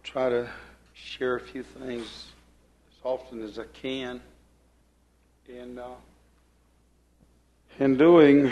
try to share a few things as often as I can. In doing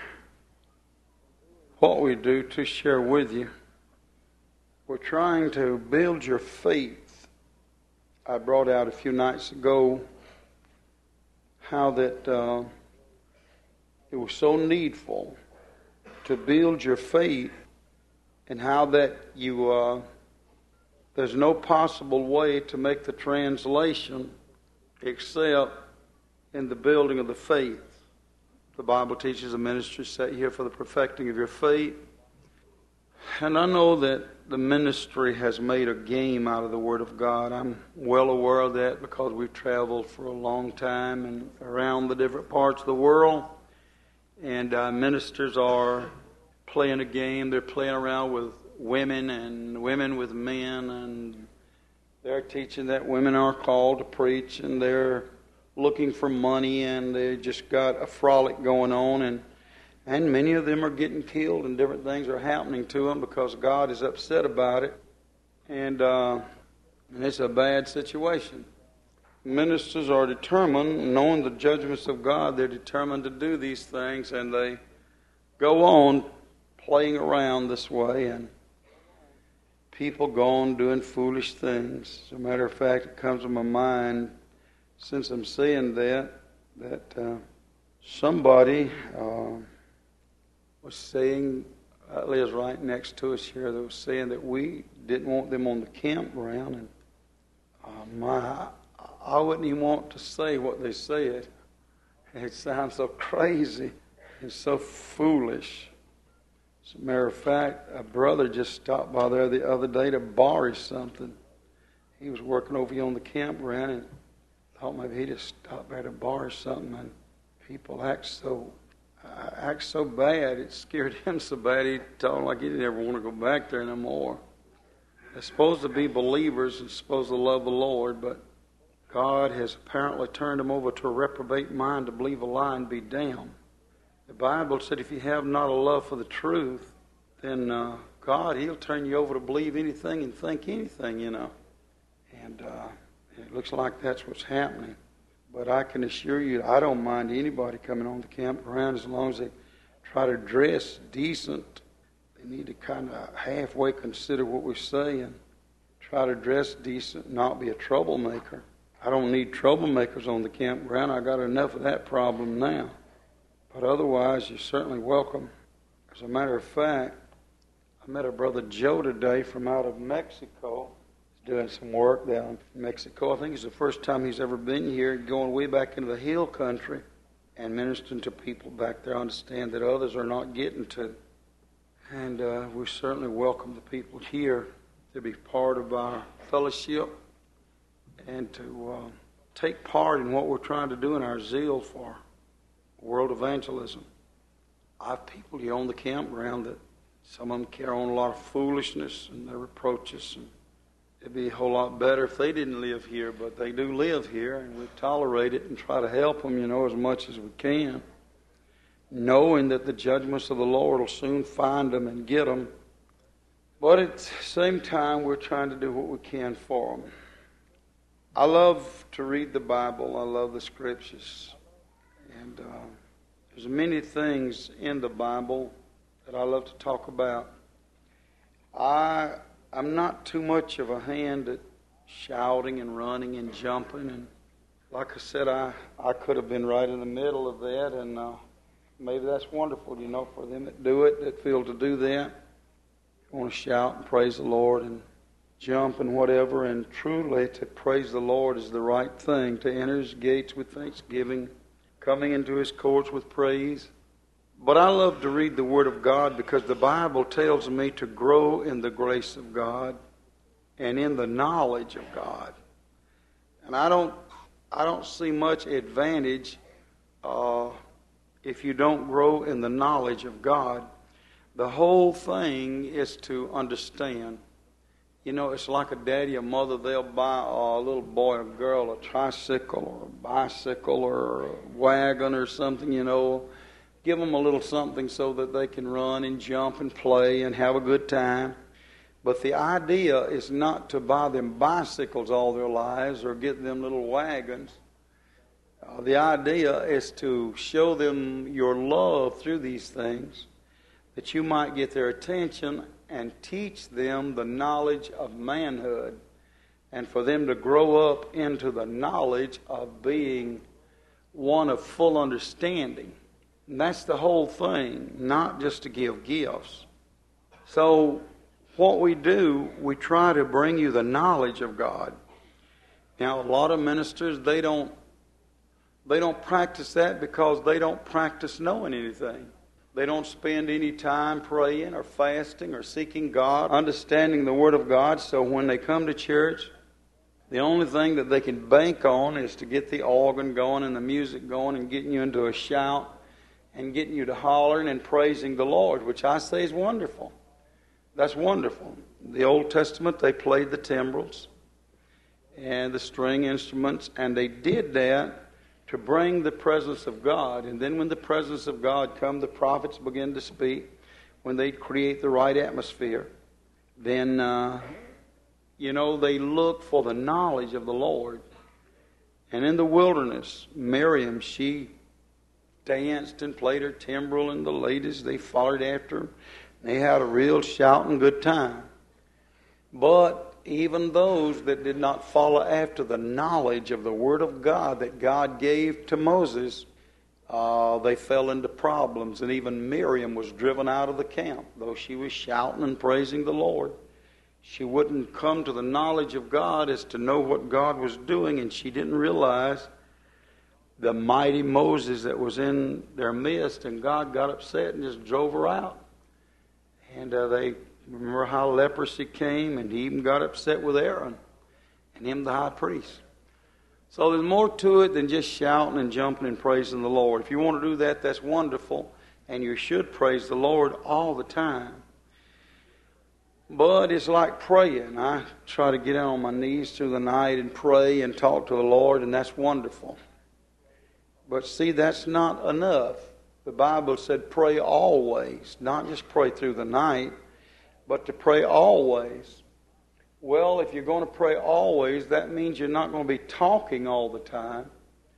what we do to share with you, we're trying to build your faith. I brought out a few nights ago how that it was so needful to build your faith, and how that you there's no possible way to make the translation except in the building of the faith. The Bible teaches a ministry set here for the perfecting of your faith. And I know that the ministry has made a game out of the Word of God. I'm well aware of that because we've traveled for a long time and around the different parts of the world. And ministers are playing a game. They're playing around with women and women with men. And they're teaching that women are called to preach, and they're looking for money, and they just got a frolic going on, and many of them are getting killed, and different things are happening to them because God is upset about it, and it's a bad situation. Ministers are determined, knowing the judgments of God, they're determined to do these things, and they go on playing around this way, and people go on doing foolish things. As a matter of fact, it comes to my mind, since I'm saying that somebody was saying, that lives right next to us here, that was saying that we didn't want them on the campground, and I wouldn't even want to say what they said. It sounds so crazy and so foolish. As a matter of fact, a brother just stopped by there the other day to borrow something. He was working over here on the campground, and thought maybe he just stopped there to borrow something, and people act so bad. It scared him so bad he told him like he didn't ever want to go back there no more. They're supposed to be believers and supposed to love the Lord, but God has apparently turned them over to a reprobate mind to believe a lie and be damned. The Bible said if you have not a love for the truth, then God, He'll turn you over to believe anything and think anything, And it looks like that's what's happening. But I can assure you, I don't mind anybody coming on the campground as long as they try to dress decent. They need to kind of halfway consider what we say and try to dress decent, not be a troublemaker. I don't need troublemakers on the campground. I got enough of that problem now. But otherwise, you're certainly welcome. As a matter of fact, I met a brother Joe today from out of Mexico. Doing some work down in Mexico. I think it's the first time he's ever been here, going way back into the hill country and ministering to people back there. I understand that others are not getting to. And we certainly welcome the people here to be part of our fellowship and to take part in what we're trying to do in our zeal for world evangelism. I have people here on the campground that some of them carry on a lot of foolishness, and they reproach us, and it'd be a whole lot better if they didn't live here, but they do live here, and we tolerate it and try to help them, as much as we can, knowing that the judgments of the Lord will soon find them and get them. But at the same time, we're trying to do what we can for them. I love to read the Bible. I love the Scriptures. And there's many things in the Bible that I love to talk about. I'm not too much of a hand at shouting and running and jumping. And like I said, I could have been right in the middle of that. And maybe that's wonderful, for them that do it, that feel to do that. You want to shout and praise the Lord and jump and whatever. And truly, to praise the Lord is the right thing. To enter His gates with thanksgiving, coming into His courts with praise. But I love to read the Word of God because the Bible tells me to grow in the grace of God and in the knowledge of God. And I don't see much advantage if you don't grow in the knowledge of God. The whole thing is to understand. It's like a daddy or mother. They'll buy a little boy or girl a tricycle or a bicycle or a wagon or something, Give them a little something so that they can run and jump and play and have a good time. But the idea is not to buy them bicycles all their lives or get them little wagons. The idea is to show them your love through these things, that you might get their attention and teach them the knowledge of manhood, and for them to grow up into the knowledge of being one of full understanding. And that's the whole thing, not just to give gifts. So what we do, we try to bring you the knowledge of God. Now, a lot of ministers, they don't practice that because they don't practice knowing anything. They don't spend any time praying or fasting or seeking God, understanding the Word of God. So when they come to church, the only thing that they can bank on is to get the organ going and the music going and getting you into a shout and getting you to hollering and praising the Lord, which I say is wonderful. That's wonderful. The Old Testament, they played the timbrels and the string instruments, and they did that to bring the presence of God. And then when the presence of God come, the prophets begin to speak. When they create the right atmosphere, then, they look for the knowledge of the Lord. And in the wilderness, Miriam, she danced and played her timbrel, and the ladies, they followed after her. They had a real shouting good time. But even those that did not follow after the knowledge of the Word of God that God gave to Moses, they fell into problems. And even Miriam was driven out of the camp. Though she was shouting and praising the Lord, she wouldn't come to the knowledge of God as to know what God was doing, and she didn't realize the mighty Moses that was in their midst, and God got upset and just drove her out. And they remember how leprosy came, and he even got upset with Aaron and him, the high priest. So there's more to it than just shouting and jumping and praising the Lord. If you want to do that, that's wonderful, and you should praise the Lord all the time. But it's like praying. I try to get down on my knees through the night and pray and talk to the Lord, and that's wonderful. But see, that's not enough. The Bible said pray always, not just pray through the night, but to pray always. Well, if you're going to pray always, that means you're not going to be talking all the time,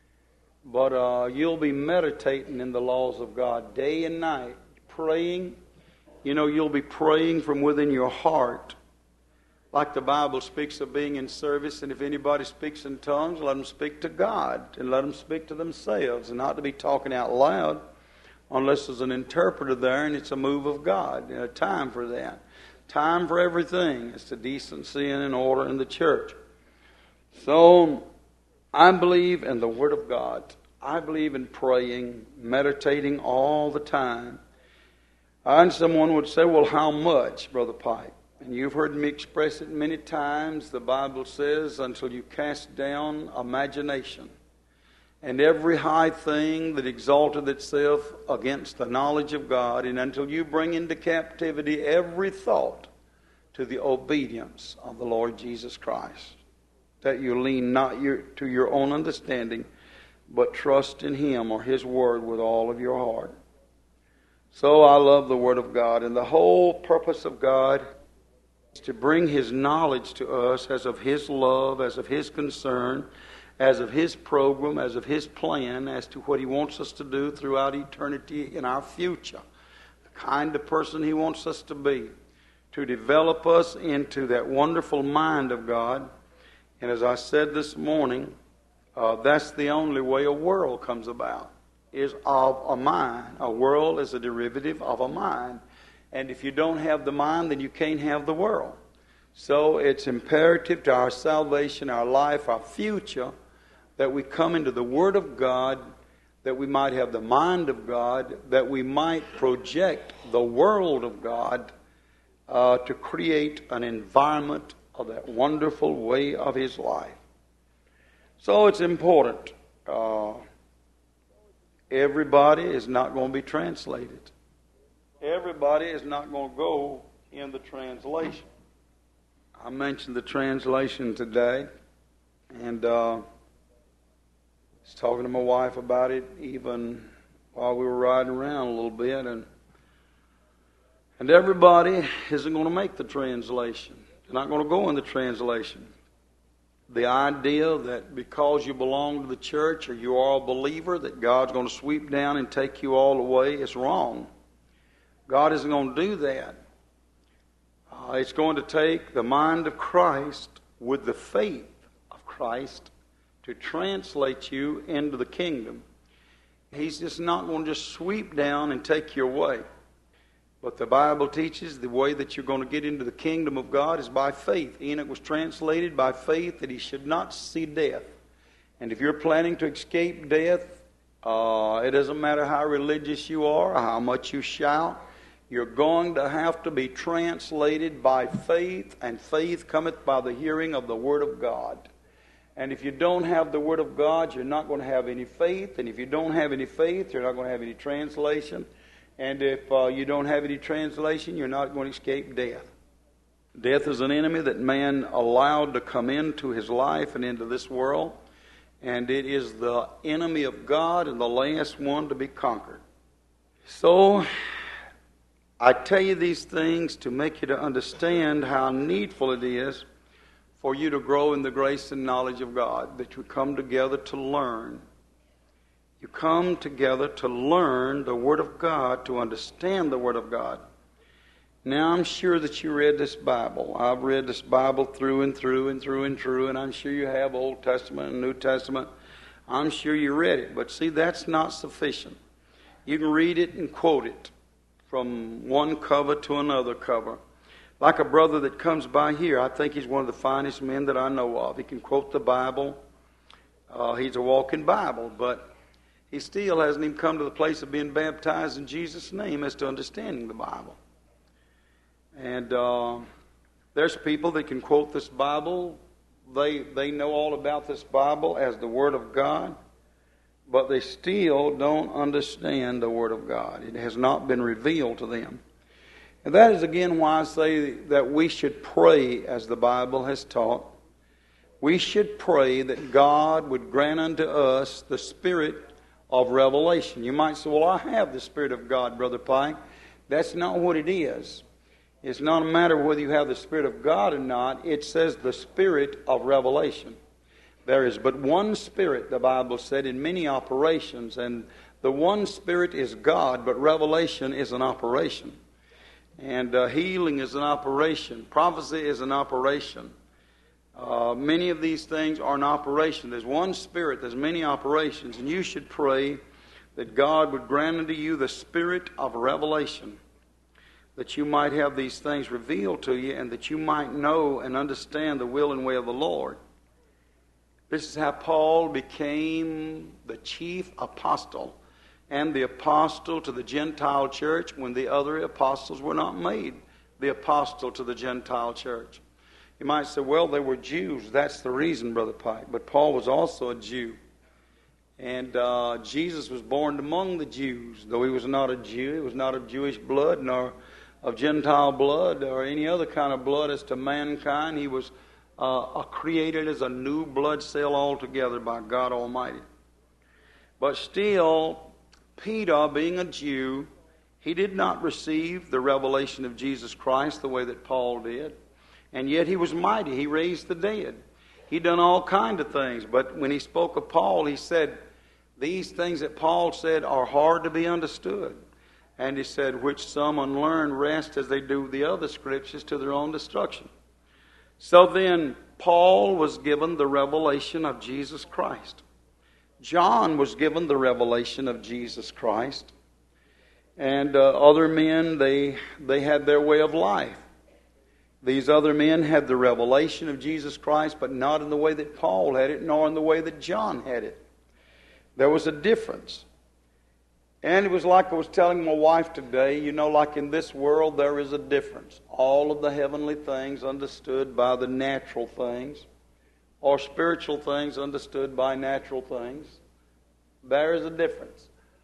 but you'll be meditating in the laws of God day and night, praying. You'll be praying from within your heart. Like the Bible speaks of being in service, and if anybody speaks in tongues, let them speak to God and let them speak to themselves, and not to be talking out loud unless there's an interpreter there and it's a move of God. Time for that. Time for everything. It's the decency and order in the church. So I believe in the Word of God. I believe in praying, meditating all the time. And someone would say, well, how much, Brother Pike? And you've heard me express it many times. The Bible says, until you cast down imagination and every high thing that exalteth itself against the knowledge of God, and until you bring into captivity every thought to the obedience of the Lord Jesus Christ, that you lean not to your own understanding, but trust in Him or His Word with all of your heart. So I love the Word of God, and the whole purpose of God is to bring His knowledge to us as of His love, as of His concern, as of His program, as of His plan, as to what He wants us to do throughout eternity in our future. The kind of person He wants us to be, to develop us into that wonderful mind of God. And as I said this morning, that's the only way a world comes about, is of a mind. A world is a derivative of a mind. And if you don't have the mind, then you can't have the world. So it's imperative to our salvation, our life, our future, that we come into the Word of God, that we might have the mind of God, that we might project the world of God to create an environment of that wonderful way of His life. So it's important. Everybody is not going to be translated. Everybody is not going to go in the translation. I mentioned the translation today, and I was talking to my wife about it even while we were riding around a little bit, And everybody isn't going to make the translation. They're not going to go in the translation. The idea that because you belong to the church or you are a believer that God's going to sweep down and take you all away is wrong. God isn't going to do that. It's going to take the mind of Christ with the faith of Christ to translate you into the kingdom. He's just not going to just sweep down and take you away. But the Bible teaches the way that you're going to get into the kingdom of God is by faith. Enoch was translated by faith that he should not see death. And if you're planning to escape death, it doesn't matter how religious you are or how much you shout. You're going to have to be translated by faith, and faith cometh by the hearing of the Word of God. And if you don't have the Word of God, you're not going to have any faith. And if you don't have any faith, you're not going to have any translation. And if you don't have any translation, you're not going to escape death. Death is an enemy that man allowed to come into his life and into this world. And it is the enemy of God and the last one to be conquered. So, I tell you these things to make you to understand how needful it is for you to grow in the grace and knowledge of God, that you come together to learn. You come together to learn the Word of God, to understand the Word of God. Now, I'm sure that you read this Bible. I've read this Bible through and through and through and through, and I'm sure you have Old Testament and New Testament. I'm sure you read it. But see, that's not sufficient. You can read it and quote it from one cover to another cover. Like a brother that comes by here, I think he's one of the finest men that I know of. He can quote the Bible. He's a walking Bible, but he still hasn't even come to the place of being baptized in Jesus' name as to understanding the Bible. And there's people that can quote this Bible. They know all about this Bible as the Word of God, but they still don't understand the Word of God. It has not been revealed to them. And that is again why I say that we should pray as the Bible has taught. We should pray that God would grant unto us the spirit of revelation. You might say, well, I have the Spirit of God, Brother Pike. That's not what it is. It's not a matter of whether you have the Spirit of God or not. It says the Spirit of revelation. There is but one Spirit, the Bible said, in many operations. And the one Spirit is God, but revelation is an operation. And healing is an operation. Prophecy is an operation. Many of these things are an operation. There's one Spirit, there's many operations. And you should pray that God would grant unto you the spirit of revelation, that you might have these things revealed to you and that you might know and understand the will and way of the Lord. This is how Paul became the chief apostle and the apostle to the Gentile church when the other apostles were not made the apostle to the Gentile church. You might say, well, they were Jews. That's the reason, Brother Pike. But Paul was also a Jew. And Jesus was born among the Jews. Though he was not a Jew, he was not of Jewish blood, nor of Gentile blood, or any other kind of blood as to mankind. He was created as a new blood cell altogether by God Almighty. But still, Peter, being a Jew, he did not receive the revelation of Jesus Christ the way that Paul did. And yet he was mighty. He raised the dead. He done all kinds of things. But when he spoke of Paul, he said, these things that Paul said are hard to be understood. And he said, which some unlearned rest as they do the other scriptures to their own destruction. So then, Paul was given the revelation of Jesus Christ. John was given the revelation of Jesus Christ. And other men, they had their way of life. These other men had the revelation of Jesus Christ, but not in the way that Paul had it, nor in the way that John had it. There was a difference. And it was like I was telling my wife today, you know, like in this world there is a difference. All of the heavenly things understood by the natural things, or spiritual things understood by natural things. There is a difference.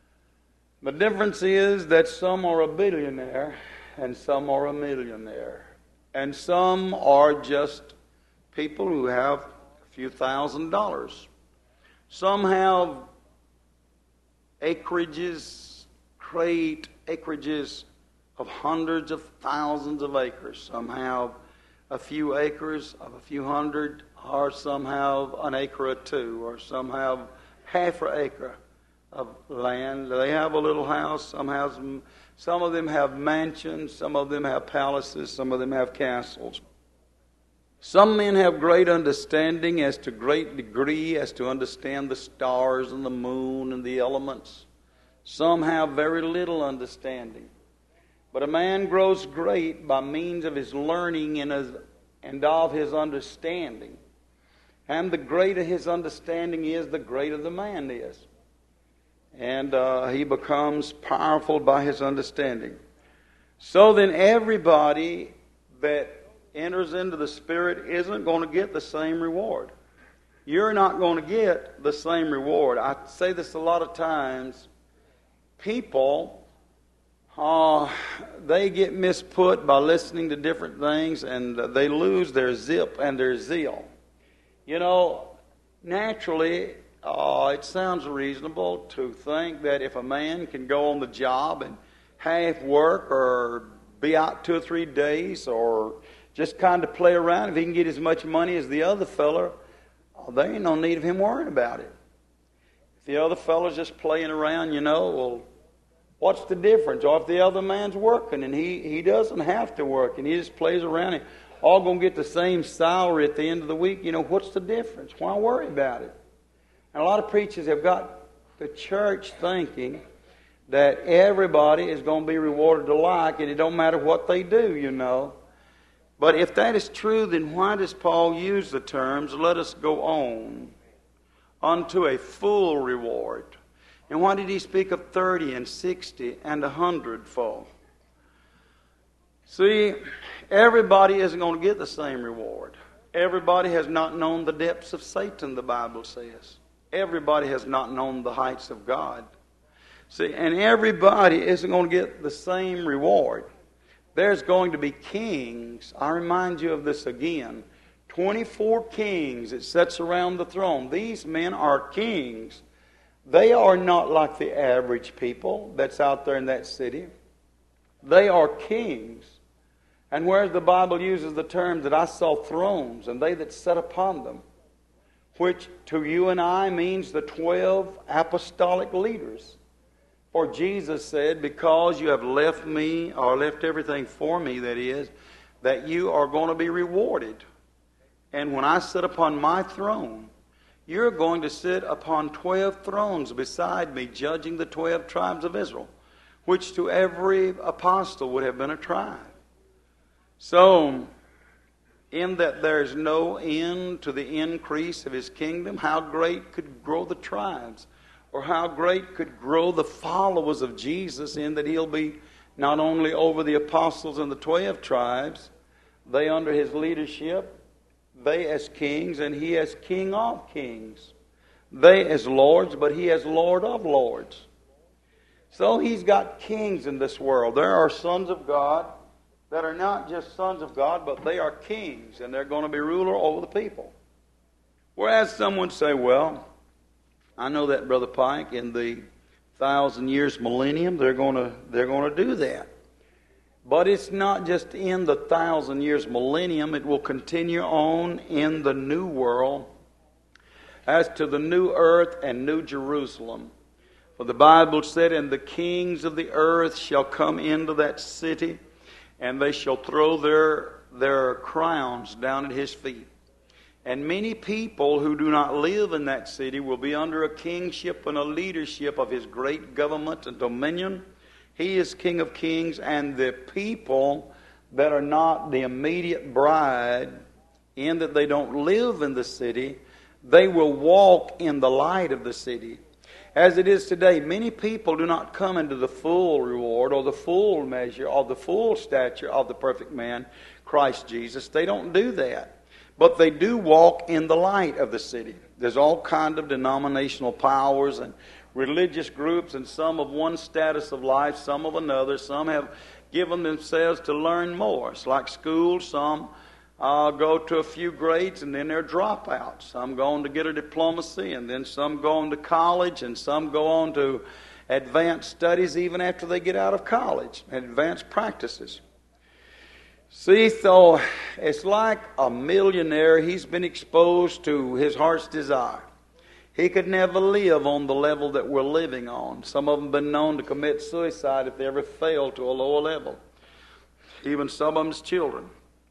The difference is that some are a billionaire and some are a millionaire. And some are just people who have a few $1,000s. Some have acreages, great acreages of hundreds of thousands of acres. Some have a few acres of a few hundred, or some have an acre or two, or some have half an acre of land. They have a little house. Some of them have mansions. Some of them have palaces. Some of them have castles. Some men have great understanding as to great degree as to understand the stars and the moon and the elements. Some have very little understanding. But a man grows great by means of his learning and of his understanding. And the greater his understanding is, the greater the man is. And he becomes powerful by his understanding. So then everybody that enters into the Spirit isn't going to get the same reward. You're not going to get the same reward. I say this a lot of times. People, they get misput by listening to different things, and they lose their zip and their zeal. You know, naturally, it sounds reasonable to think that if a man can go on the job and half work or be out 2 or 3 days or just kind of play around, if he can get as much money as the other fella, there ain't no need of him worrying about it. If the other fella's just playing around, well, what's the difference? Or if the other man's working and he doesn't have to work and he just plays around and all going to get the same salary at the end of the week, what's the difference? Why worry about it? And a lot of preachers have got the church thinking that everybody is going to be rewarded alike and it don't matter what they do, But if that is true, then why does Paul use the terms, let us go on unto a full reward? And why did he speak of 30 and 60 and 100-fold? See, everybody isn't going to get the same reward. Everybody has not known the depths of Satan, the Bible says. Everybody has not known the heights of God. See, and everybody isn't going to get the same reward. There's going to be kings. I remind you of this again. 24 kings that sits around the throne. These men are kings. They are not like the average people that's out there in that city. They are kings. And whereas the Bible uses the term that I saw thrones and they that sat upon them, which to you and I means the 12 apostolic leaders. For Jesus said, because you have left me, or left everything for me, that is, that you are going to be rewarded. And when I sit upon my throne, you're going to sit upon 12 thrones beside me, judging the 12 tribes of Israel, which to every apostle would have been a tribe. So, in that there's no end to the increase of his kingdom, how great could grow the tribes? Or how great could grow the followers of Jesus, in that he'll be not only over the apostles and the 12 tribes, they under his leadership, they as kings, and he as King of kings. They as lords, but he as Lord of lords. So he's got kings in this world. There are sons of God that are not just sons of God, but they are kings, and they're going to be ruler over the people. Whereas someone say, well, I know that, Brother Pike, in the 1,000 years millennium, they're going to do that. But it's not just in the 1,000 years millennium. It will continue on in the new world as to the new earth and new Jerusalem. For the Bible said, and the kings of the earth shall come into that city, and they shall throw their crowns down at his feet. And many people who do not live in that city will be under a kingship and a leadership of his great government and dominion. He is King of kings, and the people that are not the immediate bride, in that they don't live in the city, they will walk in the light of the city. As it is today, many people do not come into the full reward or the full measure or the full stature of the perfect man, Christ Jesus. They don't do that. But they do walk in the light of the city. There's all kind of denominational powers and religious groups, and some of one status of life, some of another. Some have given themselves to learn more. It's like school. Some go to a few grades and then they're dropouts. Some go on to get a diplomacy, and then some go on to college, and some go on to advanced studies even after they get out of college, advanced practices. See, so it's like a millionaire. He's been exposed to his heart's desire. He could never live on the level that we're living on. Some of them have been known to commit suicide if they ever fail to a lower level. Even some of them's children.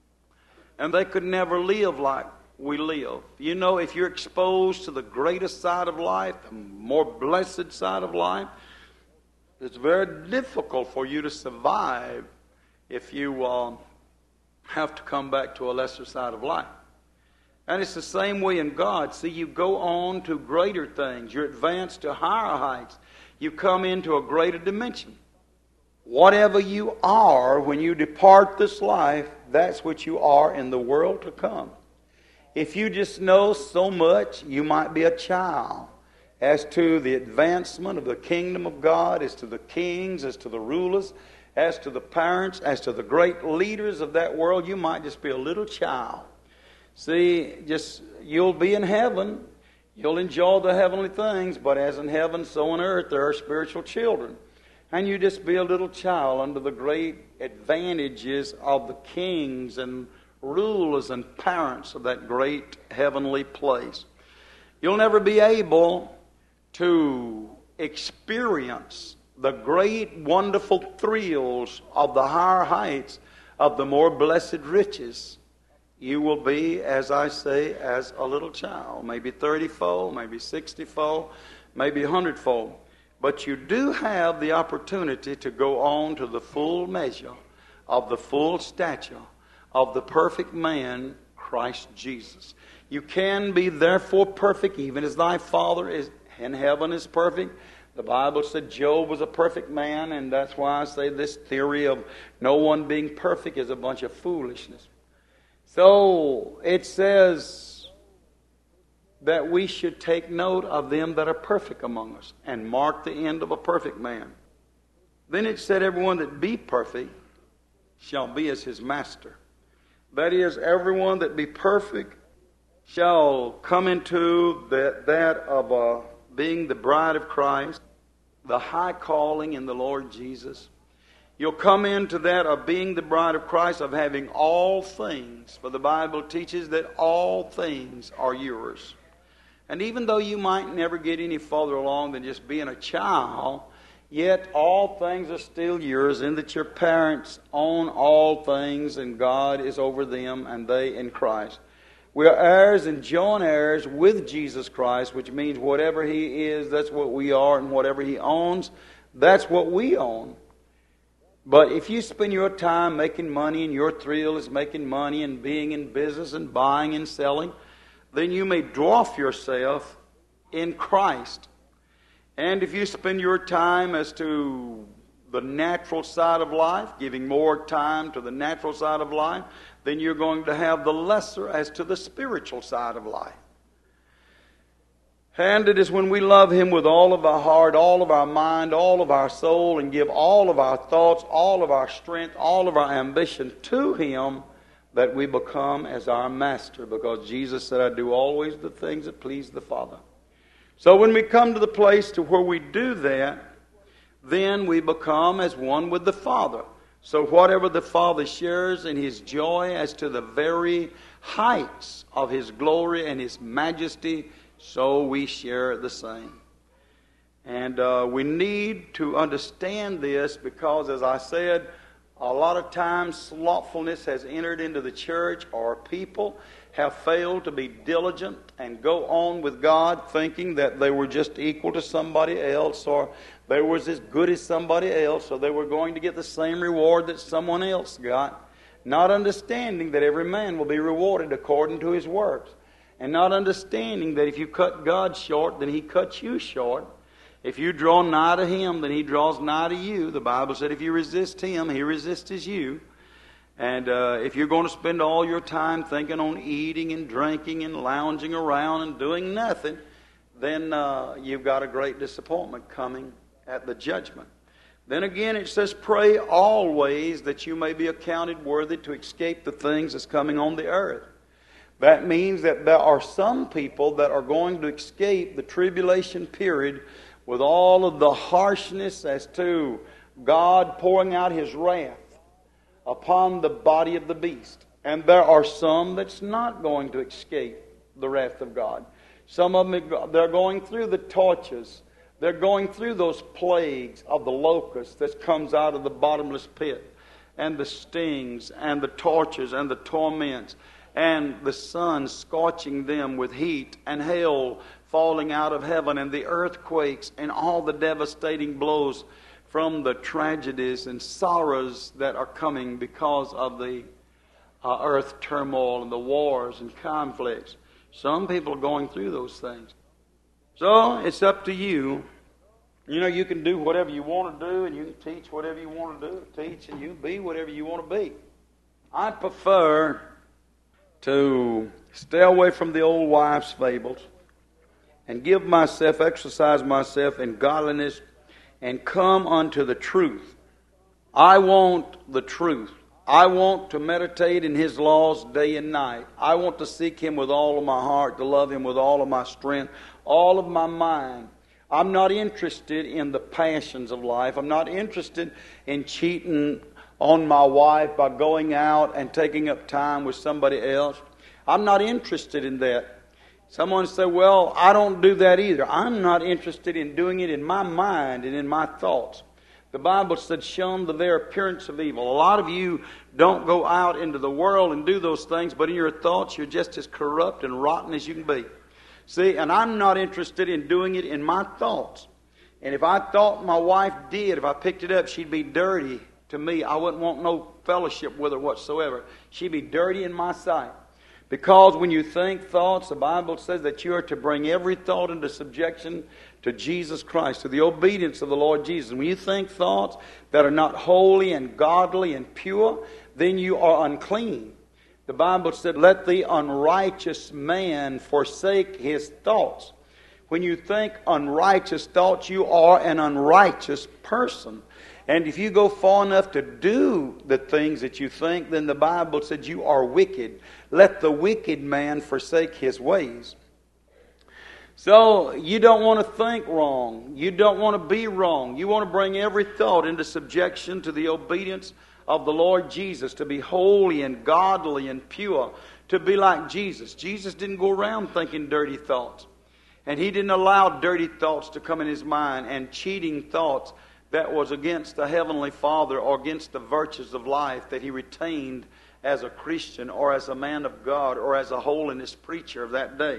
And they could never live like we live. You know, if you're exposed to the greatest side of life, the more blessed side of life, it's very difficult for you to survive if you have to come back to a lesser side of life. And it's the same way in God. See, you go on to greater things. You advance to higher heights. You come into a greater dimension. Whatever you are when you depart this life, that's what you are in the world to come. If you just know so much, you might be a child as to the advancement of the kingdom of God, as to the kings, as to the rulers, as to the parents, as to the great leaders of that world. You might just be a little child. See, you'll be in heaven. You'll enjoy the heavenly things, but as in heaven, so on earth, there are spiritual children. And you just be a little child under the great advantages of the kings and rulers and parents of that great heavenly place. You'll never be able to experience the great, wonderful thrills of the higher heights of the more blessed riches. You will be, as I say, as a little child, maybe 30-fold, maybe 60-fold, maybe 100-fold. But you do have the opportunity to go on to the full measure of the full stature of the perfect man, Christ Jesus. You can be therefore perfect, even as thy Father is in heaven is perfect. The Bible said Job was a perfect man, and that's why I say this theory of no one being perfect is a bunch of foolishness. So it says that we should take note of them that are perfect among us and mark the end of a perfect man. Then it said everyone that be perfect shall be as his master. That is, everyone that be perfect shall come into that of being the bride of Christ, the high calling in the Lord Jesus. You'll come into that of being the bride of Christ, of having all things. For the Bible teaches that all things are yours. And even though you might never get any further along than just being a child, yet all things are still yours, in that your parents own all things and God is over them and they in Christ. We are heirs and joint heirs with Jesus Christ, which means whatever He is, that's what we are, and whatever He owns, that's what we own. But if you spend your time making money and your thrill is making money and being in business and buying and selling, then you may dwarf yourself in Christ. And if you spend your time as to the natural side of life, giving more time to the natural side of life, then you're going to have the lesser as to the spiritual side of life. And it is when we love Him with all of our heart, all of our mind, all of our soul, and give all of our thoughts, all of our strength, all of our ambition to Him, that we become as our master. Because Jesus said, I do always the things that please the Father. So when we come to the place to where we do that, then we become as one with the Father. So whatever the Father shares in His joy as to the very heights of His glory and His majesty, so we share the same. And we need to understand this because, as I said, a lot of times slothfulness has entered into the church, or people have failed to be diligent and go on with God thinking that they were just equal to somebody else, or they were as good as somebody else, or they were going to get the same reward that someone else got, not understanding that every man will be rewarded according to his works. And not understanding that if you cut God short, then He cuts you short. If you draw nigh to Him, then He draws nigh to you. The Bible said if you resist Him, He resists you. And if you're going to spend all your time thinking on eating and drinking and lounging around and doing nothing, then you've got a great disappointment coming at the judgment. Then again it says, pray always that you may be accounted worthy to escape the things that's coming on the earth. That means that there are some people that are going to escape the tribulation period with all of the harshness as to God pouring out His wrath upon the body of the beast. And there are some that's not going to escape the wrath of God. Some of them, they're going through the torches. They're going through those plagues of the locust that comes out of the bottomless pit, and the stings, and the tortures, and the torments, and the sun scorching them with heat, and hail falling out of heaven, and the earthquakes, and all the devastating blows from the tragedies and sorrows that are coming because of the earth turmoil and the wars and conflicts. Some people are going through those things. So it's up to you. You know, you can do whatever you want to do, and you can teach whatever you want to teach, and you can be whatever you want to be. I prefer to stay away from the old wives' fables and give myself, exercise myself in godliness, and come unto the truth. I want the truth. I want to meditate in His laws day and night. I want to seek Him with all of my heart, to love Him with all of my strength, all of my mind. I'm not interested in the passions of life. I'm not interested in cheating on my wife by going out and taking up time with somebody else. I'm not interested in that. Someone say, well, I don't do that either. I'm not interested in doing it in my mind and in my thoughts. The Bible said, shun the very appearance of evil. A lot of you don't go out into the world and do those things, but in your thoughts you're just as corrupt and rotten as you can be. See, and I'm not interested in doing it in my thoughts. And if I thought my wife did, if I picked it up, she'd be dirty to me. I wouldn't want no fellowship with her whatsoever. She'd be dirty in my sight. Because when you think thoughts, the Bible says that you are to bring every thought into subjection to Jesus Christ, to the obedience of the Lord Jesus. When you think thoughts that are not holy and godly and pure, then you are unclean. The Bible said, let the unrighteous man forsake his thoughts. When you think unrighteous thoughts, you are an unrighteous person. And if you go far enough to do the things that you think, then the Bible said you are wicked. Let the wicked man forsake his ways. So you don't want to think wrong. You don't want to be wrong. You want to bring every thought into subjection to the obedience of the Lord Jesus, to be holy and godly and pure, to be like Jesus. Jesus didn't go around thinking dirty thoughts. And He didn't allow dirty thoughts to come in His mind and cheating thoughts that was against the Heavenly Father or against the virtues of life that He retained as a Christian or as a man of God or as a holiness preacher of that day.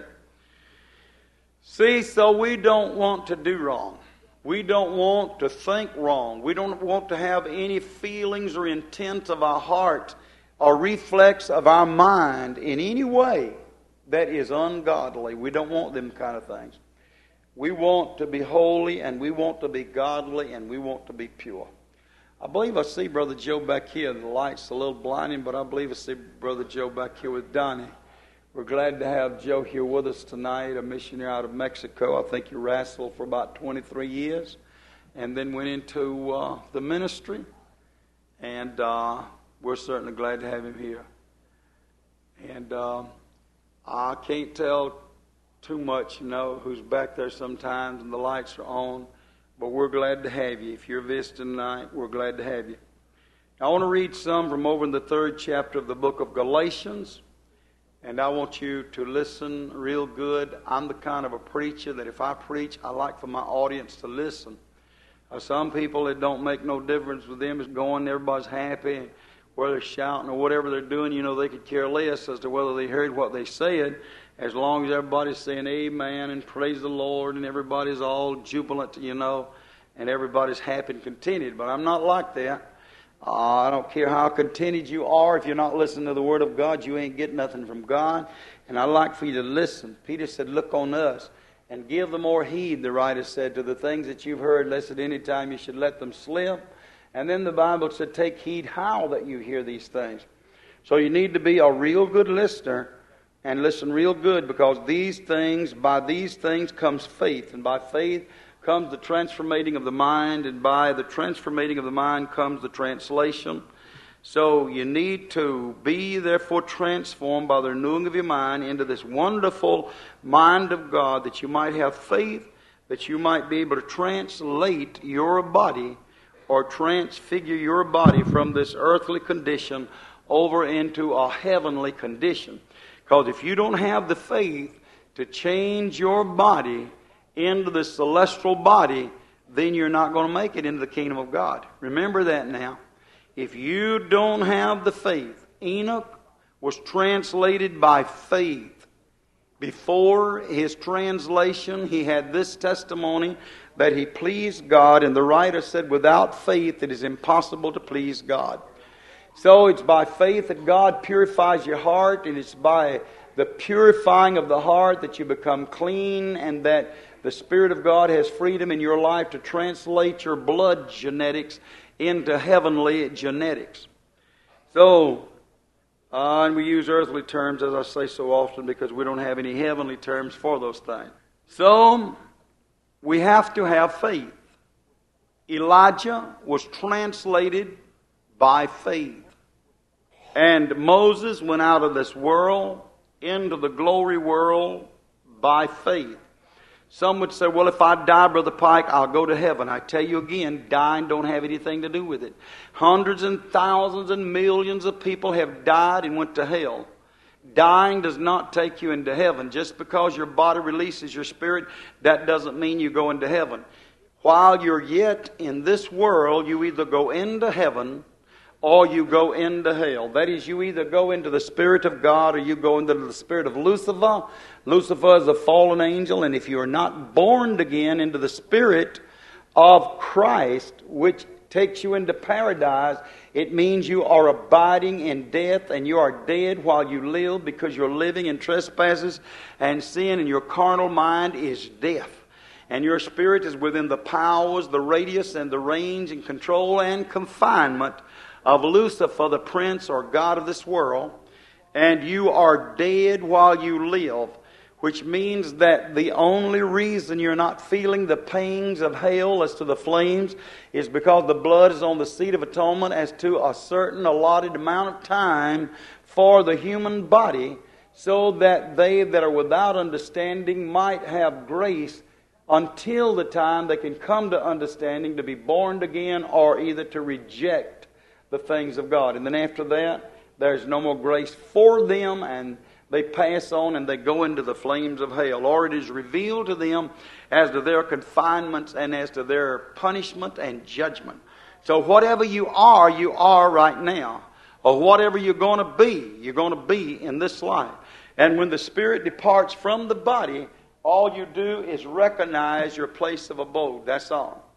See, so we don't want to do wrong. We don't want to think wrong. We don't want to have any feelings or intent of our heart or reflex of our mind in any way that is ungodly. We don't want them kind of things. We want to be holy, and we want to be godly, and we want to be pure. I believe I see Brother Joe back here. The light's a little blinding, but I believe I see Brother Joe back here with Donnie. We're glad to have Joe here with us tonight, a missionary out of Mexico. I think he wrestled for about 23 years and then went into the ministry. And we're certainly glad to have him here. And I can't tell too much, who's back there sometimes and the lights are on. But we're glad to have you. If you're visiting tonight, we're glad to have you. I want to read some from over in the 3rd chapter of the book of Galatians. And I want you to listen real good. I'm the kind of a preacher that if I preach, I like for my audience to listen. Some people, it don't make no difference with them. It's going, everybody's happy, and whether they're shouting or whatever they're doing, they could care less as to whether they heard what they said, as long as everybody's saying amen and praise the Lord, and everybody's all jubilant, and everybody's happy and contented. But I'm not like that. I don't care how contented you are. If you're not listening to the Word of God, you ain't getting nothing from God. And I'd like for you to listen. Peter said, look on us and give the more heed, the writer said, to the things that you've heard, lest at any time you should let them slip. And then the Bible said, take heed how that you hear these things. So you need to be a real good listener and listen real good, because by these things comes faith. And by faith comes the transformating of the mind, and by the transformating of the mind comes the translation. So you need to be therefore transformed by the renewing of your mind into this wonderful mind of God, that you might have faith that you might be able to translate your body or transfigure your body from this earthly condition over into a heavenly condition. Because if you don't have the faith to change your body into the celestial body, then you're not going to make it into the kingdom of God. Remember that now. If you don't have the faith, Enoch was translated by faith. Before his translation, he had this testimony that he pleased God, and the writer said, without faith it is impossible to please God. So it's by faith that God purifies your heart, and it's by the purifying of the heart that you become clean, and that the Spirit of God has freedom in your life to translate your blood genetics into heavenly genetics. So, and we use earthly terms, as I say so often, because we don't have any heavenly terms for those things. So, we have to have faith. Elijah was translated by faith. And Moses went out of this world into the glory world by faith. Some would say, well, if I die, Brother Pike, I'll go to heaven. I tell you again, dying don't have anything to do with it. Hundreds and thousands and millions of people have died and went to hell. Dying does not take you into heaven. Just because your body releases your spirit, that doesn't mean you go into heaven. While you're yet in this world, you either go into heaven or you go into hell. That is, you either go into the Spirit of God or you go into the spirit of Lucifer. Lucifer is a fallen angel, and if you are not born again into the Spirit of Christ, which takes you into paradise, it means you are abiding in death, and you are dead while you live, because you're living in trespasses and sin, and your carnal mind is deaf. And your spirit is within the powers, the radius, and the range, and control, and confinement of Lucifer, the prince or god of this world, and you are dead while you live, which means that the only reason you're not feeling the pangs of hell as to the flames is because the blood is on the seat of atonement as to a certain allotted amount of time for the human body, so that they that are without understanding might have grace until the time they can come to understanding, to be born again, or either to reject the things of God. And then after that, there's no more grace for them, and they pass on and they go into the flames of hell. Or it is revealed to them as to their confinements and as to their punishment and judgment. So whatever you are right now. Or whatever you're going to be in this life. And when the spirit departs from the body, all you do is recognize your place of abode. That's all.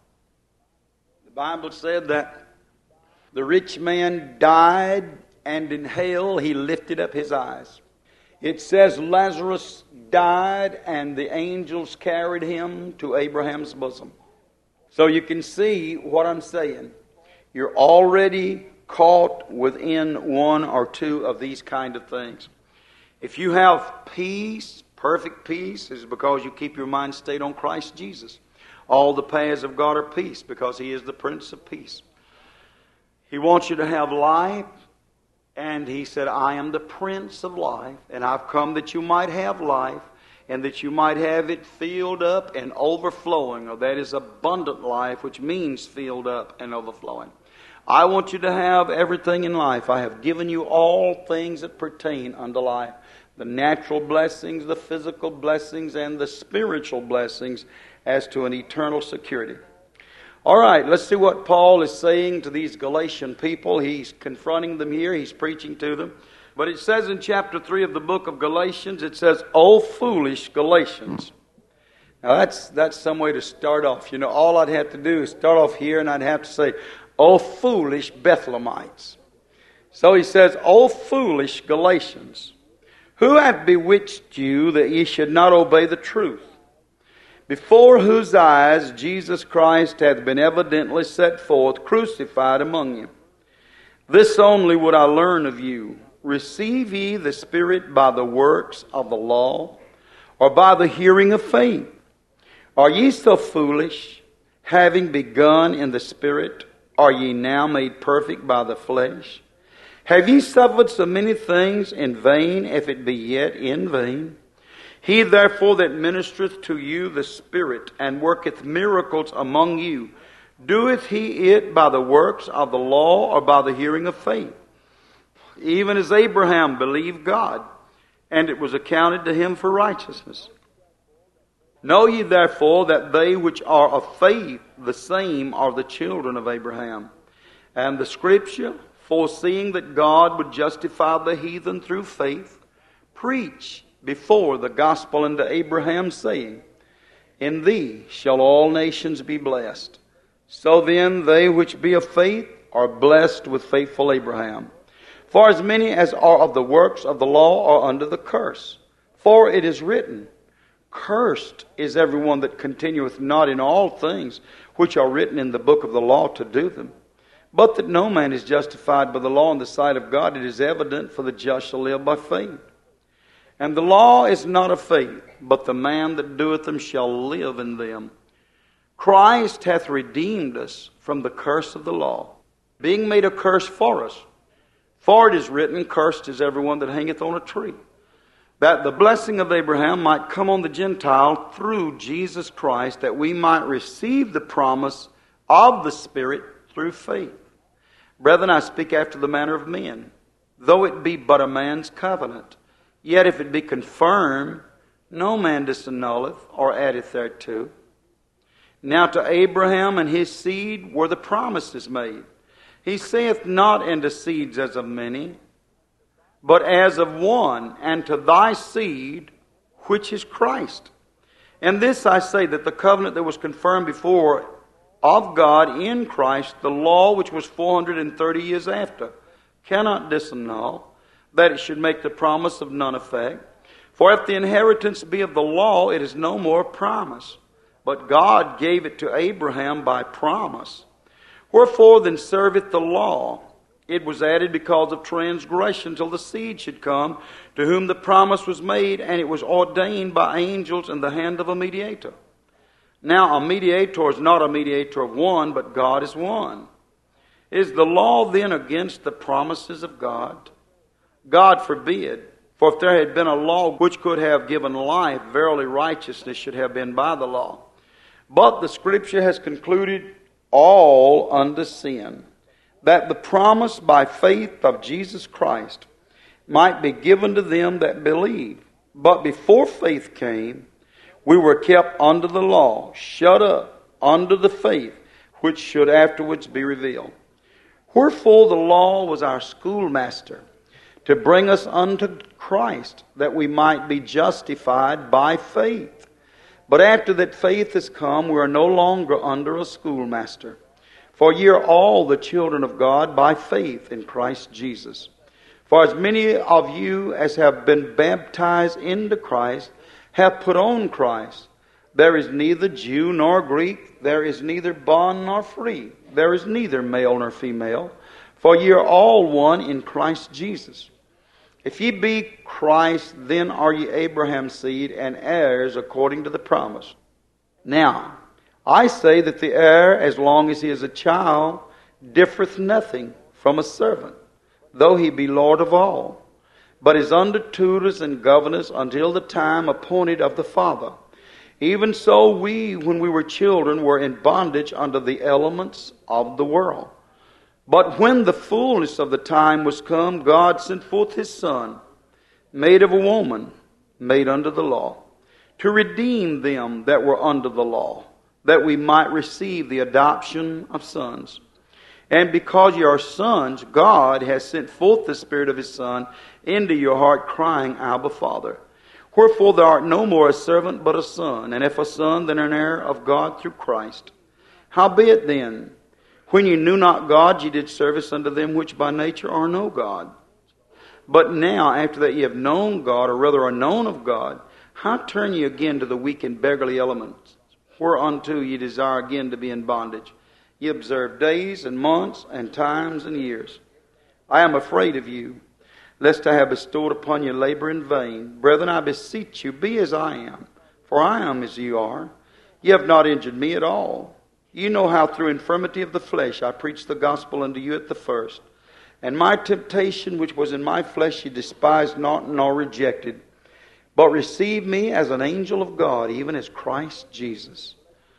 The Bible said that the rich man died, and in hell he lifted up his eyes. It says Lazarus died, and the angels carried him to Abraham's bosom. So you can see what I'm saying. You're already caught within one or two of these kind of things. If you have peace, perfect peace, is because you keep your mind stayed on Christ Jesus. All the paths of God are peace, because He is the Prince of Peace. He wants you to have life, and He said, I am the Prince of life, and I've come that you might have life, and that you might have it filled up and overflowing. Or that is abundant life, which means filled up and overflowing. I want you to have everything in life. I have given you all things that pertain unto life. The natural blessings, the physical blessings, and the spiritual blessings as to an eternal security. All right, let's see what Paul is saying to these Galatian people. He's confronting them here. He's preaching to them. But it says in chapter 3 of the book of Galatians, it says, O foolish Galatians. Now that's some way to start off. You know, all I'd have to do is start off here, and I'd have to say, O foolish Bethlehemites. So he says, O foolish Galatians, who hath bewitched you that ye should not obey the truth? Before whose eyes Jesus Christ hath been evidently set forth, crucified among you. This only would I learn of you. Receive ye the Spirit by the works of the law, or by the hearing of faith? Are ye so foolish, having begun in the Spirit, are ye now made perfect by the flesh? Have ye suffered so many things in vain, if it be yet in vain? He therefore that ministereth to you the Spirit, and worketh miracles among you, doeth he it by the works of the law, or by the hearing of faith? Even as Abraham believed God, and it was accounted to him for righteousness. Know ye therefore that they which are of faith, the same are the children of Abraham. And the Scripture, foreseeing that God would justify the heathen through faith, preach before the gospel unto Abraham, saying, In thee shall all nations be blessed. So then they which be of faith are blessed with faithful Abraham. For as many as are of the works of the law are under the curse. For it is written, Cursed is everyone that continueth not in all things which are written in the book of the law to do them. But that no man is justified by the law in the sight of God, it is evident, for the just shall live by faith. And the law is not of faith, but the man that doeth them shall live in them. Christ hath redeemed us from the curse of the law, being made a curse for us. For it is written, Cursed is everyone that hangeth on a tree, that the blessing of Abraham might come on the Gentile through Jesus Christ, that we might receive the promise of the Spirit through faith. Brethren, I speak after the manner of men, though it be but a man's covenant. Yet if it be confirmed, no man disannulleth or addeth thereto. Now to Abraham and his seed were the promises made. He saith not unto seeds as of many, but as of one, and to thy seed, which is Christ. And this I say, that the covenant that was confirmed before of God in Christ, the law which was 430 years after, cannot disannul, that it should make the promise of none effect. For if the inheritance be of the law, it is no more promise. But God gave it to Abraham by promise. Wherefore then serveth the law? It was added because of transgression, till the seed should come, to whom the promise was made, and it was ordained by angels in the hand of a mediator. Now a mediator is not a mediator of one, but God is one. Is the law then against the promises of God? God forbid. For if there had been a law which could have given life, verily righteousness should have been by the law. But the Scripture has concluded all unto sin, that the promise by faith of Jesus Christ might be given to them that believe. But before faith came, we were kept under the law, shut up under the faith which should afterwards be revealed. Wherefore the law was our schoolmaster, to bring us unto Christ, that we might be justified by faith. But after that faith is come, we are no longer under a schoolmaster. For ye are all the children of God by faith in Christ Jesus. For as many of you as have been baptized into Christ have put on Christ. There is neither Jew nor Greek, there is neither bond nor free, there is neither male nor female, for ye are all one in Christ Jesus. If ye be Christ, then are ye Abraham's seed, and heirs according to the promise. Now, I say that the heir, as long as he is a child, differeth nothing from a servant, though he be Lord of all, but is under tutors and governors until the time appointed of the Father. Even so we, when we were children, were in bondage under the elements of the world. But when the fullness of the time was come, God sent forth His Son, made of a woman, made under the law, to redeem them that were under the law, that we might receive the adoption of sons. And because ye are sons, God has sent forth the Spirit of His Son into your heart, crying, Abba, Father. Wherefore thou art no more a servant, but a son, and if a son, then an heir of God through Christ. Howbeit then, when ye knew not God, ye did service unto them which by nature are no God. But now, after that ye have known God, or rather are known of God, how turn ye again to the weak and beggarly elements, whereunto ye desire again to be in bondage? Ye observe days and months and times and years. I am afraid of you, lest I have bestowed upon you labor in vain. Brethren, I beseech you, be as I am, for I am as you are. Ye have not injured me at all. You know how through infirmity of the flesh I preached the gospel unto you at the first. And my temptation which was in my flesh ye despised not nor rejected. but receive me as an angel of God, even as Christ Jesus.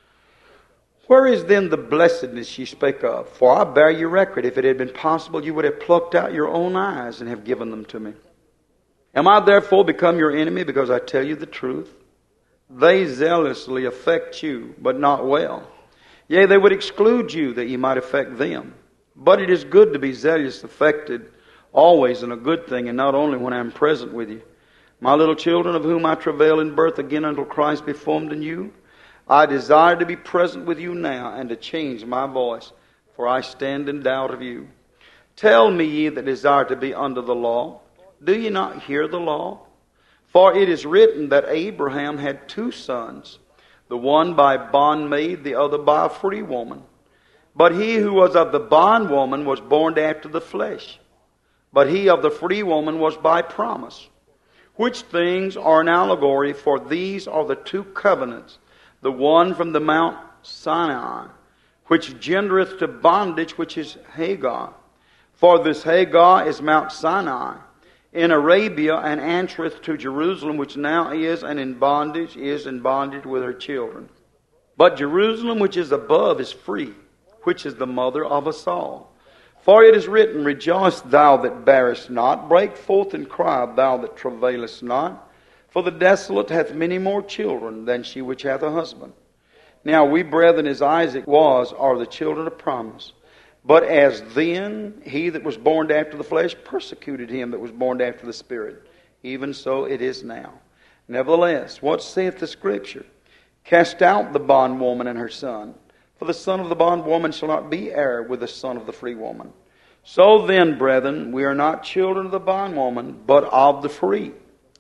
Where is then the blessedness ye spake of? For I bear you record, if it had been possible, you would have plucked out your own eyes and have given them to me. Am I therefore become your enemy because I tell you the truth? They zealously affect you, but not well. Yea, they would exclude you that ye might affect them. But it is good to be zealous affected always in a good thing, and not only when I am present with you. My little children, of whom I travail in birth again until Christ be formed in you, I desire to be present with you now, and to change my voice, for I stand in doubt of you. Tell me, ye that desire to be under the law, do ye not hear the law? For it is written that Abraham had 2 sons, the one by a bondmaid, the other by a free woman. But he who was of the bondwoman was born after the flesh, but he of the free woman was by promise. Which things are an allegory, for these are the 2 covenants, the one from the Mount Sinai, which gendereth to bondage, which is Hagar. For this Hagar is Mount Sinai in Arabia, and answereth to Jerusalem, which now is in bondage with her children. But Jerusalem, which is above, is free, which is the mother of us all. For it is written, Rejoice thou that bearest not, break forth and cry, thou that travailest not. For the desolate hath many more children than she which hath a husband. Now we, brethren, as Isaac was, are the children of promise. But as then he that was born after the flesh persecuted him that was born after the Spirit, even so it is now. Nevertheless, what saith the Scripture? Cast out the bondwoman and her son, for the son of the bondwoman shall not be heir with the son of the free woman. So then, brethren, we are not children of the bondwoman, but of the free.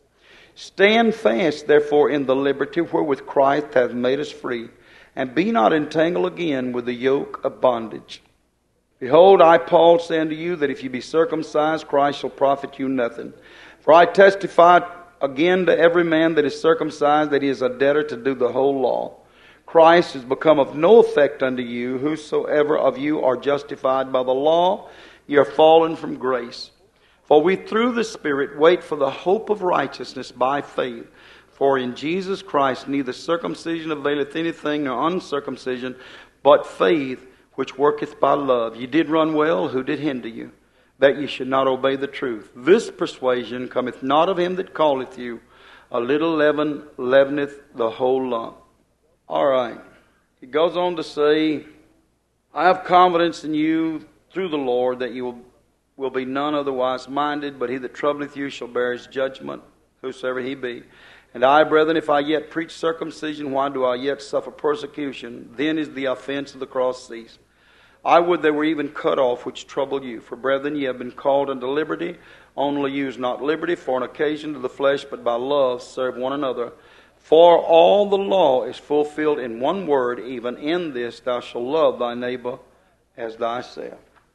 Stand fast, therefore, in the liberty wherewith Christ hath made us free, and be not entangled again with the yoke of bondage. Behold, I, Paul, say unto you that if you be circumcised, Christ shall profit you nothing. For I testify again to every man that is circumcised that he is a debtor to do the whole law. Christ is become of no effect unto you. Whosoever of you are justified by the law, ye are fallen from grace. For we through the Spirit wait for the hope of righteousness by faith. For in Jesus Christ neither circumcision availeth anything, nor uncircumcision, but faith which worketh by love. Ye did run well, who did hinder you, that ye should not obey the truth? This persuasion cometh not of him that calleth you. A little leaven leaveneth the whole lump. All right. He goes on to say, I have confidence in you through the Lord that you will be none otherwise minded, but he that troubleth you shall bear his judgment, whosoever he be. And I, brethren, if I yet preach circumcision, why do I yet suffer persecution? Then is the offense of the cross ceased. I would they were even cut off which trouble you. For, brethren, ye have been called unto liberty. Only use not liberty for an occasion to the flesh, but by love serve one another. For all the law is fulfilled in one word, even in this, thou shalt love thy neighbor as thyself.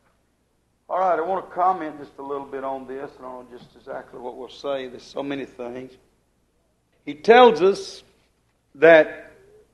All right, I want to comment just a little bit on this, and on just exactly what we'll say. There's so many things. He tells us that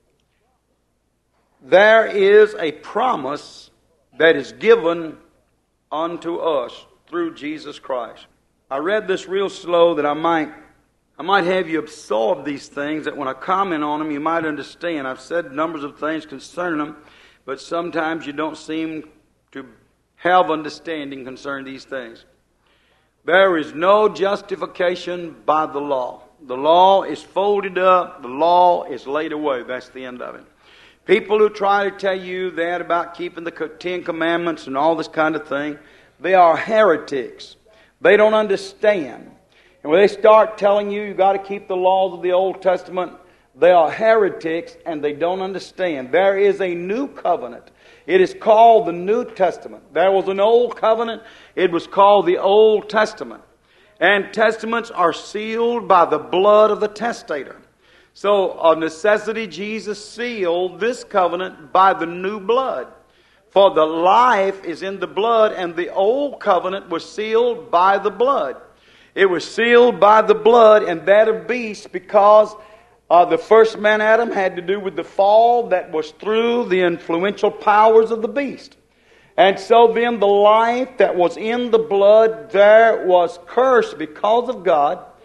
there is a promise that is given unto us through Jesus Christ. I read this real slow that I might have you absorb these things, that when I comment on them you might understand. I've said numbers of things concerning them, but sometimes you don't seem to have understanding concerning these things. There is no justification by the law. The law is folded up. The law is laid away. That's the end of it. People who try to tell you that about keeping the 10 Commandments and all this kind of thing, they are heretics. They don't understand. And when they start telling you got to keep the laws of the Old Testament, they are heretics and they don't understand. There is a new covenant. It is called the New Testament. There was an Old Covenant. It was called the Old Testament. And testaments are sealed by the blood of the testator. So, of necessity, Jesus sealed this covenant by the new blood. For the life is in the blood, and the old covenant was sealed by the blood. It was sealed by the blood, and that of beasts, because the first man, Adam, had to do with the fall that was through the influential powers of the beast. And so then the life that was in the blood there was cursed because of God.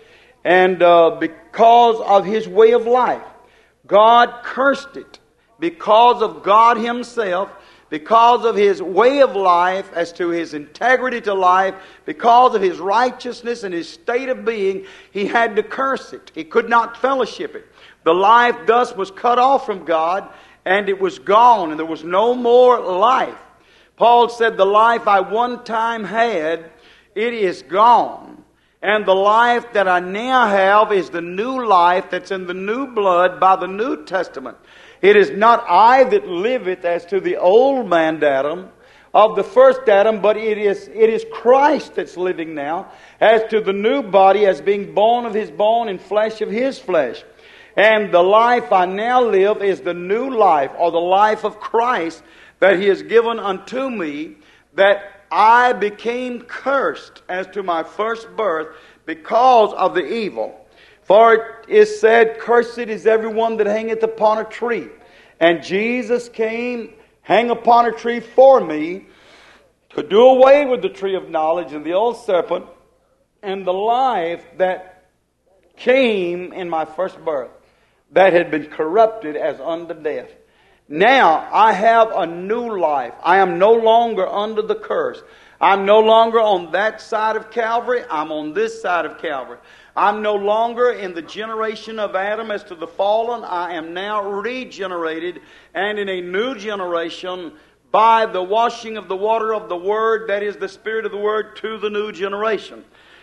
And because of his way of life, God cursed it. Because of God himself, because of his way of life as to his integrity to life, because of his righteousness and his state of being, he had to curse it. He could not fellowship it. The life thus was cut off from God, and it was gone, and there was no more life. Paul said, the life I one time had, it is gone. And the life that I now have is the new life that's in the new blood by the New Testament. It is not I that liveth as to the old man Adam, of the first Adam, but it is Christ that's living now, as to the new body, as being bone of his bone and flesh of his flesh. And the life I now live is the new life, or the life of Christ, that he has given unto me, that I became cursed as to my first birth because of the evil. For it is said, cursed is everyone that hangeth upon a tree. And Jesus came, hang upon a tree for me, to do away with the tree of knowledge and the old serpent, and the life that came in my first birth, that had been corrupted as unto death. Now I have a new life. I am no longer under the curse. I'm no longer on that side of Calvary. I'm on this side of Calvary. I'm no longer in the generation of Adam as to the fallen. I am now regenerated and in a new generation by the washing of the water of the Word, that is the Spirit of the Word, to the new generation.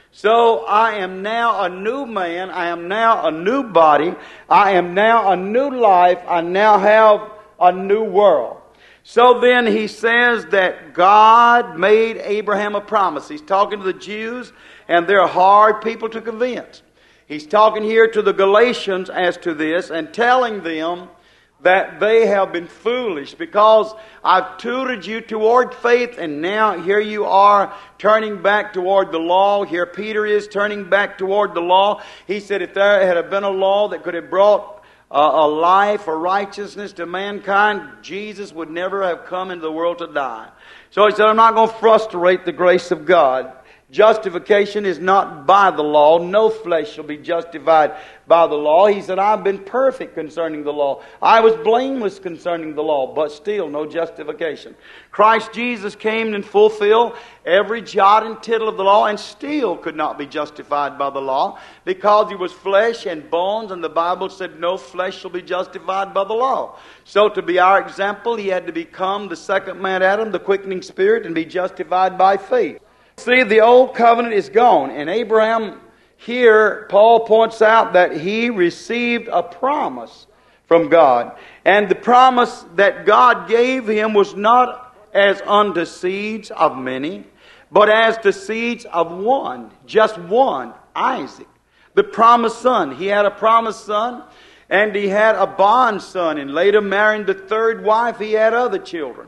So I am now a new man. I am now a new body. I am now a new life. I now have a new world. So then he says that God made Abraham a promise. He's talking to the Jews, and they're hard people to convince. He's talking here to the Galatians as to this, and telling them that they have been foolish, because I've tutored you toward faith, and now here you are turning back toward the law. Here Peter is turning back toward the law. He said if there had been a law that could have brought a life or righteousness to mankind, Jesus would never have come into the world to die. So he said, I'm not going to frustrate the grace of God. Justification is not by the law. No flesh shall be justified by the law. He said, I've been perfect concerning the law. I was blameless concerning the law, but still no justification. Christ Jesus came and fulfilled every jot and tittle of the law, and still could not be justified by the law, because he was flesh and bones, and the Bible said no flesh shall be justified by the law. So to be our example, he had to become the second man Adam, the quickening spirit, and be justified by faith. See, the old covenant is gone. And Abraham, here, Paul points out that he received a promise from God. And the promise that God gave him was not as unto seeds of many, but as to seeds of one, just one, Isaac, the promised son. He had a promised son, and he had a bond son. And later, marrying the third wife, he had other children.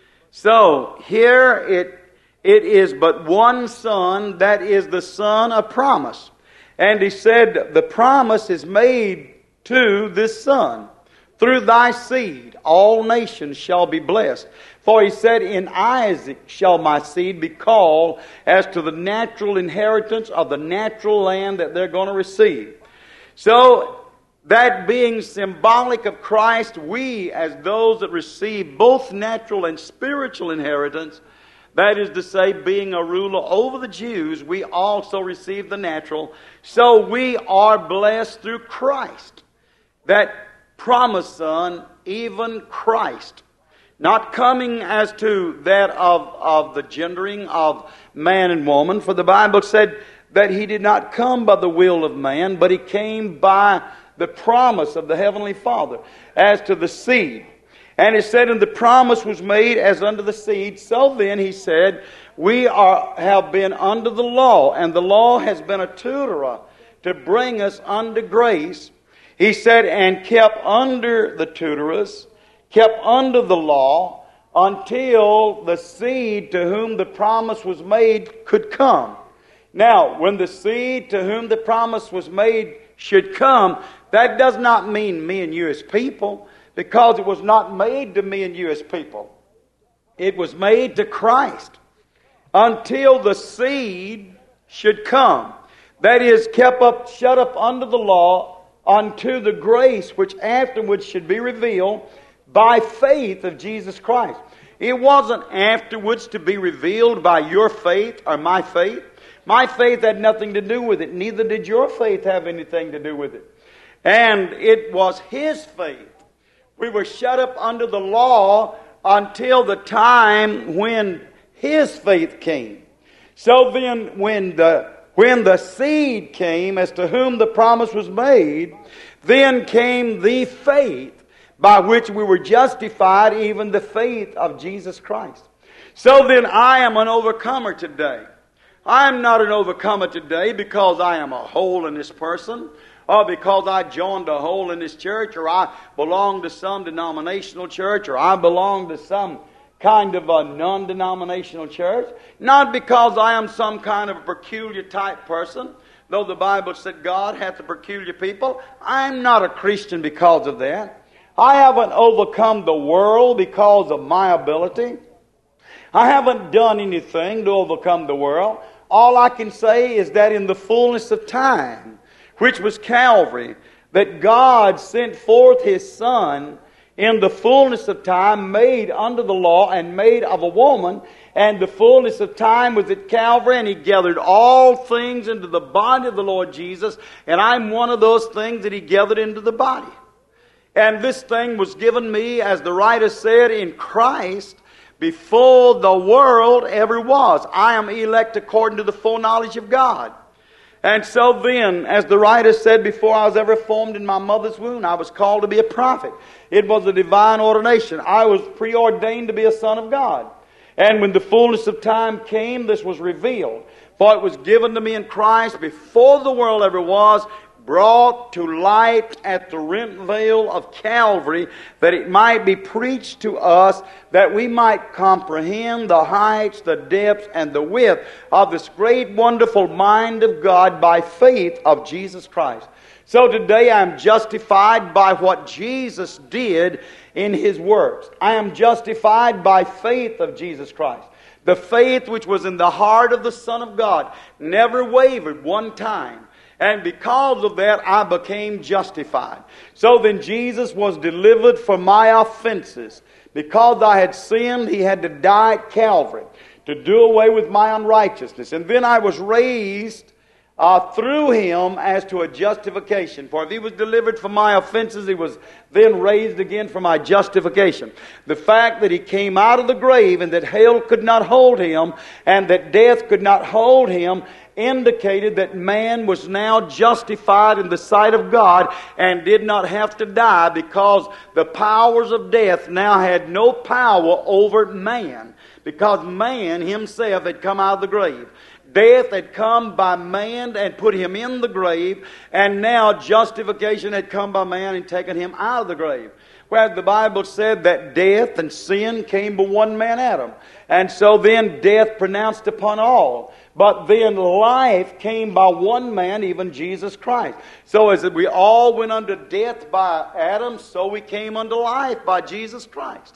So, here it is but one son, that is the son of promise. And he said, the promise is made to this son. Through thy seed, all nations shall be blessed. For he said, in Isaac shall my seed be called, as to the natural inheritance of the natural land that they're going to receive. So, that being symbolic of Christ, we, as those that receive both natural and spiritual inheritance, that is to say, being a ruler over the Jews, we also receive the natural. So we are blessed through Christ. That promised son, even Christ. Not coming as to that of the gendering of man and woman. For the Bible said that he did not come by the will of man, but he came by the promise of the Heavenly Father as to the seed. And it said, and the promise was made as unto the seed. So then, he said, we have been under the law, and the law has been a tutorer to bring us unto grace. He said, and kept under the tutoress, kept under the law, until the seed to whom the promise was made could come. Now, when the seed to whom the promise was made should come, that does not mean me and you as people, because it was not made to me and you as people. It was made to Christ. Until the seed should come. that is shut up under the law unto the grace which afterwards should be revealed by faith of Jesus Christ. It wasn't afterwards to be revealed by your faith or my faith. My faith had nothing to do with it. Neither did your faith have anything to do with it. And it was His faith. We were shut up under the law until the time when His faith came. So then when the seed came, as to whom the promise was made, then came the faith by which we were justified, even the faith of Jesus Christ. So then I am an overcomer today. I am not an overcomer today because I am a holiness person, or because I joined a holiness church, or I belong to some denominational church, or I belong to some kind of a non-denominational church. Not because I am some kind of a peculiar type person, though the Bible said God hath a peculiar people. I'm not a Christian because of that. I haven't overcome the world because of my ability. I haven't done anything to overcome the world. All I can say is that in the fullness of time, which was Calvary, that God sent forth His Son in the fullness of time, made under the law and made of a woman, and the fullness of time was at Calvary, and He gathered all things into the body of the Lord Jesus, and I'm one of those things that He gathered into the body. And this thing was given me, as the writer said, in Christ before the world ever was. I am elect according to the full knowledge of God. And so then, as the writer said, before I was ever formed in my mother's womb, I was called to be a prophet. It was a divine ordination. I was preordained to be a son of God. And when the fullness of time came, this was revealed. For it was given to me in Christ before the world ever was, brought to light at the rent veil of Calvary, that it might be preached to us, that we might comprehend the heights, the depths, and the width of this great wonderful mind of God by faith of Jesus Christ. So today I am justified by what Jesus did in His works. I am justified by faith of Jesus Christ. The faith which was in the heart of the Son of God never wavered one time. And because of that, I became justified. So then Jesus was delivered for my offenses. Because I had sinned, He had to die at Calvary to do away with my unrighteousness. And then I was raised through Him as to a justification. For if He was delivered for my offenses, He was then raised again for my justification. The fact that He came out of the grave and that hell could not hold Him and that death could not hold Him indicated that man was now justified in the sight of God and did not have to die, because the powers of death now had no power over man, because man himself had come out of the grave. Death had come by man and put him in the grave, and now justification had come by man and taken him out of the grave. Where the Bible said that death and sin came by one man, Adam. And so then death pronounced upon all. But then life came by one man, even Jesus Christ. So as we all went unto death by Adam, so we came unto life by Jesus Christ.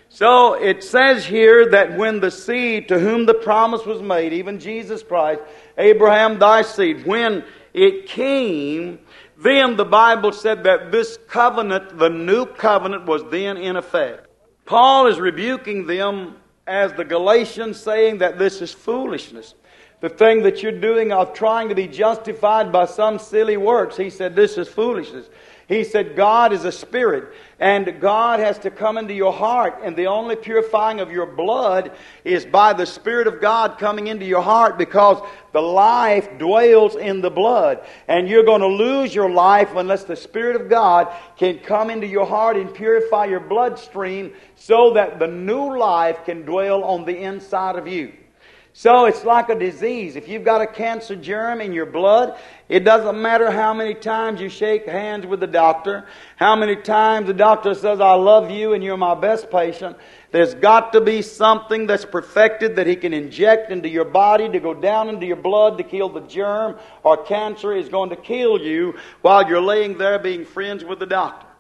So it says here that when the seed to whom the promise was made, even Jesus Christ, Abraham thy seed, when it came, then the Bible said that this covenant, the new covenant, was then in effect. Paul is rebuking them as the Galatians, saying that this is foolishness. The thing that you're doing of trying to be justified by some silly works, he said, this is foolishness. He said, God is a spirit, and God has to come into your heart, and the only purifying of your blood is by the Spirit of God coming into your heart, because the life dwells in the blood. And you're going to lose your life unless the Spirit of God can come into your heart and purify your bloodstream, so that the new life can dwell on the inside of you. So it's like a disease. If you've got a cancer germ in your blood, it doesn't matter how many times you shake hands with the doctor, how many times the doctor says, I love you and you're my best patient. There's got to be something that's perfected that he can inject into your body to go down into your blood to kill the germ, or cancer is going to kill you while you're laying there being friends with the doctor.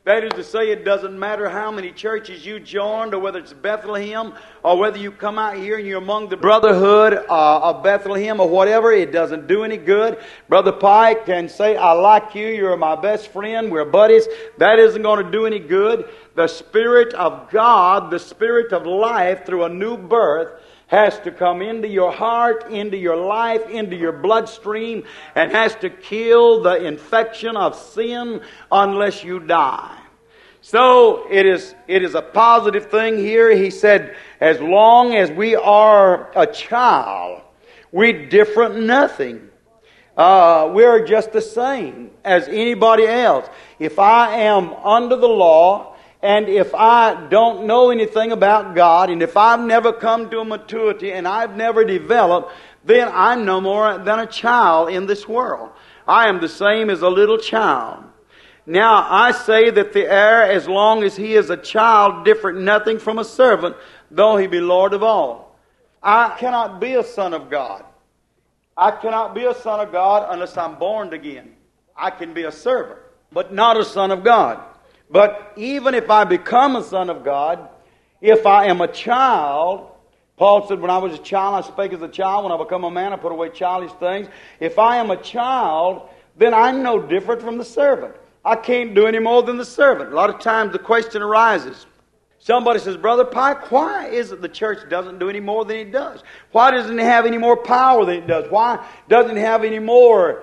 That is to say, it doesn't matter how many churches you joined, or whether it's Bethlehem, or whether you come out here and you're among the brotherhood of Bethlehem, or whatever. It doesn't do any good. Brother Pike can say, I like you, you're my best friend, we're buddies. That isn't going to do any good. The Spirit of God, the Spirit of life through a new birth, has to come into your heart, into your life, into your bloodstream, and has to kill the infection of sin unless you die. So it is a positive thing here. He said, as long as we are a child, we differ nothing. We are just the same as anybody else. If I am under the law, and if I don't know anything about God, and if I've never come to a maturity, and I've never developed, then I'm no more than a child in this world. I am the same as a little child. Now, I say that the heir, as long as he is a child, differeth nothing from a servant, though he be Lord of all. I cannot be a son of God. I cannot be a son of God unless I'm born again. I can be a servant, but not a son of God. But even if I become a son of God, if I am a child, Paul said, when I was a child, I spake as a child. When I become a man, I put away childish things. If I am a child, then I'm no different from the servant. I can't do any more than the servant. A lot of times the question arises. Somebody says, Brother Pike, why is it the church doesn't do any more than it does? Why doesn't it have any more power than it does? Why doesn't it have any more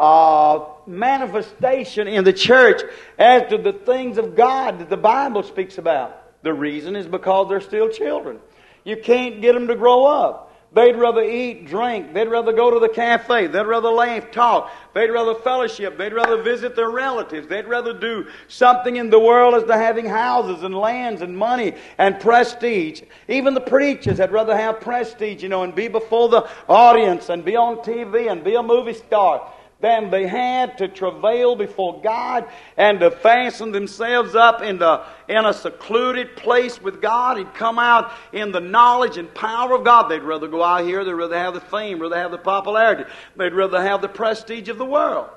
manifestation in the church as to the things of God that the Bible speaks about? The reason is because they're still children. You can't get them to grow up. They'd rather eat, drink. They'd rather go to the cafe. They'd rather laugh, talk. They'd rather fellowship. They'd rather visit their relatives. They'd rather do something in the world as to having houses and lands and money and prestige. Even the preachers had rather have prestige, and be before the audience and be on TV and be a movie star than they had to travail before God and to fasten themselves up in a secluded place with God and come out in the knowledge and power of God. They'd rather go out here. They'd rather have the fame, rather have the popularity. They'd rather have the prestige of the world.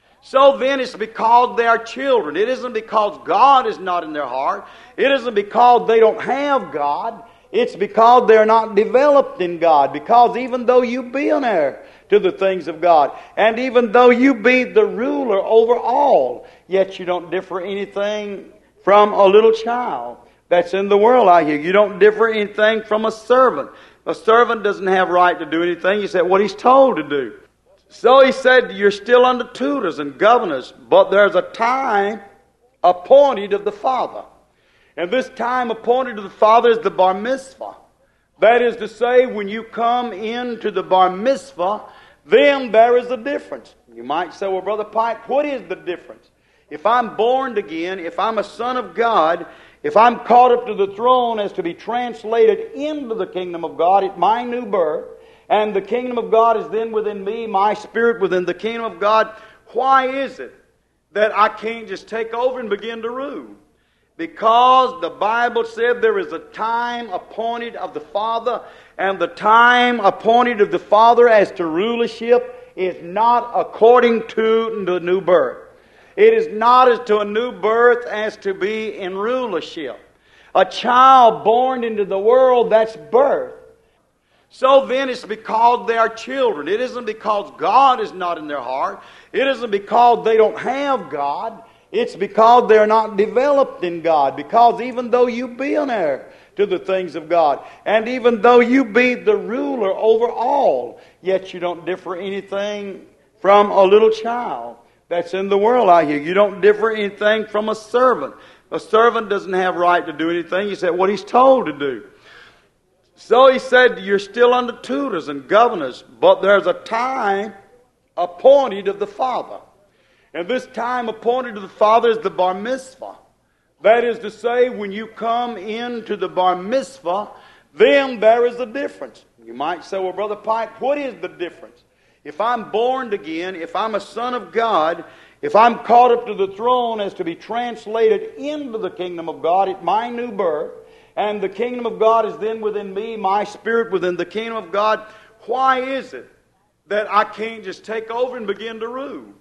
So then it's because they are children. It isn't because God is not in their heart. It isn't because they don't have God. It's because they're not developed in God. Because even though you be an heir to the things of God, and even though you be the ruler over all, yet you don't differ anything from a little child that's in the world out here. You don't differ anything from a servant. A servant doesn't have right to do anything. You said what he's told to do. So he said, you're still under tutors and governors, but there's a time appointed of the Father. And this time appointed to the Father is the bar mitzvah. That is to say, when you come into the bar mitzvah, then there is a difference. You might say, well, Brother Pike, what is the difference? If I'm born again, if I'm a son of God, if I'm caught up to the throne as to be translated into the kingdom of God at my new birth, and the kingdom of God is then within me, my spirit within the kingdom of God, why is it that I can't just take over and begin to rule? Because the Bible said there is a time appointed of the Father, and the time appointed of the Father as to rulership is not according to the new birth. It is not as to a new birth as to be in rulership. A child born into the world, that's birth. So then it's because they are children. It isn't because God is not in their heart. It isn't because they don't have God. It's because they're not developed in God. Because even though you be an heir to the things of God, and even though you be the ruler over all, yet you don't differ anything from a little child that's in the world out here. You don't differ anything from a servant. A servant doesn't have right to do anything. You said what he's told to do. So he said, you're still under tutors and governors, but there's a time appointed of the Father. And this time appointed to the Father is the bar mitzvah. That is to say, when you come into the bar mitzvah, then there is a difference. You might say, well, Brother Pike, what is the difference? If I'm born again, if I'm a son of God, if I'm caught up to the throne as to be translated into the kingdom of God at my new birth, and the kingdom of God is then within me, my spirit within the kingdom of God, why is it that I can't just take over and begin to rule?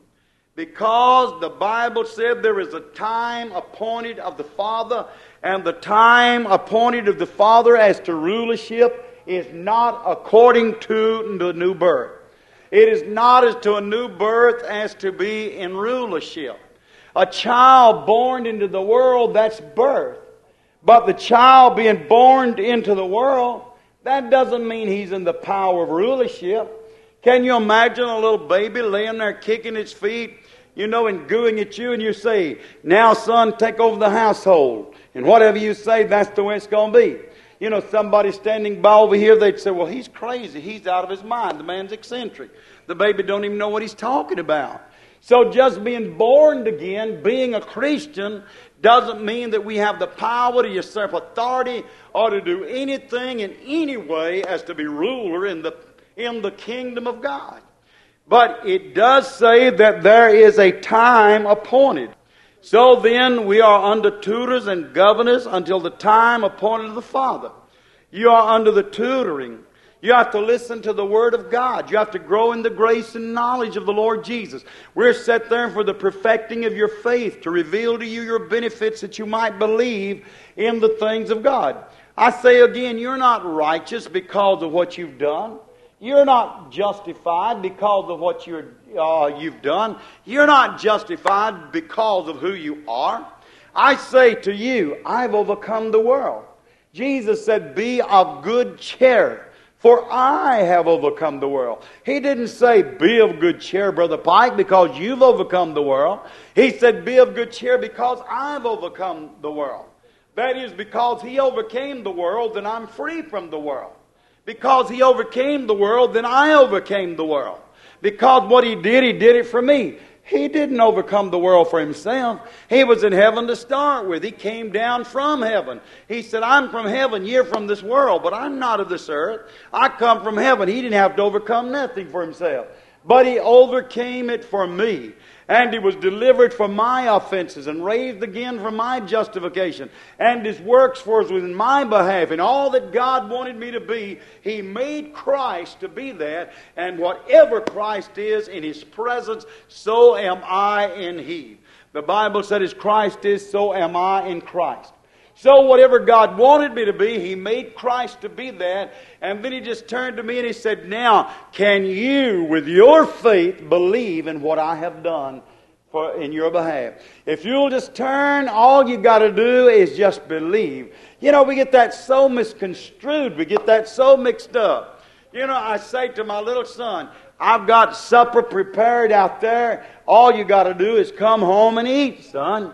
Because the Bible said there is a time appointed of the Father, and the time appointed of the Father as to rulership is not according to the new birth. It is not as to a new birth as to be in rulership. A child born into the world, that's birth. But the child being born into the world, that doesn't mean he's in the power of rulership. Can you imagine a little baby laying there kicking its feet, and gooing at you, and you say, "Now, son, take over the household." And whatever you say, that's the way it's going to be. Somebody standing by over here, they'd say, "Well, he's crazy. He's out of his mind. The man's eccentric. The baby don't even know what he's talking about." So just being born again, being a Christian, doesn't mean that we have the power to usurp authority or to do anything in any way as to be ruler in the kingdom of God. But it does say that there is a time appointed. So then we are under tutors and governors until the time appointed of the Father. You are under the tutoring. You have to listen to the Word of God. You have to grow in the grace and knowledge of the Lord Jesus. We're set there for the perfecting of your faith, to reveal to you your benefits that you might believe in the things of God. I say again, you're not righteous because of what you've done. You're not justified because of what you've done. You're not justified because of who you are. I say to you, I've overcome the world. Jesus said, "Be of good cheer, for I have overcome the world." He didn't say, "Be of good cheer, Brother Pike, because you've overcome the world." He said, "Be of good cheer because I've overcome the world." That is, because He overcame the world, then I'm free from the world. Because He overcame the world, then I overcame the world. Because what He did it for me. He didn't overcome the world for Himself. He was in heaven to start with. He came down from heaven. He said, "I'm from heaven, you're from this world, but I'm not of this earth. I come from heaven." He didn't have to overcome nothing for Himself. But He overcame it for me. And He was delivered from my offenses and raised again for my justification. And His works for us was in my behalf. And all that God wanted me to be, He made Christ to be that. And whatever Christ is in His presence, so am I in He. The Bible said, as Christ is, so am I in Christ. So whatever God wanted me to be, He made Christ to be that. And then He just turned to me and He said, "Now, can you, with your faith, believe in what I have done in your behalf?" If you'll just turn, all you got to do is just believe. We get that so misconstrued. We get that so mixed up. I say to my little son, "I've got supper prepared out there. All you got to do is come home and eat, son.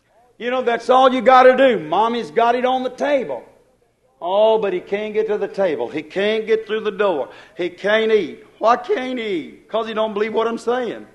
That's all you got to do. Mommy's got it on the table." Oh, but he can't get to the table. He can't get through the door. He can't eat. Why can't he eat? Because he don't believe what I'm saying.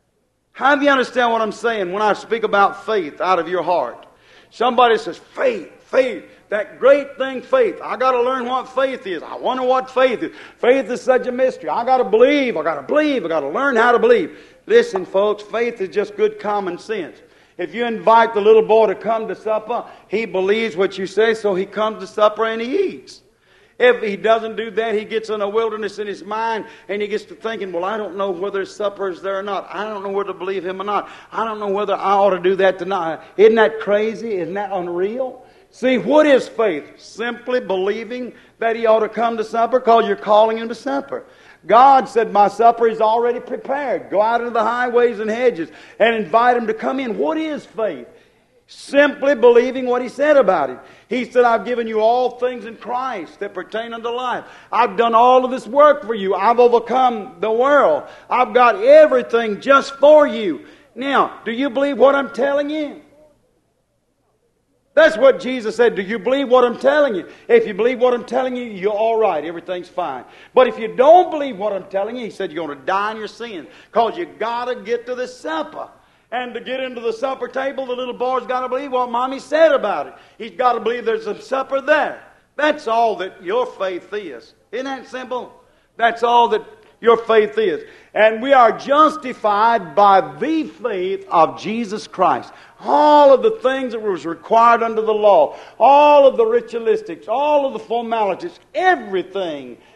How do you understand what I'm saying when I speak about faith out of your heart? Somebody says, faith, that great thing, faith. I got to learn what faith is. I wonder what faith is. Faith is such a mystery. I got to believe. I got to learn how to believe. Listen, folks, faith is just good common sense. If you invite the little boy to come to supper, he believes what you say, so he comes to supper and he eats. If he doesn't do that, he gets in a wilderness in his mind and he gets to thinking, "Well, I don't know whether his supper is there or not. I don't know whether to believe him or not. I don't know whether I ought to do that tonight." Isn't that crazy? Isn't that unreal? See, what is faith? Simply believing that he ought to come to supper because you're calling him to supper. God said, "My supper is already prepared. Go out into the highways and hedges and invite him to come in." What is faith? Simply believing what He said about it. He said, "I've given you all things in Christ that pertain unto life. I've done all of this work for you. I've overcome the world. I've got everything just for you." Now, do you believe what I'm telling you? That's what Jesus said. Do you believe what I'm telling you? If you believe what I'm telling you, you're all right. Everything's fine. But if you don't believe what I'm telling you, He said, you're going to die in your sin. Because you got to get to the supper. And to get into the supper table, the little boy's got to believe what Mommy said about it. He's got to believe there's a supper there. That's all that your faith is. Isn't that simple? That's all that your faith is. And we are justified by the faith of Jesus Christ. All of the things that was required under the law, all of the ritualistics, all of the formalities, everything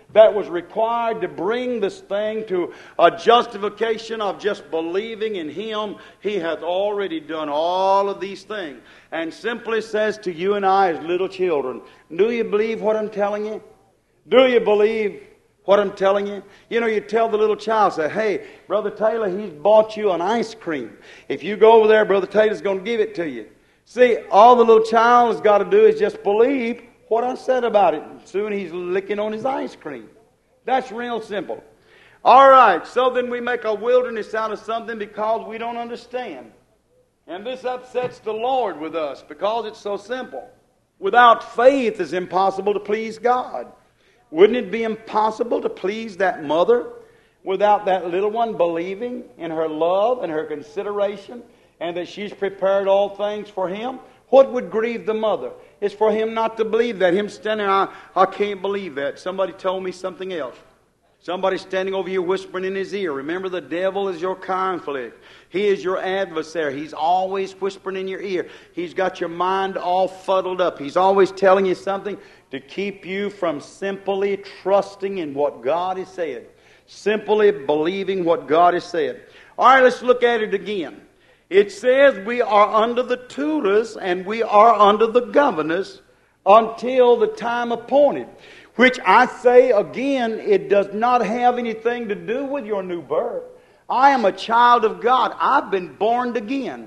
that was required to bring this thing to a justification of just believing in Him. He hath already done all of these things. And simply says to you and I as little children, do you believe what I'm telling you? Do you believe what I'm telling you? You know, you tell the little child, say, hey, Brother Taylor, he's bought you an ice cream. If you go over there, Brother Taylor's going to give it to you. See, all the little child has got to do is just believe what I said about it. Soon he's licking on his ice cream. That's real simple. All right, so then we make a wilderness out of something because we don't understand. And this upsets the Lord with us because it's so simple. Without faith, it's impossible to please God. Wouldn't it be impossible to please that mother without that little one believing in her love and her consideration and that she's prepared all things for him? What would grieve the mother? It's for him not to believe that. Him standing there, I can't believe that. Somebody told me something else. Somebody standing over here whispering in his ear. Remember, the devil is your conflict. He is your adversary. He's always whispering in your ear. He's got your mind all fuddled up. He's always telling you something to keep you from simply trusting in what God has said. Simply believing what God has said. All right, let's look at it again. It says we are under the tutors and we are under the governors until the time appointed. Which I say again, it does not have anything to do with your new birth. I am a child of God. I've been born again.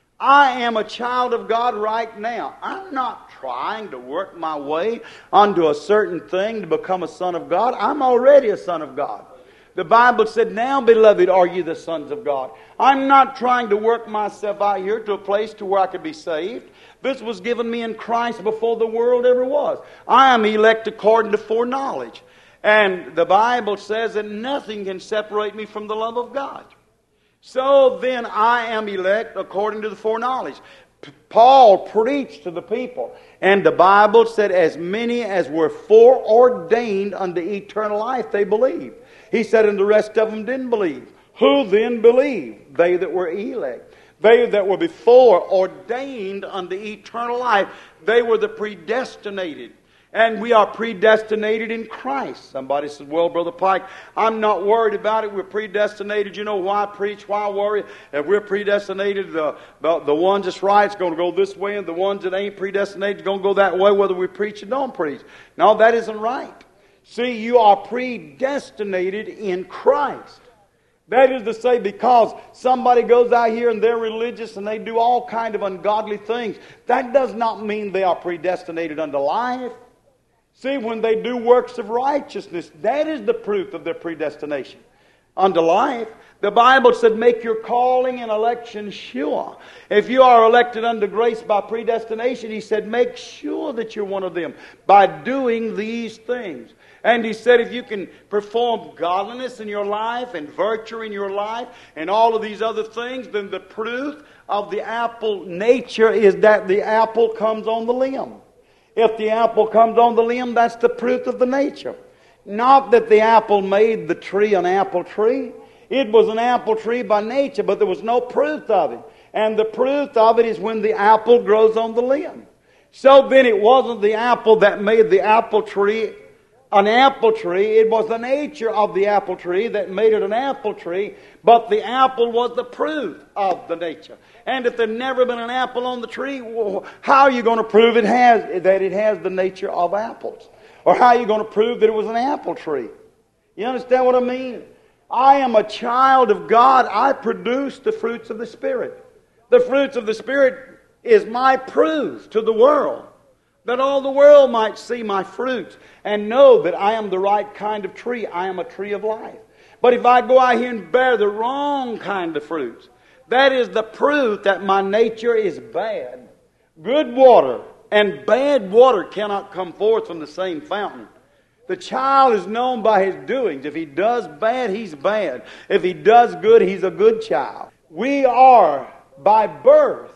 I am a child of God right now. I'm not trying to work my way onto a certain thing to become a son of God. I'm already a son of God. The Bible said, now, beloved, are you the sons of God. I'm not trying to work myself out here to a place to where I could be saved. This was given me in Christ before the world ever was. I am elect according to foreknowledge. And the Bible says that nothing can separate me from the love of God. So then I am elect according to the foreknowledge. Paul preached to the people. And the Bible said, as many as were foreordained unto eternal life, they believed. He said, and the rest of them didn't believe. Who then believed? They that were elect. They that were before ordained unto eternal life. They were the predestinated. And we are predestinated in Christ. Somebody said, well, Brother Pike, I'm not worried about it. We're predestinated. You know, why preach? Why worry? If we're predestinated, the ones that's right is going to go this way, and the ones that ain't predestinated is going to go that way, whether we preach or don't preach. No, that isn't right. See, you are predestinated in Christ. That is to say, because somebody goes out here and they're religious and they do all kind of ungodly things, that does not mean they are predestinated unto life. See, when they do works of righteousness, that is the proof of their predestination unto life. The Bible said, make your calling and election sure. If you are elected unto grace by predestination, He said, make sure that you're one of them by doing these things. And He said, if you can perform godliness in your life and virtue in your life and all of these other things, then the proof of the apple nature is that the apple comes on the limb. If the apple comes on the limb, that's the proof of the nature. Not that the apple made the tree an apple tree. It was an apple tree by nature, but there was no proof of it. And the proof of it is when the apple grows on the limb. So then it wasn't the apple that made the apple tree an apple tree. It was the nature of the apple tree that made it an apple tree, but the apple was the proof of the nature. And if there'd never been an apple on the tree, well, how are you going to prove that it has the nature of apples? Or how are you going to prove that it was an apple tree? You understand what I mean? I am a child of God. I produce the fruits of the Spirit. The fruits of the Spirit is my proof to the world, that all the world might see my fruits and know that I am the right kind of tree. I am a tree of life. But if I go out here and bear the wrong kind of fruits, that is the proof that my nature is bad. Good water and bad water cannot come forth from the same fountain. The child is known by his doings. If he does bad, he's bad. If he does good, he's a good child. We are, by birth,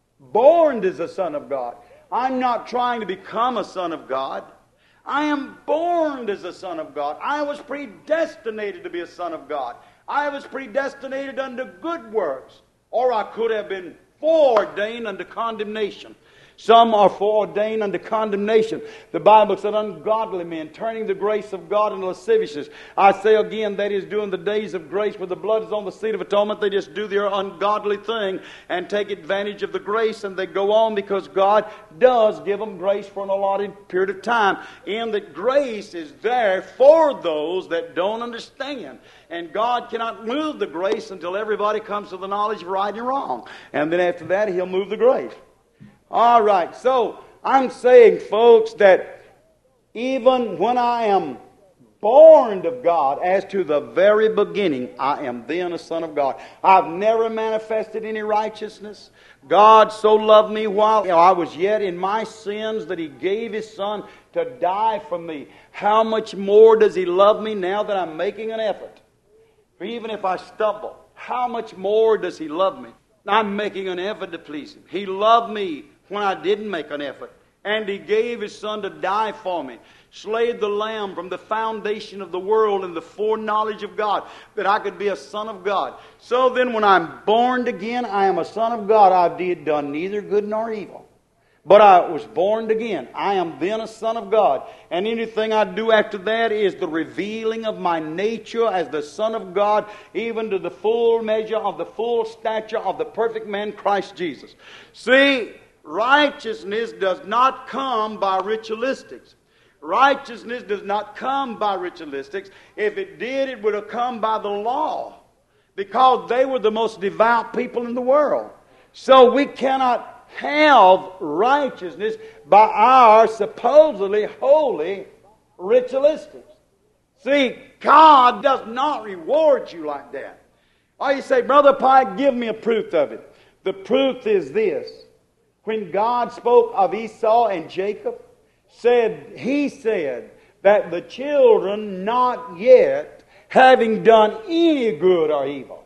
born as a son of God. I'm not trying to become a son of God. I am born as a son of God. I was predestinated to be a son of God. I was predestinated unto good works, or I could have been foreordained unto condemnation. Some are foreordained unto condemnation. The Bible said ungodly men, turning the grace of God into lasciviousness. I say again, that is during the days of grace where the blood is on the seat of atonement. They just do their ungodly thing and take advantage of the grace, and they go on because God does give them grace for an allotted period of time. And that grace is there for those that don't understand. And God cannot move the grace until everybody comes to the knowledge of right and wrong. And then after that, He'll move the grace. All right, so I'm saying, folks, that even when I am born of God, as to the very beginning, I am then a son of God. I've never manifested any righteousness. God so loved me while I was yet in my sins that He gave His Son to die for me. How much more does He love me now that I'm making an effort? For even if I stumble, how much more does He love me? I'm making an effort to please Him. He loved me when I didn't make an effort. And He gave His Son to die for me. Slayed the Lamb from the foundation of the world in the foreknowledge of God, that I could be a son of God. So then when I'm born again, I am a son of God. I've done neither good nor evil. But I was born again. I am then a son of God. And anything I do after that is the revealing of my nature as the Son of God, even to the full measure of the full stature of the perfect man, Christ Jesus. See, righteousness does not come by ritualistics. Righteousness does not come by ritualistics. If it did, it would have come by the law, because they were the most devout people in the world. So we cannot have righteousness by our supposedly holy ritualistics. See, God does not reward you like that. Or you say, Brother Pike, give me a proof of it. The proof is this. When God spoke of Esau and Jacob, He said that the children not yet having done any good or evil.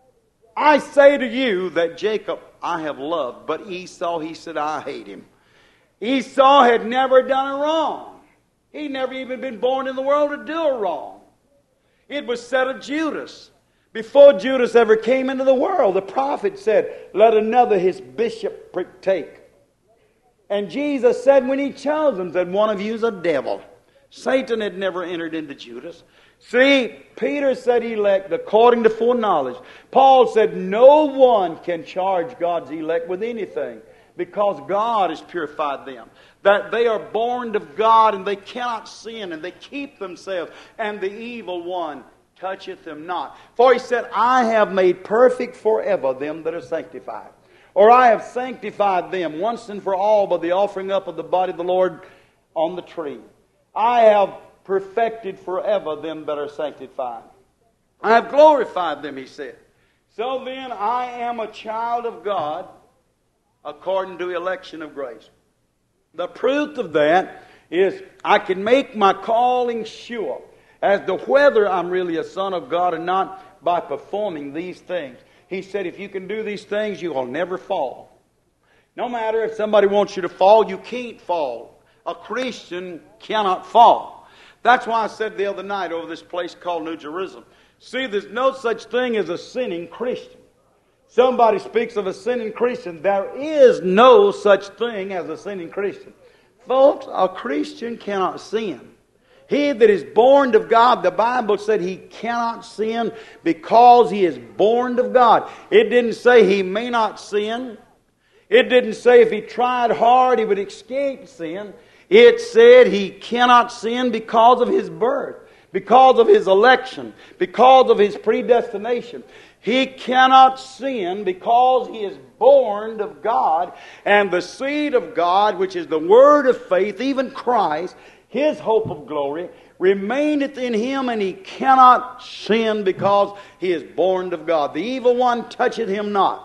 I say to you that Jacob I have loved, but Esau, He said, I hate him. Esau had never done a wrong. He'd never even been born in the world to do a wrong. It was said of Judas. Before Judas ever came into the world, the prophet said, let another his bishopric take. And Jesus said when He chose him, that one of you is a devil. Satan had never entered into Judas. See, Peter said elect according to foreknowledge. Paul said no one can charge God's elect with anything, because God has purified them. That they are born of God, and they cannot sin, and they keep themselves, and the evil one toucheth them not. For He said, I have made perfect forever them that are sanctified. Or I have sanctified them once and for all by the offering up of the body of the Lord on the tree. I have perfected forever them that are sanctified. I have glorified them, He said. So then I am a child of God according to election of grace. The proof of that is I can make my calling sure as to whether I'm really a son of God or not by performing these things. He said, if you can do these things, you will never fall. No matter if somebody wants you to fall, you can't fall. A Christian cannot fall. That's why I said the other night over this place called New Jerusalem. See, there's no such thing as a sinning Christian. Somebody speaks of a sinning Christian. There is no such thing as a sinning Christian. Folks, a Christian cannot sin. He that is born of God, the Bible said he cannot sin because he is born of God. It didn't say he may not sin. It didn't say if he tried hard he would escape sin. It said he cannot sin because of his birth, because of his election, because of his predestination. He cannot sin because he is born of God, and the seed of God, which is the word of faith, even Christ, His hope of glory, remaineth in him, and he cannot sin because he is born of God. The evil one toucheth him not.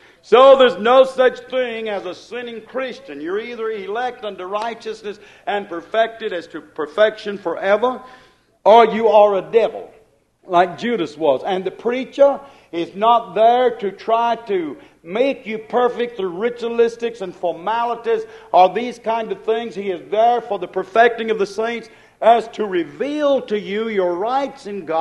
So there's no such thing as a sinning Christian. You're either elect unto righteousness and perfected as to perfection forever, or you are a devil, like Judas was. And the preacher is not there to try to make you perfect through ritualistics and formalities or these kind of things. He is there for the perfecting of the saints, as to reveal to you your rights in God,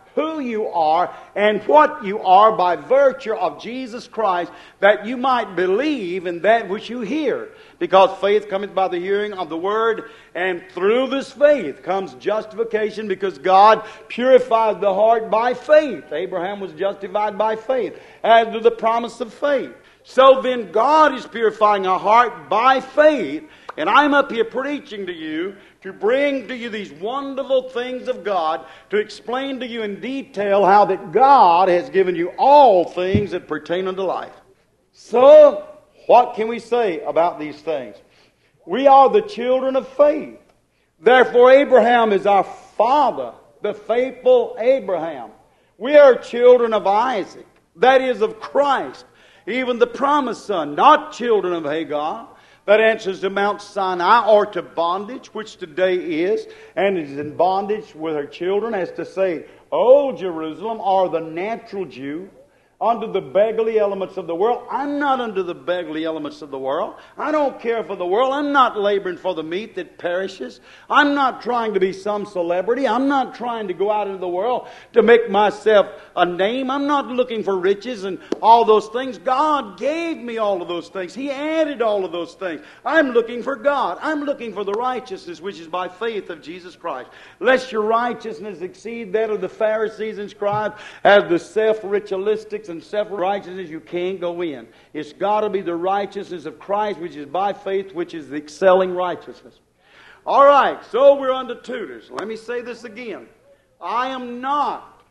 who you are and what you are by virtue of Jesus Christ, that you might believe in that which you hear. Because faith cometh by the hearing of the Word, and through this faith comes justification, because God purifies the heart by faith. Abraham was justified by faith, as to the promise of faith. So then God is purifying our heart by faith, and I'm up here preaching to you to bring to you these wonderful things of God, to explain to you in detail how that God has given you all things that pertain unto life. So, what can we say about these things? We are the children of faith. Therefore, Abraham is our father, the faithful Abraham. We are children of Isaac, that is, of Christ, even the promised son, not children of Hagar. That answers to Mount Sinai, or to bondage, which today is, and is in bondage with her children, as to say, O Jerusalem, or the natural Jew, under the beggarly elements of the world. I'm not under the beggarly elements of the world. I don't care for the world. I'm not laboring for the meat that perishes. I'm not trying to be some celebrity. I'm not trying to go out into the world to make myself a name. I'm not looking for riches and all those things. God gave me all of those things. He added all of those things. I'm looking for God. I'm looking for the righteousness which is by faith of Jesus Christ. Lest your righteousness exceed that of the Pharisees and scribes, as the self-ritualistics and self-righteousness, you can't go in. It's got to be the righteousness of Christ, which is by faith, which is the excelling righteousness. All right, so we're under tutors. Let me say this again. I am not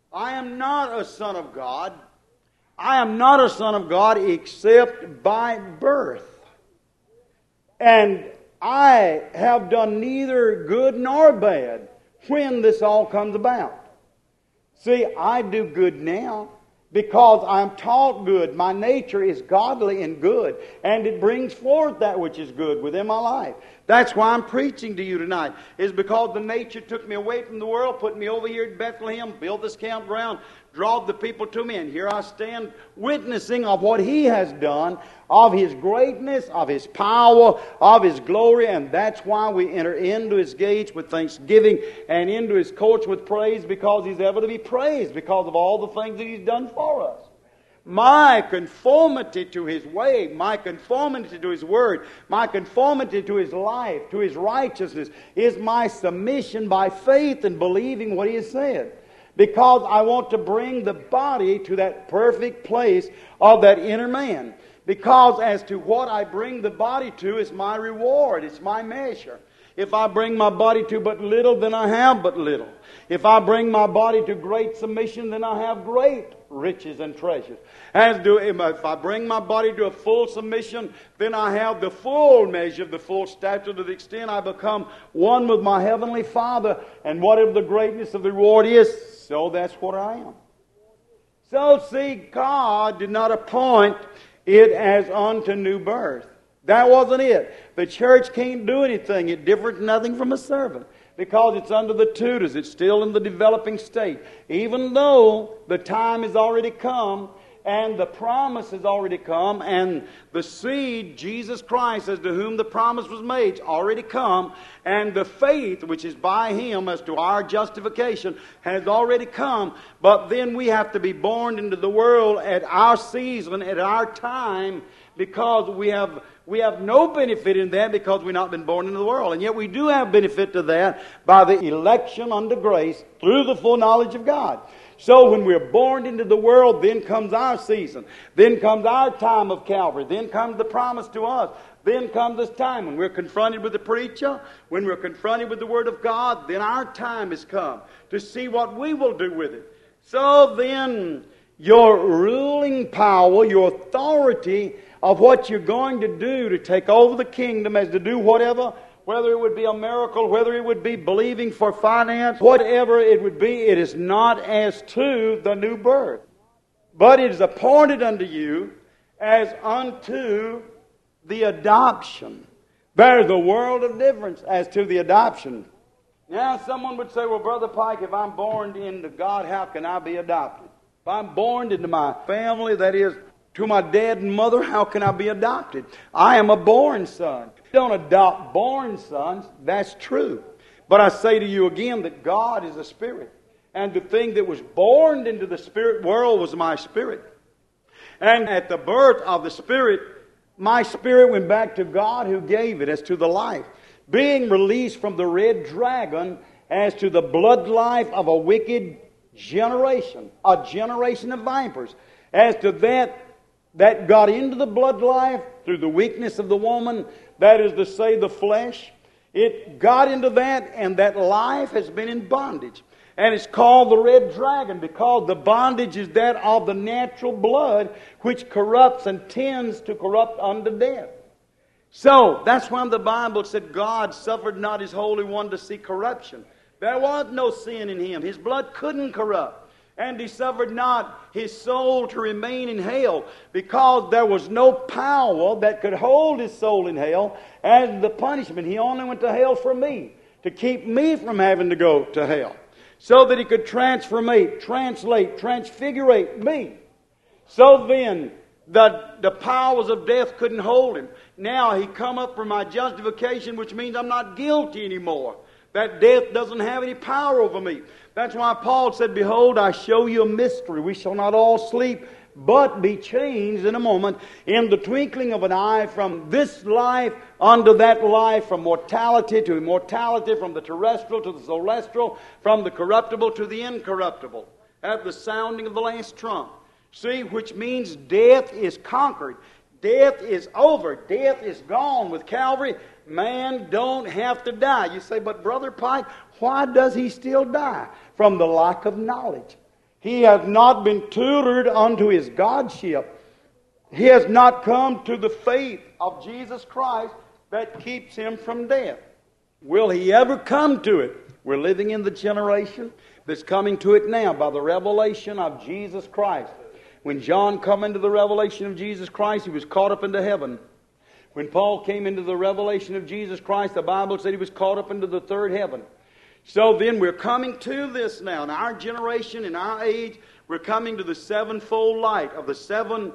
a son of God. I am not a son of God except by birth. And I have done neither good nor bad when this all comes about. See, I do good now because I'm taught good. My nature is godly and good, and it brings forth that which is good within my life. That's why I'm preaching to you tonight, is because the nature took me away from the world, put me over here at Bethlehem, built this campground, drawed the people to me, and here I stand witnessing of what He has done, of His greatness, of His power, of His glory, and that's why we enter into His gates with thanksgiving and into His courts with praise, because He's ever to be praised because of all the things that He's done for us. My conformity to His way, my conformity to His Word, my conformity to His life, to His righteousness, is my submission by faith and believing what He has said. Because I want to bring the body to that perfect place of that inner man. Because as to what I bring the body to is my reward, it's my measure. If I bring my body to but little, then I have but little. If I bring my body to great submission, then I have great riches and treasures. If I bring my body to a full submission, then I have the full measure, the full stature, to the extent I become one with my Heavenly Father. And whatever the greatness of the reward is, so that's what I am. So see, God did not appoint it as unto new birth. That wasn't it. The church can't do anything. It differs nothing from a servant, because it's under the tutors. It's still in the developing state. Even though the time has already come, and the promise has already come, and the seed, Jesus Christ, as to whom the promise was made, has already come, and the faith, which is by Him as to our justification, has already come. But then we have to be born into the world at our season, at our time, because we have no benefit in that, because we've not been born into the world. And yet we do have benefit to that by the election under grace through the full knowledge of God. So when we're born into the world, then comes our season. Then comes our time of Calvary. Then comes the promise to us. Then comes this time when we're confronted with the preacher, when we're confronted with the Word of God, then our time has come to see what we will do with it. So then your ruling power, your authority of what you're going to do to take over the kingdom, as to do whatever, whether it would be a miracle, whether it would be believing for finance, whatever it would be, it is not as to the new birth. But it is appointed unto you as unto the adoption. There's a world of difference as to the adoption. Now someone would say, well, Brother Pike, if I'm born into God, how can I be adopted? If I'm born into my family, that is, to my dad and mother, how can I be adopted? I am a born son. Don't adopt born sons. That's true. But I say to you again that God is a spirit. And the thing that was born into the spirit world was my spirit. And at the birth of the spirit, my spirit went back to God who gave it as to the life. Being released from the red dragon as to the blood life of a wicked generation, a generation of vipers. As to that got into the blood life through the weakness of the woman, that is to say the flesh. It got into that, and that life has been in bondage. And it's called the red dragon because the bondage is that of the natural blood which corrupts and tends to corrupt unto death. So, that's why the Bible said God suffered not His Holy One to see corruption. There was no sin in Him. His blood couldn't corrupt. And He suffered not His soul to remain in hell because there was no power that could hold His soul in hell as the punishment. He only went to hell for me, to keep me from having to go to hell, so that He could transformate, translate, transfigurate me. So then, the powers of death couldn't hold Him. Now He come up for my justification, which means I'm not guilty anymore. That death doesn't have any power over me. That's why Paul said, Behold, I show you a mystery. We shall not all sleep, but be changed in a moment, in the twinkling of an eye, from this life unto that life, from mortality to immortality, from the terrestrial to the celestial, from the corruptible to the incorruptible, at the sounding of the last trump. See, which means death is conquered. Death is over. Death is gone with Calvary. Man don't have to die. You say, but Brother Pike, why does he still die? From the lack of knowledge. He has not been tutored unto his Godship. He has not come to the faith of Jesus Christ that keeps him from death. Will he ever come to it? We're living in the generation that's coming to it now by the revelation of Jesus Christ. When John come into the revelation of Jesus Christ, he was caught up into heaven. When Paul came into the revelation of Jesus Christ, the Bible said he was caught up into the third heaven. So then we're coming to this now. In our generation, in our age, we're coming to the sevenfold light of the seven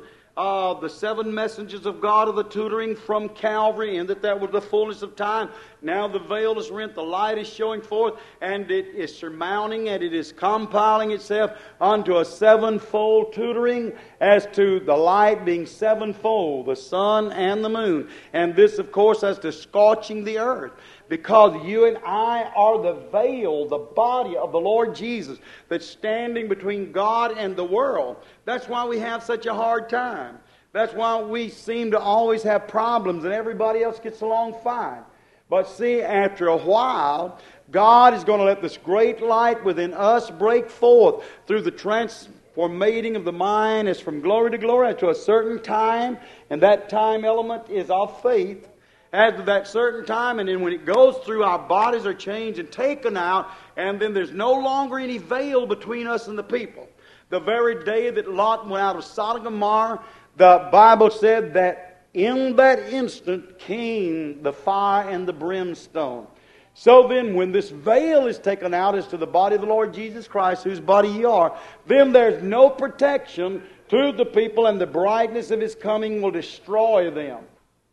messengers of God of the tutoring from Calvary, and that was the fullness of time. Now the veil is rent, the light is showing forth, and it is surmounting and it is compiling itself unto a sevenfold tutoring as to the light being sevenfold, the sun and the moon. And this, of course, as to scorching the earth. Because you and I are the veil, the body of the Lord Jesus that's standing between God and the world. That's why we have such a hard time. That's why we seem to always have problems and everybody else gets along fine. But see, after a while, God is going to let this great light within us break forth through the transformating of the mind as from glory to glory to a certain time, and that time element is of faith. After that certain time, and then when it goes through, our bodies are changed and taken out, and then there's no longer any veil between us and the people. The very day that Lot went out of Sodom and Gomorrah, the Bible said that in that instant came the fire and the brimstone. So then, when this veil is taken out as to the body of the Lord Jesus Christ, whose body ye are, then there's no protection to the people, and the brightness of His coming will destroy them.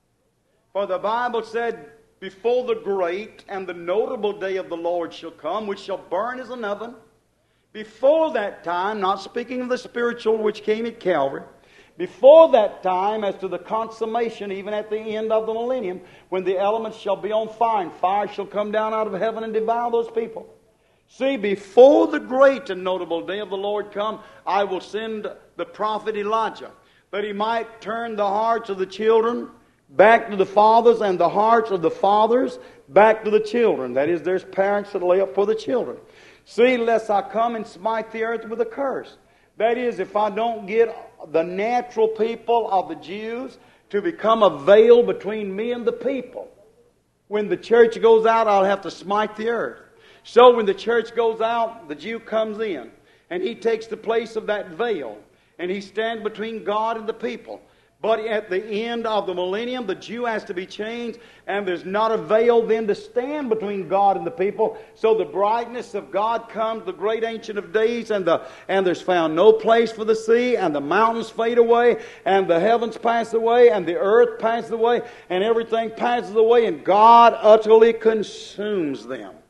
For the Bible said, before the great and the notable day of the Lord shall come, which shall burn as an oven. Before that time, not speaking of the spiritual which came at Calvary, before that time, as to the consummation, even at the end of the millennium, when the elements shall be on fire, and fire shall come down out of heaven and devour those people. See, before the great and notable day of the Lord come, I will send the prophet Elijah, that he might turn the hearts of the children back to the fathers, and the hearts of the fathers back to the children. That is, there's parents that lay up for the children. See, lest I come and smite the earth with a curse. That is, if I don't get the natural people of the Jews to become a veil between me and the people. When the church goes out, I'll have to smite the earth. So when the church goes out, the Jew comes in, and he takes the place of that veil, and he stands between God and the people. But at the end of the millennium, the Jew has to be changed, and there's not a veil then to stand between God and the people. So the brightness of God comes, the great Ancient of Days, and there's found no place for the sea, and the mountains fade away, and the heavens pass away, and the earth passes away, and everything passes away, and God utterly consumes them.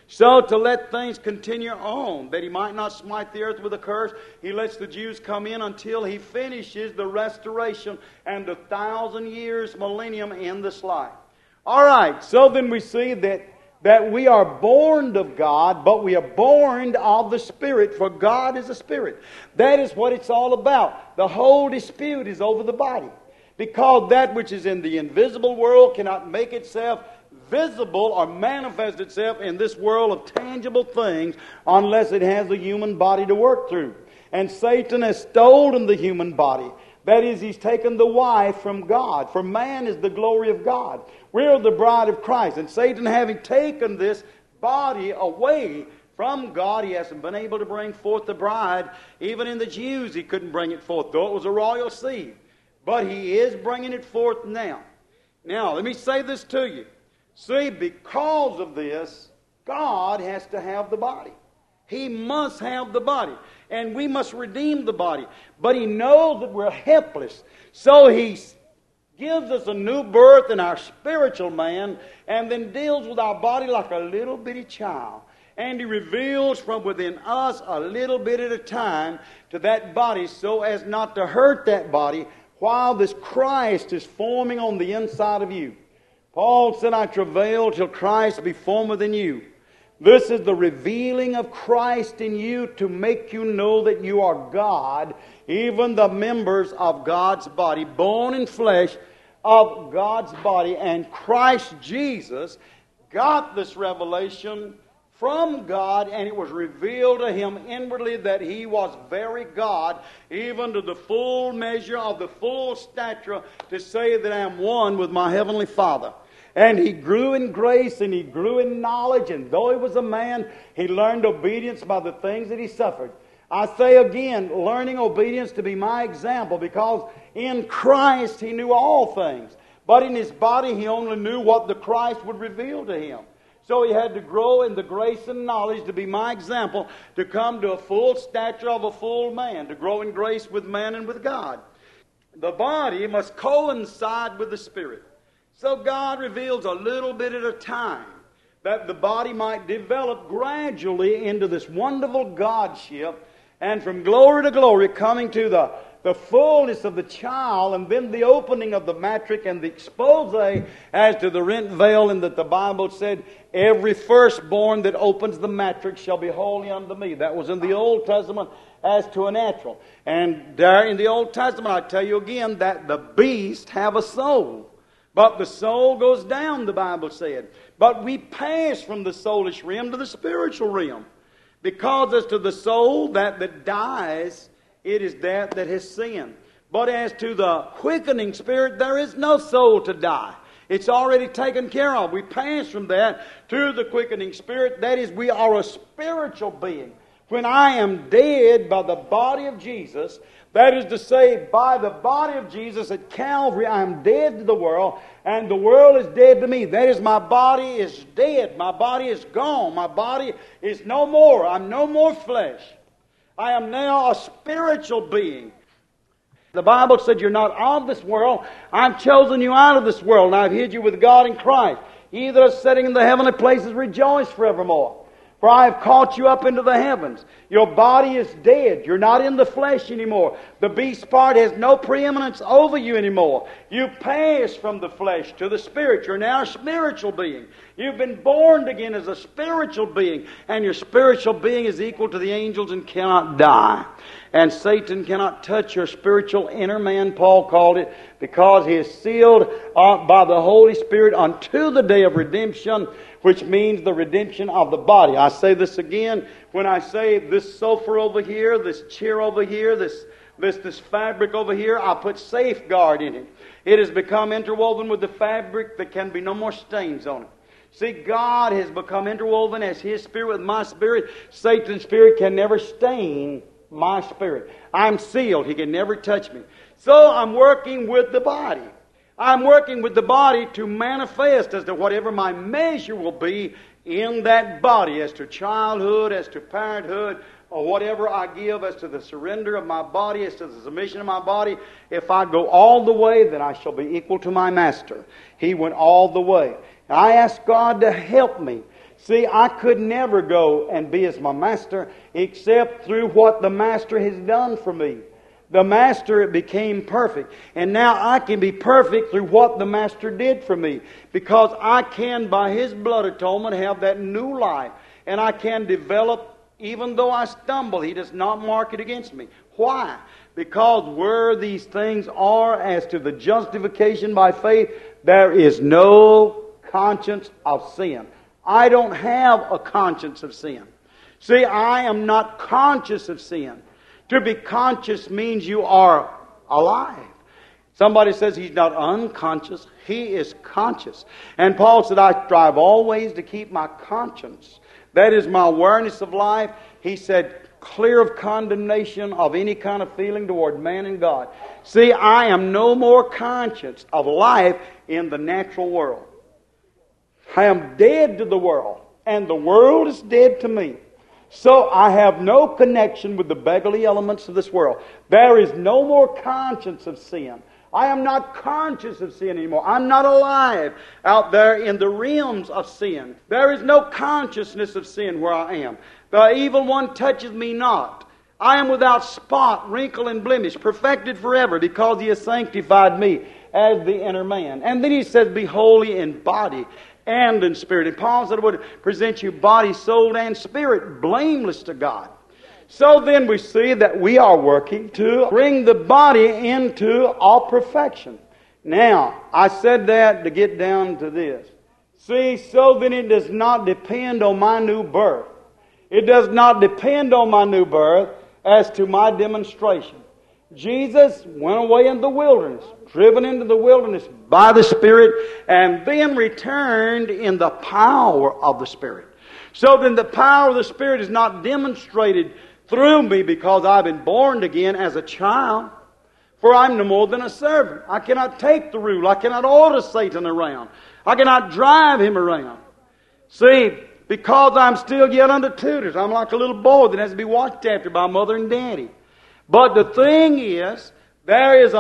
So to let things continue on, that he might not smite the earth with a curse, he lets the Jews come in until he finishes the restoration and the 1,000 years millennium in this life. All right, so then we see that we are born of God, but we are born of the Spirit, for God is a Spirit. That is what it's all about. The whole dispute is over the body, because that which is in the invisible world cannot make itself visible or manifest itself in this world of tangible things unless it has a human body to work through. And Satan has stolen the human body. That is, he's taken the wife from God. For man is the glory of God. We're the bride of Christ. And Satan, having taken this body away from God, he hasn't been able to bring forth the bride. Even in the Jews, he couldn't bring it forth, though it was a royal seed. But he is bringing it forth now. Now, let me say this to you. See, because of this, God has to have the body. He must have the body. And we must redeem the body. But He knows that we're helpless. So He gives us a new birth in our spiritual man, and then deals with our body like a little bitty child. And He reveals from within us a little bit at a time to that body, so as not to hurt that body while this Christ is forming on the inside of you. Paul said, I travail till Christ be formed within you. This is the revealing of Christ in you to make you know that you are God, even the members of God's body, born in flesh of God's body. And Christ Jesus got this revelation from God, and it was revealed to Him inwardly that He was very God, even to the full measure of the full stature, to say that I am one with my Heavenly Father. And He grew in grace and He grew in knowledge, and though He was a man, He learned obedience by the things that He suffered. I say again, learning obedience to be my example, because in Christ He knew all things, but in His body He only knew what the Christ would reveal to Him. So He had to grow in the grace and knowledge to be my example, to come to a full stature of a full man, to grow in grace with man and with God. The body must coincide with the Spirit. So God reveals a little bit at a time, that the body might develop gradually into this wonderful Godship, and from glory to glory coming to the fullness of the child, and then the opening of the matrix and the expose as to the rent veil, and that the Bible said, every firstborn that opens the matrix shall be holy unto me. That was in the Old Testament as to a natural. And there in the Old Testament, I tell you again, that the beasts have a soul. But the soul goes down, the Bible said. But we pass from the soulish realm to the spiritual realm. Because as to the soul that dies, it is that has sinned. But as to the quickening spirit, there is no soul to die. It's already taken care of. We pass from that to the quickening spirit. That is, we are a spiritual being. When I am dead by the body of Jesus, that is to say, by the body of Jesus at Calvary, I am dead to the world, and the world is dead to me. That is, my body is dead. My body is gone. My body is no more. I'm no more flesh. I am now a spiritual being. The Bible said, you're not of this world. I've chosen you out of this world, and I've hid you with God in Christ. Ye that are sitting in the heavenly places, rejoice forevermore. For I have caught you up into the heavens. Your body is dead. You're not in the flesh anymore. The beast part has no preeminence over you anymore. You pass from the flesh to the spirit. You're now a spiritual being. You've been born again as a spiritual being. And your spiritual being is equal to the angels and cannot die. And Satan cannot touch your spiritual inner man, Paul called it, because he is sealed by the Holy Spirit unto the day of redemption, which means the redemption of the body. I say this again, when I say this sofa over here, this chair over here, this fabric over here, I put safeguard in it. It has become interwoven with the fabric. There can be no more stains on it. See, God has become interwoven as His Spirit with my spirit. Satan's spirit can never stain my spirit. I'm sealed. He can never touch me. So I'm working with the body. I'm working with the body to manifest as to whatever my measure will be in that body, as to childhood, as to parenthood, or whatever I give as to the surrender of my body, as to the submission of my body. If I go all the way, then I shall be equal to my Master. He went all the way. And I ask God to help me. See, I could never go and be as my master except through what the master has done for me. The master became perfect. And now I can be perfect through what the master did for me. Because I can, by His blood atonement, have that new life. And I can develop, even though I stumble, He does not mark it against me. Why? Because where these things are as to the justification by faith, there is no conscience of sin. I don't have a conscience of sin. See, I am not conscious of sin. To be conscious means you are alive. Somebody says he's not unconscious. He is conscious. And Paul said, I strive always to keep my conscience. That is my awareness of life. He said, clear of condemnation of any kind of feeling toward man and God. See, I am no more conscious of life in the natural world. I am dead to the world, and the world is dead to me. So I have no connection with the beggarly elements of this world. There is no more conscience of sin. I am not conscious of sin anymore. I'm not alive out there in the realms of sin. There is no consciousness of sin where I am. The evil one touches me not. I am without spot, wrinkle, and blemish, perfected forever, because He has sanctified me as the inner man. And then He says, be holy in body and in spirit. And Paul said, I would present you body, soul, and spirit blameless to God. So then we see that we are working to bring the body into all perfection. Now, I said that to get down to this. See, so then it does not depend on my new birth. It does not depend on my new birth as to my demonstration. Jesus went away in the wilderness, driven into the wilderness by the Spirit, and then returned in the power of the Spirit. So then the power of the Spirit is not demonstrated through me because I've been born again as a child. For I'm no more than a servant. I cannot take the rule. I cannot order Satan around. I cannot drive him around. See, because I'm still yet under tutors. I'm like a little boy that has to be watched after by mother and daddy. But the thing is, there is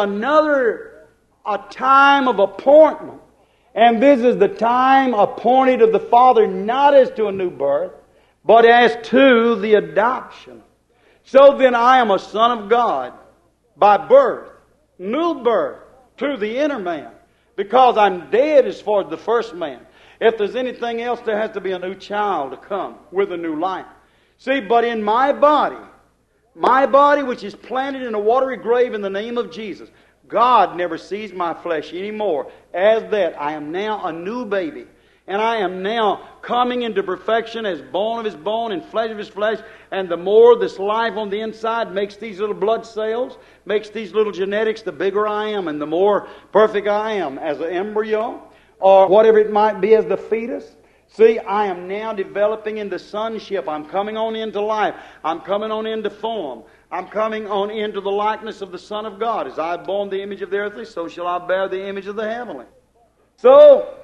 a time of appointment. And this is the time appointed of the Father, not as to a new birth, but as to the adoption. So then I am a son of God by birth, new birth, through the inner man, because I'm dead as far as the first man. If there's anything else, there has to be a new child to come with a new life. See, but in my body which is planted in a watery grave in the name of Jesus, God never sees my flesh anymore. As that, I am now a new baby. And I am now coming into perfection as bone of His bone and flesh of His flesh. And the more this life on the inside makes these little blood cells, makes these little genetics, the bigger I am and the more perfect I am as an embryo or whatever it might be as the fetus. See, I am now developing into sonship. I'm coming on into life. I'm coming on into form. I'm coming on into the likeness of the Son of God. As I have borne the image of the earthly, so shall I bear the image of the heavenly. So,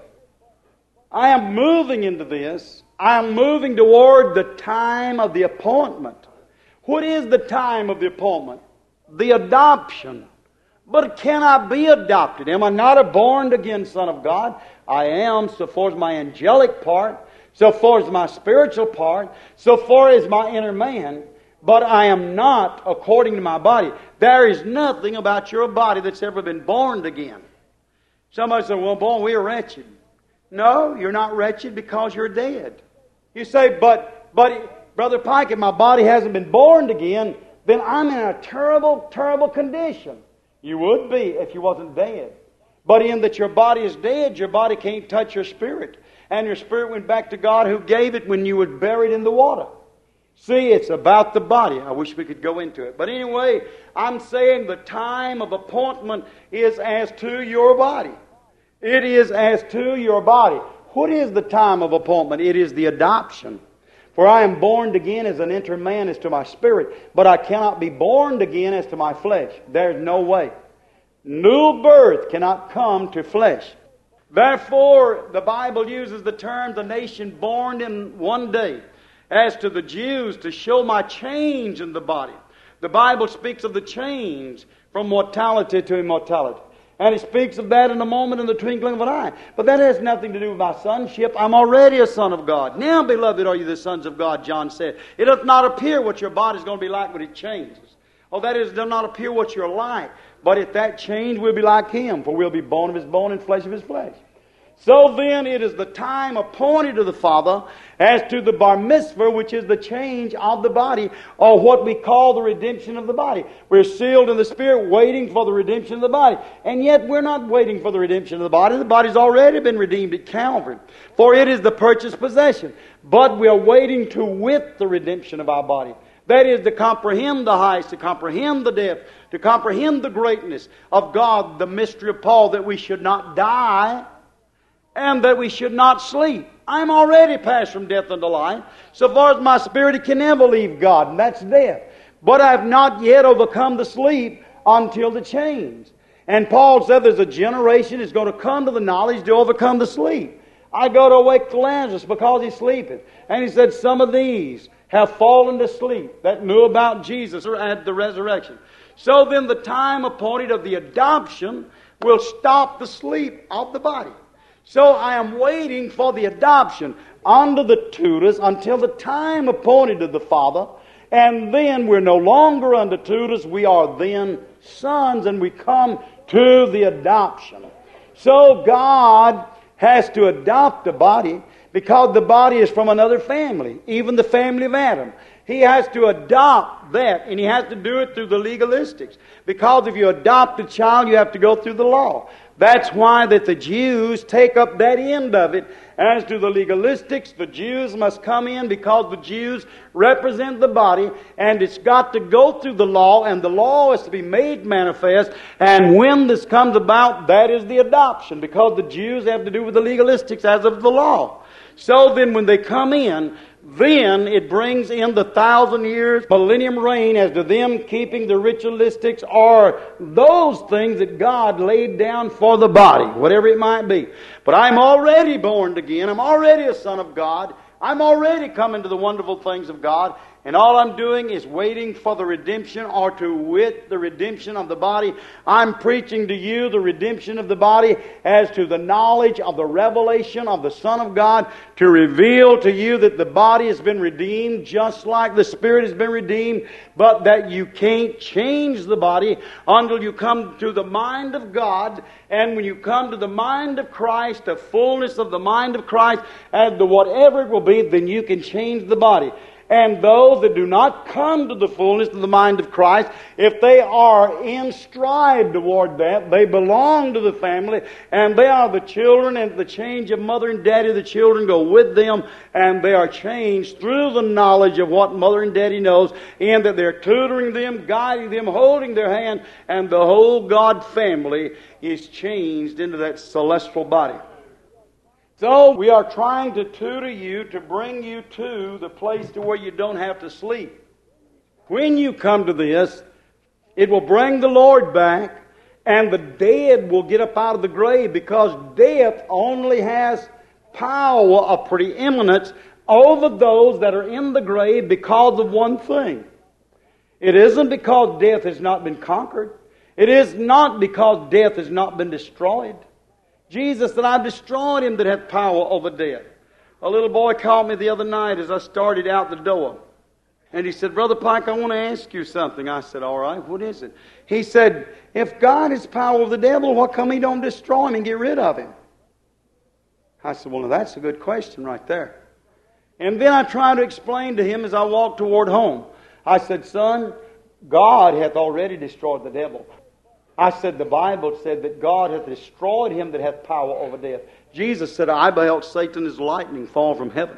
I am moving into this. I am moving toward the time of the appointment. What is the time of the appointment? The adoption. But can I be adopted? Am I not a born-again son of God? I am, so far as my angelic part, so far as my spiritual part, so far as my inner man. But I am not according to my body. There is nothing about your body that's ever been born again. Somebody said, well, boy, we are wretched. No, you're not wretched because you're dead. You say, but Brother Pike, if my body hasn't been born again, then I'm in a terrible, terrible condition. You would be if you wasn't dead. But in that your body is dead, your body can't touch your spirit. And your spirit went back to God who gave it when you were buried in the water. See, it's about the body. I wish we could go into it. But anyway, I'm saying the time of appointment is as to your body. It is as to your body. What is the time of appointment? It is the adoption. For I am born again as an inner man as to my spirit, but I cannot be born again as to my flesh. There's no way. New birth cannot come to flesh. Therefore, the Bible uses the term the nation born in one day as to the Jews to show my change in the body. The Bible speaks of the change from mortality to immortality. And he speaks of that in a moment, in the twinkling of an eye. But that has nothing to do with my sonship. I'm already a son of God. Now, beloved, are you the sons of God, John said. It doth not appear what your body's going to be like when it changes. Oh, that is, it does not appear what you're like. But if that change, we'll be like Him, for we'll be bone of His bone and flesh of His flesh. So then it is the time appointed to the Father as to the bar mitzvah, which is the change of the body, or what we call the redemption of the body. We're sealed in the Spirit, waiting for the redemption of the body. And yet we're not waiting for the redemption of the body. The body's already been redeemed at Calvary, for it is the purchased possession. But we are waiting to wit the redemption of our body. That is, to comprehend the heights, to comprehend the depth, to comprehend the greatness of God, the mystery of Paul, that we should not die, and that we should not sleep. I'm already passed from death unto life. So far as my spirit, it can never leave God, and that's death. But I have not yet overcome the sleep until the change. And Paul said there's a generation that's going to come to the knowledge to overcome the sleep. I go to awake Lazarus because he's sleeping. And he said, some of these have fallen to sleep that knew about Jesus or at the resurrection. So then the time appointed of the adoption will stop the sleep of the body. So I am waiting for the adoption under the tutors until the time appointed to the Father. And then we're no longer under tutors. We are then sons, and we come to the adoption. So God has to adopt the body because the body is from another family, even the family of Adam. He has to adopt that, and He has to do it through the legalistics. Because if you adopt a child, you have to go through the law. That's why that the Jews take up that end of it. As to the legalistics, the Jews must come in because the Jews represent the body, and it's got to go through the law, and the law is to be made manifest. And when this comes about, that is the adoption, because the Jews have to do with the legalistics as of the law. So then when they come in, then it brings in the 1,000 years millennium reign as to them keeping the ritualistics or those things that God laid down for the body, whatever it might be. But I'm already born again. I'm already a son of God. I'm already coming to the wonderful things of God. And all I'm doing is waiting for the redemption, or to wit the redemption of the body. I'm preaching to you the redemption of the body as to the knowledge of the revelation of the Son of God, to reveal to you that the body has been redeemed just like the Spirit has been redeemed, but that you can't change the body until you come to the mind of God. And when you come to the mind of Christ, the fullness of the mind of Christ, and the whatever it will be, then you can change the body. And those that do not come to the fullness of the mind of Christ, if they are in stride toward that, they belong to the family, and they are the children, and the change of mother and daddy, the children go with them, and they are changed through the knowledge of what mother and daddy knows, and that they're tutoring them, guiding them, holding their hand, and the whole God family is changed into that celestial body. So we are trying to tutor you to bring you to the place to where you don't have to sleep. When you come to this, it will bring the Lord back, and the dead will get up out of the grave, because death only has power of preeminence over those that are in the grave because of one thing. It isn't because death has not been conquered. It is not because death has not been destroyed. Jesus said, I've destroyed him that hath power over death. A little boy called me the other night as I started out the door. And he said, Brother Pike, I want to ask you something. I said, all right, what is it? He said, if God has power over the devil, why come He don't destroy him and get rid of him? I said, well, that's a good question right there. And then I tried to explain to him as I walked toward home. I said, son, God hath already destroyed the devil. I said, the Bible said that God hath destroyed him that hath power over death. Jesus said, I beheld Satan as lightning fall from heaven.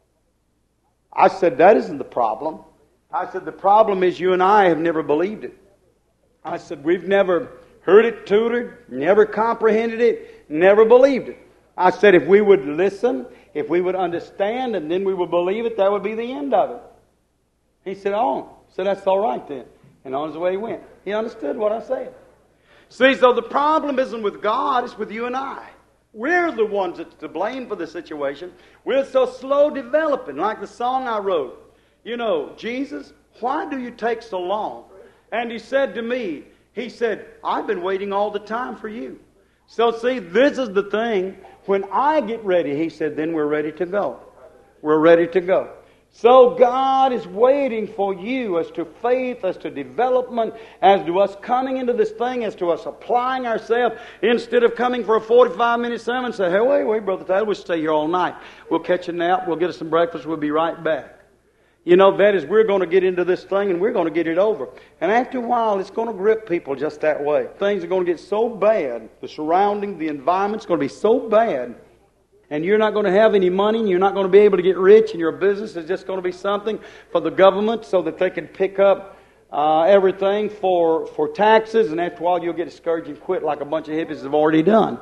I said, that isn't the problem. I said, the problem is you and I have never believed it. I said, we've never heard it tutored, never comprehended it, never believed it. I said, if we would listen, if we would understand, and then we would believe it, that would be the end of it. He said, oh. So that's all right then. And on his way he went. He understood what I said. See, so the problem isn't with God, it's with you and I. We're the ones that's to blame for the situation. We're so slow developing, like the song I wrote. You know, Jesus, why do you take so long? And he said to me, He said, I've been waiting all the time for you. So see, this is the thing. When I get ready, He said, then we're ready to go. We're ready to go. So God is waiting for you as to faith, as to development, as to us coming into this thing, as to us applying ourselves, instead of coming for a 45-minute sermon and say, hey, wait, Brother Tyler, we'll stay here all night. We'll catch a nap, we'll get us some breakfast, we'll be right back. You know, that is, we're going to get into this thing and we're going to get it over. And after a while, it's going to grip people just that way. Things are going to get so bad, the surrounding, the environment's going to be so bad, and you're not going to have any money, and you're not going to be able to get rich, and your business is just going to be something for the government so that they can pick up everything for taxes, and after a while you'll get discouraged and quit like a bunch of hippies have already done.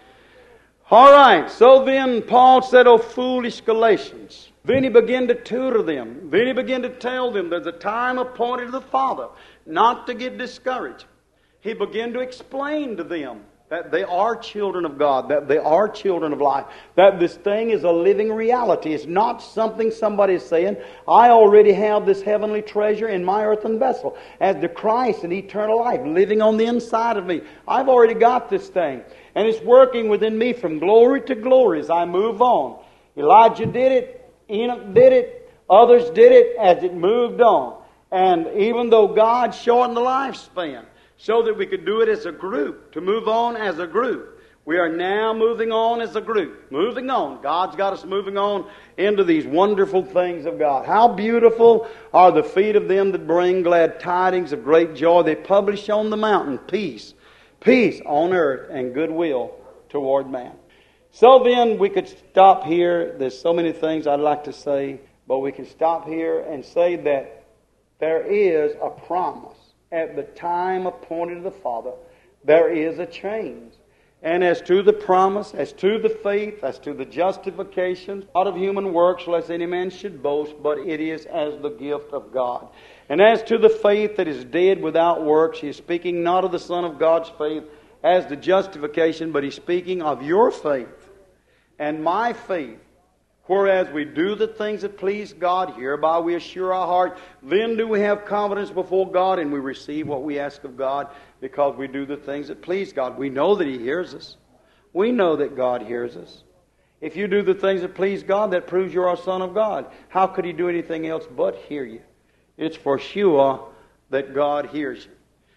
All right, so then Paul said, "O foolish Galatians." Then he began to tutor them. Then he began to tell them there's a time appointed to the Father, not to get discouraged. He began to explain to them that they are children of God, that they are children of light, that this thing is a living reality. It's not something somebody is saying, I already have this heavenly treasure in my earthen vessel, as the Christ and eternal life living on the inside of me. I've already got this thing, and it's working within me from glory to glory as I move on. Elijah did it, Enoch did it, others did it as it moved on. And even though God shortened the lifespan, so that we could do it as a group, to move on as a group. We are now moving on as a group. Moving on. God's got us moving on into these wonderful things of God. How beautiful are the feet of them that bring glad tidings of great joy. They publish on the mountain peace. Peace on earth and goodwill toward man. So then we could stop here. There's so many things I'd like to say, but we can stop here and say that there is a promise. At the time appointed to the Father, there is a change. And as to the promise, as to the faith, as to the justification, not of human works, lest any man should boast, but it is as the gift of God. And as to the faith that is dead without works, he is speaking not of the Son of God's faith as the justification, but he's speaking of your faith and my faith. Whereas we do the things that please God, hereby we assure our heart, then do we have confidence before God, and we receive what we ask of God, because we do the things that please God. We know that He hears us. We know that God hears us. If you do the things that please God, that proves you're a son of God. How could He do anything else but hear you? It's for sure that God hears you.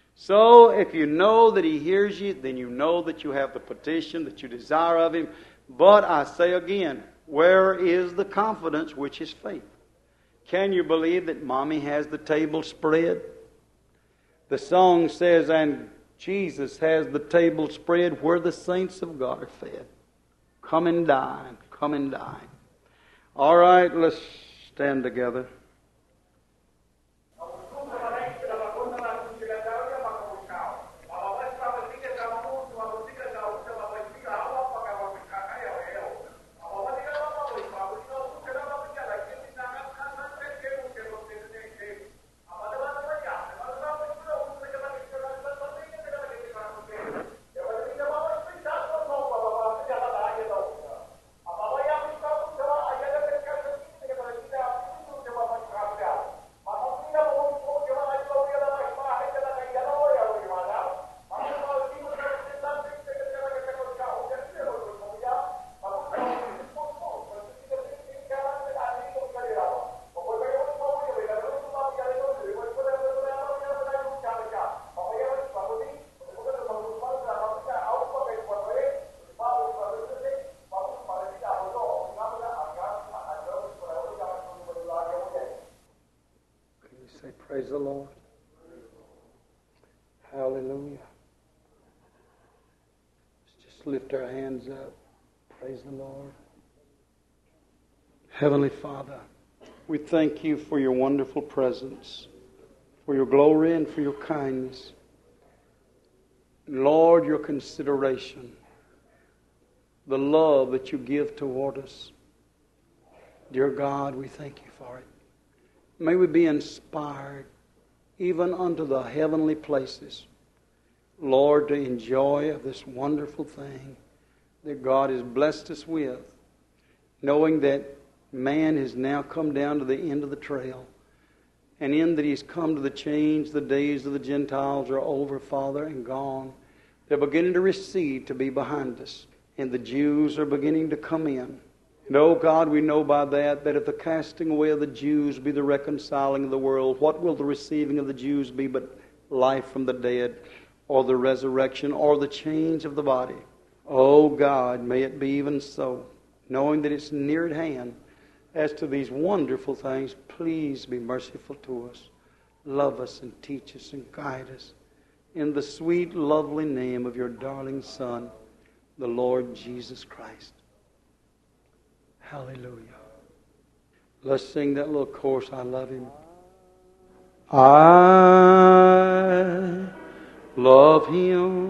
So if you know that He hears you, then you know that you have the petition that you desire of Him. But I say again, where is the confidence which is faith? Can you believe that Mommy has the table spread? The song says, and Jesus has the table spread where the saints of God are fed. Come and dine, come and dine. All right, let's stand together. Praise the Lord. Hallelujah. Let's just lift our hands up. Praise the Lord. Heavenly Father, we thank You for Your wonderful presence, for Your glory and for Your kindness. Lord, Your consideration, the love that You give toward us. Dear God, we thank You for it. May we be inspired even unto the heavenly places, Lord, to enjoy of this wonderful thing that God has blessed us with, knowing that man has now come down to the end of the trail, And in that He's come to the change, the days of the Gentiles are over, Father, and gone. They're beginning to recede, to be behind us. And the Jews are beginning to come in. And oh God, we know by that if the casting away of the Jews be the reconciling of the world, what will the receiving of the Jews be but life from the dead, or the resurrection, or the change of the body? Oh God, may it be even so, knowing that it's near at hand. As to these wonderful things, please be merciful to us. Love us and teach us and guide us. In the sweet, lovely name of your darling Son, the Lord Jesus Christ. Hallelujah. Let's sing that little chorus, I love Him. I love Him.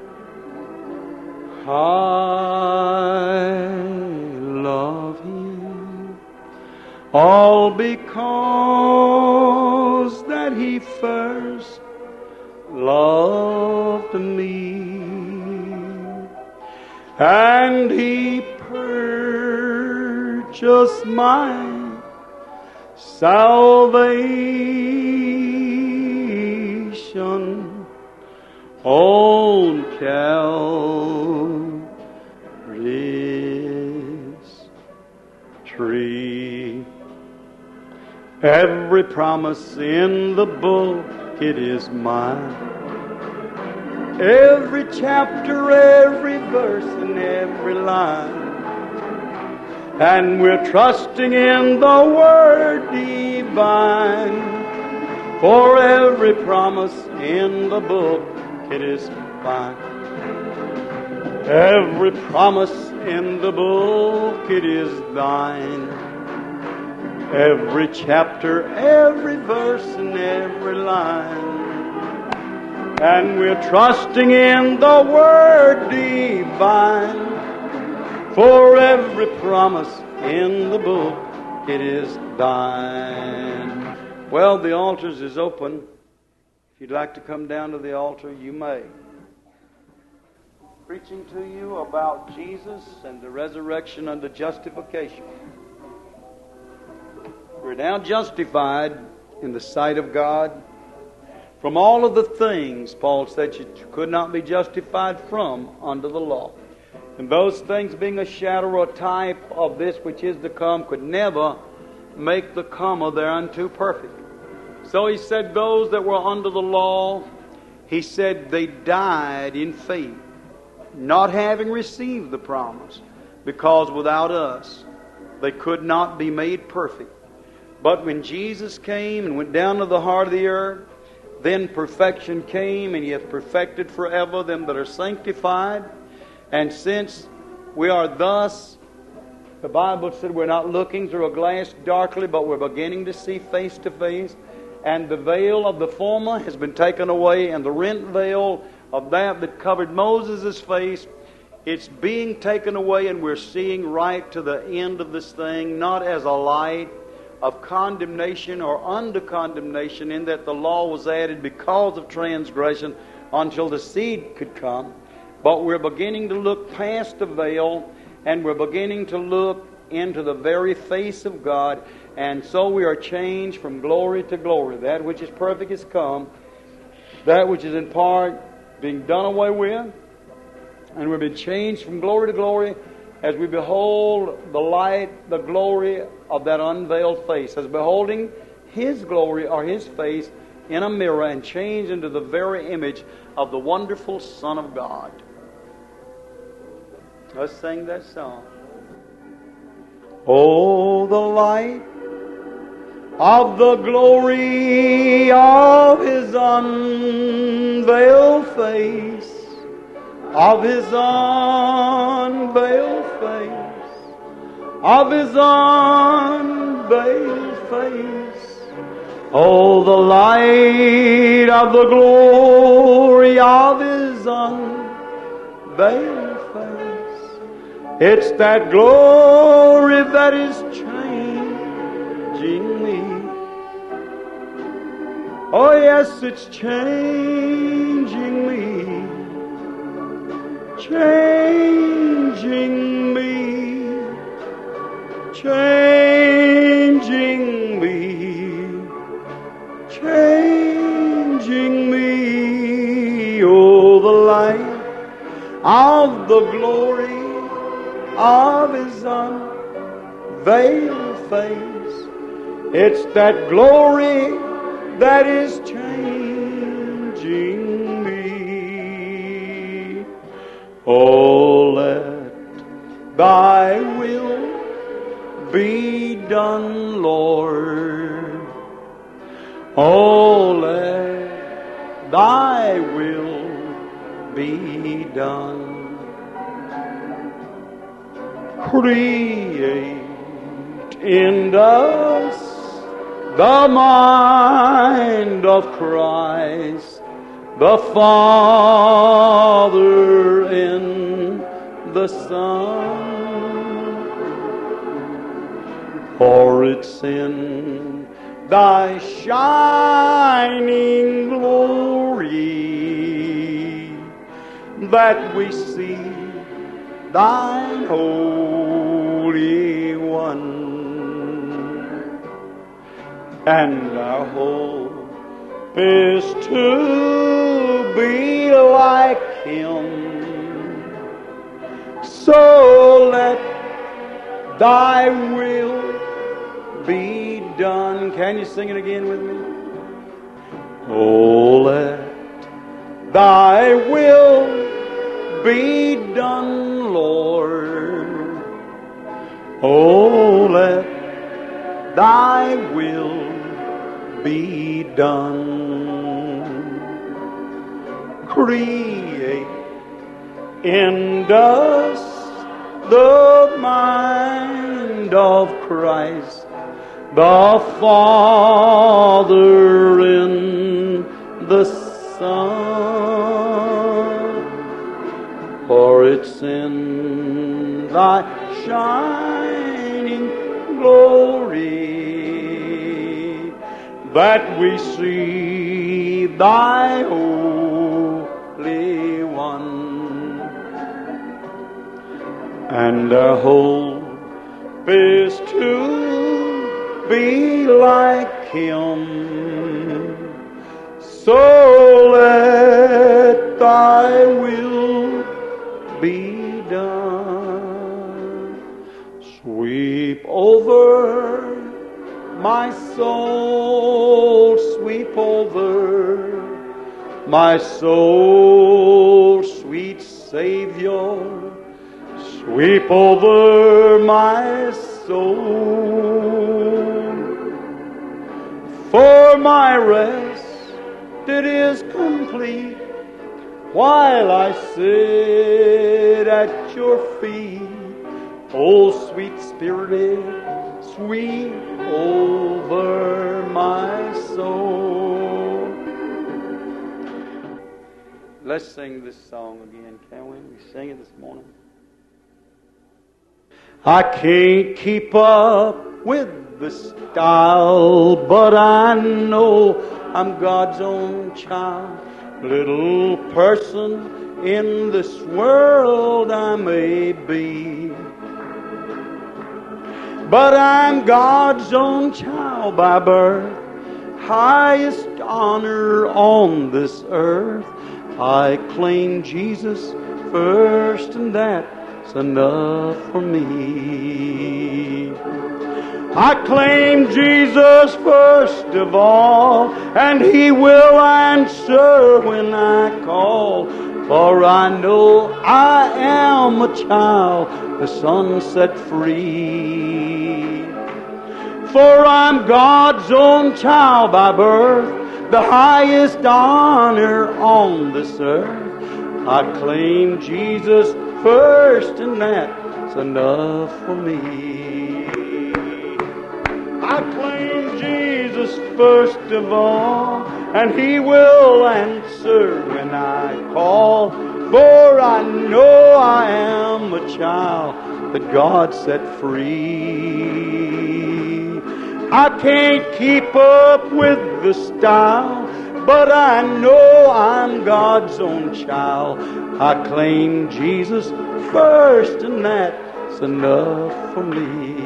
I love Him. All because that He first loved me, and He purchased my salvation on Calvary's tree. Every promise in the book, it is mine. Every chapter, every verse, and every line. And we're trusting in the Word divine. For every promise in the book, it is mine. Every promise in the book, it is thine. Every chapter, every verse, and every line. And we're trusting in the Word divine. For every promise in the book, it is thine. Well, the altars is open. If you'd like to come down to the altar, you may. Preaching to you about Jesus and the resurrection and the justification. We're now justified in the sight of God from all of the things, Paul said, you could not be justified from under the law. And those things, being a shadow or a type of this which is to come, could never make the comer thereunto perfect. So he said those that were under the law, he said they died in faith, not having received the promise, because without us they could not be made perfect. But when Jesus came and went down to the heart of the earth, then perfection came, and He hath perfected forever them that are sanctified. And since we are thus, the Bible said we're not looking through a glass darkly, but we're beginning to see face to face. And the veil of the former has been taken away, and the rent veil of that covered Moses' face, it's being taken away, and we're seeing right to the end of this thing, not as a light of condemnation or under condemnation, in that the law was added because of transgression until the seed could come. But we're beginning to look past the veil, and we're beginning to look into the very face of God. And so we are changed from glory to glory. That which is perfect is come. That which is in part being done away with. And we've been changed from glory to glory as we behold the light, the glory of that unveiled face. As beholding His glory or His face in a mirror, and changed into the very image of the wonderful Son of God. Let's sing that song. Oh, the light of the glory of His unveiled face, of His unveiled face, of His unveiled face. Oh, the light of the glory of His unveiled face. It's that glory that is changing me. Oh yes, it's changing me. Changing me. Changing me. of the glory of His unveiled face. It's that glory that is changing me. Oh, let Thy will be done, Lord. Oh, let Thy will be done. Create in us the mind of Christ, the Father in the Son. For it's in Thy shining glory that we see Thine Holy One. And our hope is to be like Him. So let Thy will be done. Can you sing it again with me? Oh, let Thy will be done, Lord. Oh, let Thy will be done. Create in us the mind of Christ, the Father in the Son. For it's in Thy shining glory that we see Thy Holy One. And our hope is to be like Him. So let Thy will be done. Sweep over my soul, sweep over my soul, sweet Savior. Sweep over my soul. For my rest it is complete while I sit at Your feet. Oh, sweet Spirit, sweep over my soul. Let's sing this song again, can we? We sing it this morning. I can't keep up with the style, but I know I'm God's own child. Little person in this world I may be, but I'm God's own child by birth. Highest honor on this earth. I claim Jesus first, and that's enough for me. I claim Jesus first of all, and He will answer when I call. For I know I am a child, the Son set free. For I'm God's own child by birth, the highest honor on this earth. I claim Jesus first, and that's enough for me. I claim Jesus first of all, and He will answer when I call. For I know I am a child that God set free. I can't keep up with the style, but I know I'm God's own child. I claim Jesus first, and that's enough for me.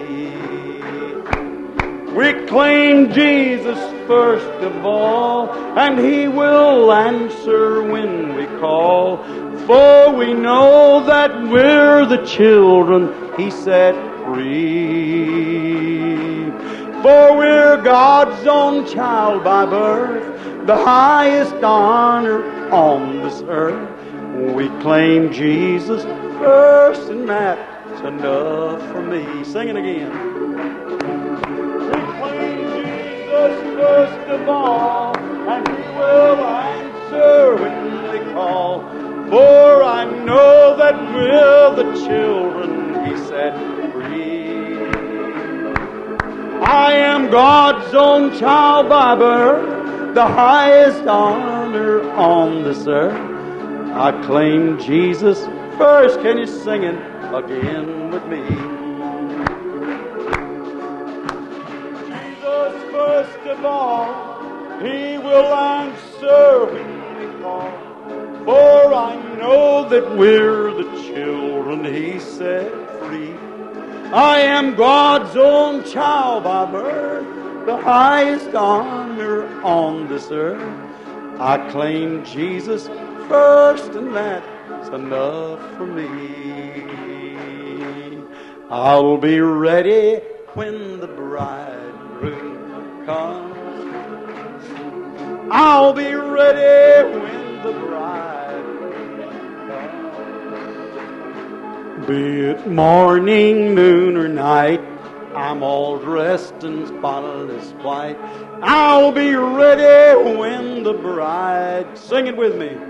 We claim Jesus first of all, and He will answer when we call. For we know that we're the children He set free. For we're God's own child by birth, the highest honor on this earth. We claim Jesus first, and that's enough for me. Sing it again. We claim Jesus first of all, and He will answer when we call. For I know that we're the children He set free. I am God's own child by birth, the highest honor on this earth. I claim Jesus first. Can you sing it again with me? Jesus first of all, He will answer when we call. For I know that we're the children He set free. I am God's own child by birth, the highest honor on this earth. I claim Jesus first, and that's enough for me. I'll be ready when the bridegroom comes. I'll be ready when the bridegroom comes. Be it morning, noon, or night, I'm all dressed in spotless white. I'll be ready when the bride... Sing it with me.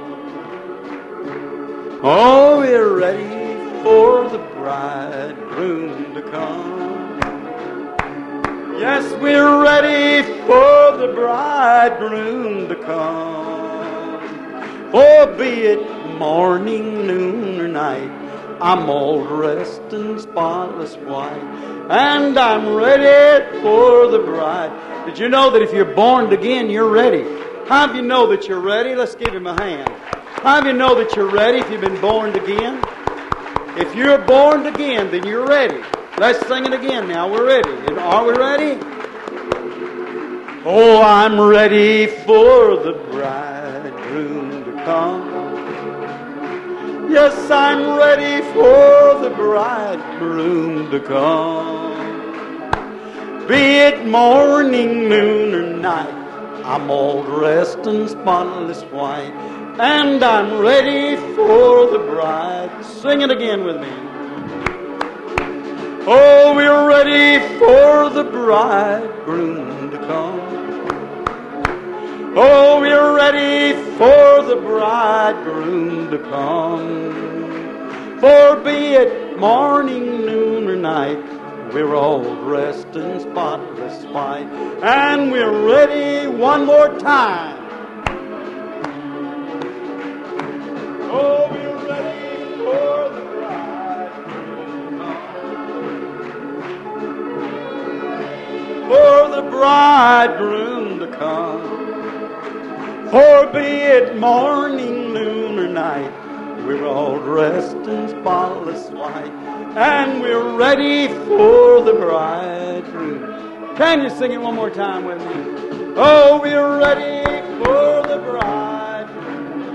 Oh, we're ready for the bridegroom to come. Yes, we're ready for the bridegroom to come. For be it morning, noon, or night, I'm all dressed in spotless white, and I'm ready for the bride. Did you know that if you're born again, you're ready? How do you know that you're ready? Let's give Him a hand. How do you know that you're ready if you've been born again? If you're born again, then you're ready. Let's sing it again now. We're ready. Are we ready? Oh, I'm ready for the bridegroom to come. Yes, I'm ready for the bridegroom to come. Be it morning, noon, or night, I'm all dressed in spotless white, and I'm ready for the bride. Sing it again with me. Oh, we're ready for the bridegroom to come. Oh, we're ready for the bridegroom to come. For be it morning, noon, or night, we're all dressed in spotless white, and we're ready one more time. Oh, we're ready for the bridegroom to come. For the bridegroom to come. For be it morning, noon, or night, we're all dressed in spotless white, and we're ready for the bridegroom. Can you sing it one more time with me? Oh, we're ready for the bridegroom.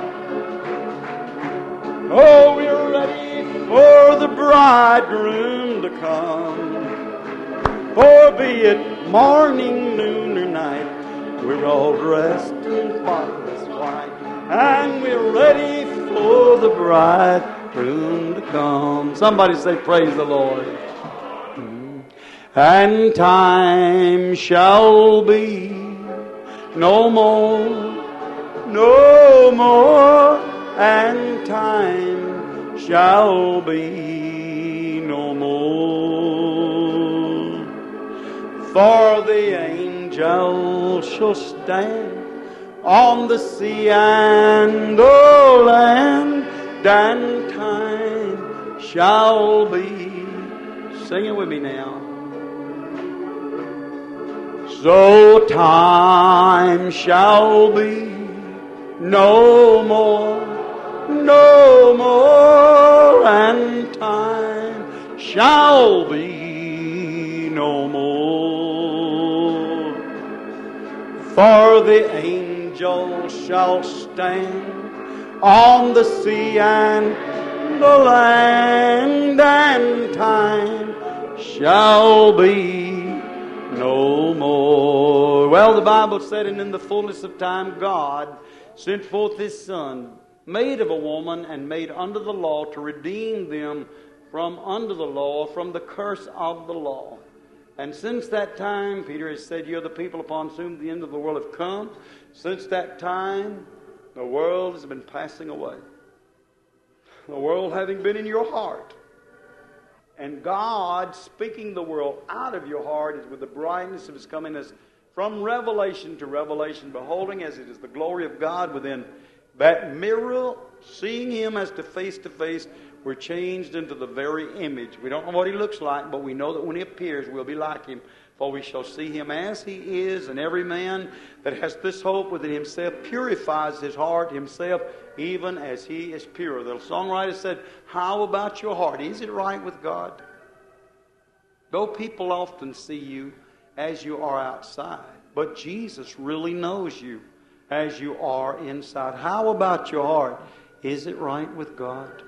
Oh, we're ready for the bridegroom to come. For be it morning, noon, or night, we're all dressed in spotless white, and we're ready for the bridegroom to come. Somebody say, praise the Lord. And time shall be no more, no more, and time shall be no more. For the angels shall stand on the sea and the land, and time shall be. Sing it with me now. So time shall be no more, no more, and time shall be no more. For the angels shall stand on the sea and the land, and time shall be no more. Well, the Bible said, and in the fullness of time God sent forth His Son, made of a woman and made under the law, to redeem them from under the law, from the curse of the law. And since that time, Peter has said, you're the people upon whom the end of the world have come. Since that time, the world has been passing away. The world having been in your heart. And God speaking the world out of your heart is with the brightness of His coming, as from revelation to revelation, beholding as it is the glory of God within that mirror, seeing Him as to face, we're changed into the very image. We don't know what He looks like, but we know that when He appears, we'll be like Him. For we shall see Him as He is, and every man that has this hope within himself purifies his heart himself, even as he is pure. The songwriter said, how about your heart? Is it right with God? Though people often see you as you are outside, but Jesus really knows you as you are inside. How about your heart? Is it right with God?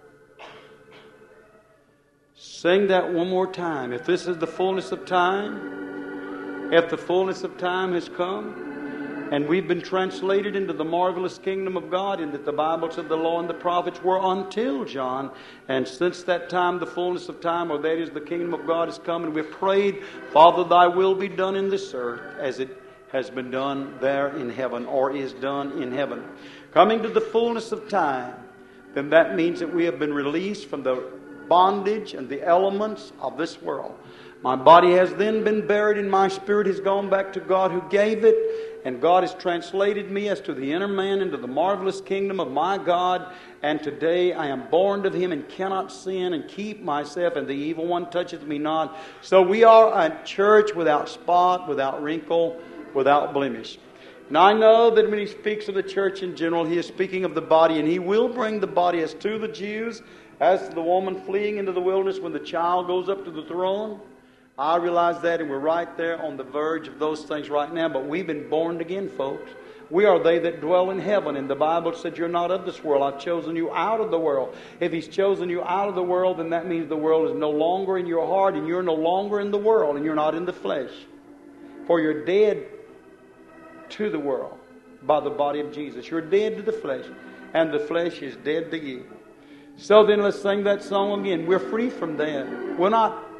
Sing that one more time. If this is the fullness of time, if the fullness of time has come, and we've been translated into the marvelous kingdom of God, in that the Bible said the law and the prophets were until John, and since that time the fullness of time, or that is the kingdom of God, has come, and we've prayed, Father, Thy will be done in this earth as it has been done there in heaven, or is done in heaven. Coming to the fullness of time, then that means that we have been released from the bondage and the elements of this world. My body has then been buried, and my spirit has gone back to God who gave it, and God has translated me as to the inner man into the marvelous kingdom of my God, and today I am born of Him and cannot sin and keep myself, and the evil one toucheth me not. So we are a church without spot, without wrinkle, without blemish. Now I know that when He speaks of the church in general, He is speaking of the body, and He will bring the body as to the Jews, as to the woman fleeing into the wilderness when the child goes up to the throne. I realize that, and we're right there on the verge of those things right now, but we've been born again, folks. We are they that dwell in heaven, and the Bible said you're not of this world. I've chosen you out of the world. If He's chosen you out of the world, then that means the world is no longer in your heart, and you're no longer in the world, and you're not in the flesh. For you're dead to the world by the body of Jesus. You're dead to the flesh, and the flesh is dead to you. So then let's sing that song again. We're free from that. We're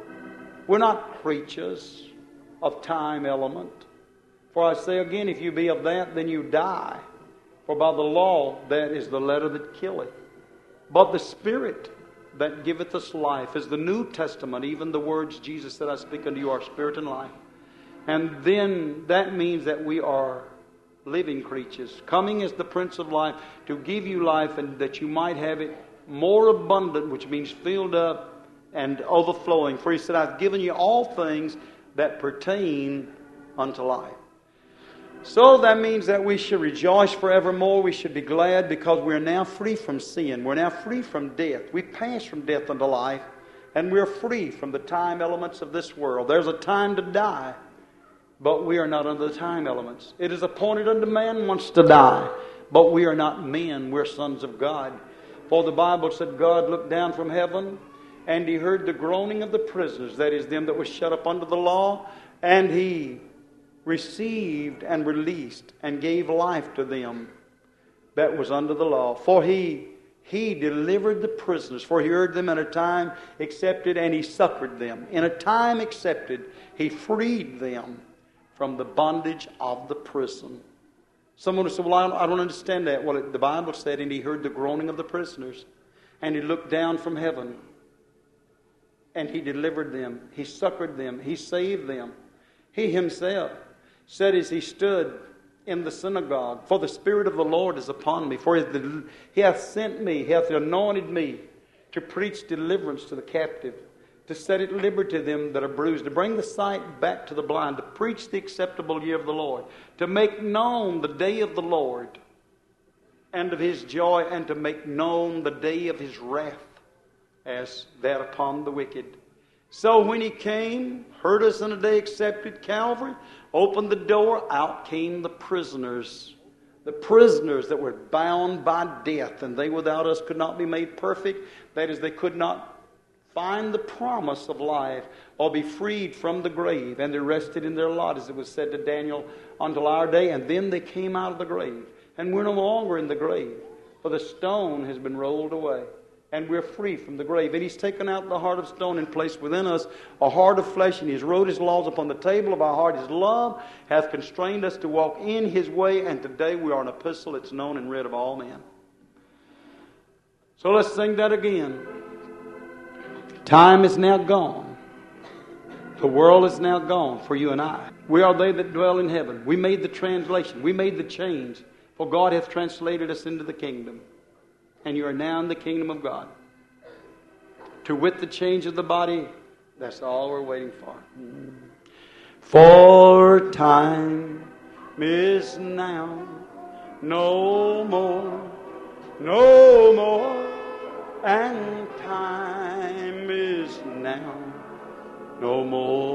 not creatures of time element. For I say again, if you be of that, then you die. For by the law, that is the letter that killeth. But the Spirit that giveth us life is the New Testament, even the words Jesus said, I speak unto you are spirit and life. And then that means that we are living creatures, coming as the Prince of Life to give you life, and that you might have it more abundant, which means filled up and overflowing. For He said, I've given you all things that pertain unto life. So that means that we should rejoice forevermore. We should be glad, because we're now free from sin. We're now free from death. We pass from death unto life, and we're free from the time elements of this world. There's a time to die, but we are not under the time elements. It is appointed unto man once to die, but we are not men. We're sons of God. For the Bible said God looked down from heaven, and He heard the groaning of the prisoners, that is, them that were shut up under the law, and He received and released and gave life to them that was under the law. For He delivered the prisoners, for He heard them in a time accepted, and He succored them. In a time accepted, He freed them from the bondage of the prison. Someone will say, well, I don't understand that. Well, the Bible said, and He heard the groaning of the prisoners, and He looked down from heaven, and He delivered them. He succored them. He saved them. He Himself said as He stood in the synagogue, for the Spirit of the Lord is upon me, for He hath sent me, He hath anointed me to preach deliverance to the captive, to set at liberty them that are bruised, to bring the sight back to the blind, to preach the acceptable year of the Lord, to make known the day of the Lord and of His joy, and to make known the day of His wrath as that upon the wicked. So when He came, heard us in a day accepted, Calvary, opened the door, out came the prisoners The prisoners that were bound by death, and they without us could not be made perfect. That is, they could not find the promise of life or be freed from the grave. And they rested in their lot, as it was said to Daniel, until our day. And then they came out of the grave. And we're no longer in the grave, for the stone has been rolled away. And we're free from the grave. And He's taken out the heart of stone and placed within us a heart of flesh. And He's wrote His laws upon the table of our heart. His love hath constrained us to walk in His way. And today we are an epistle that's known and read of all men. So let's sing that again. Time is now gone. The world is now gone for you and I. We are they that dwell in heaven. We made the translation. We made the change. For God hath translated us into the kingdom. And you are now in the kingdom of God. To wit the change of the body, that's all we're waiting for. For time is now no more, no more, and time is now no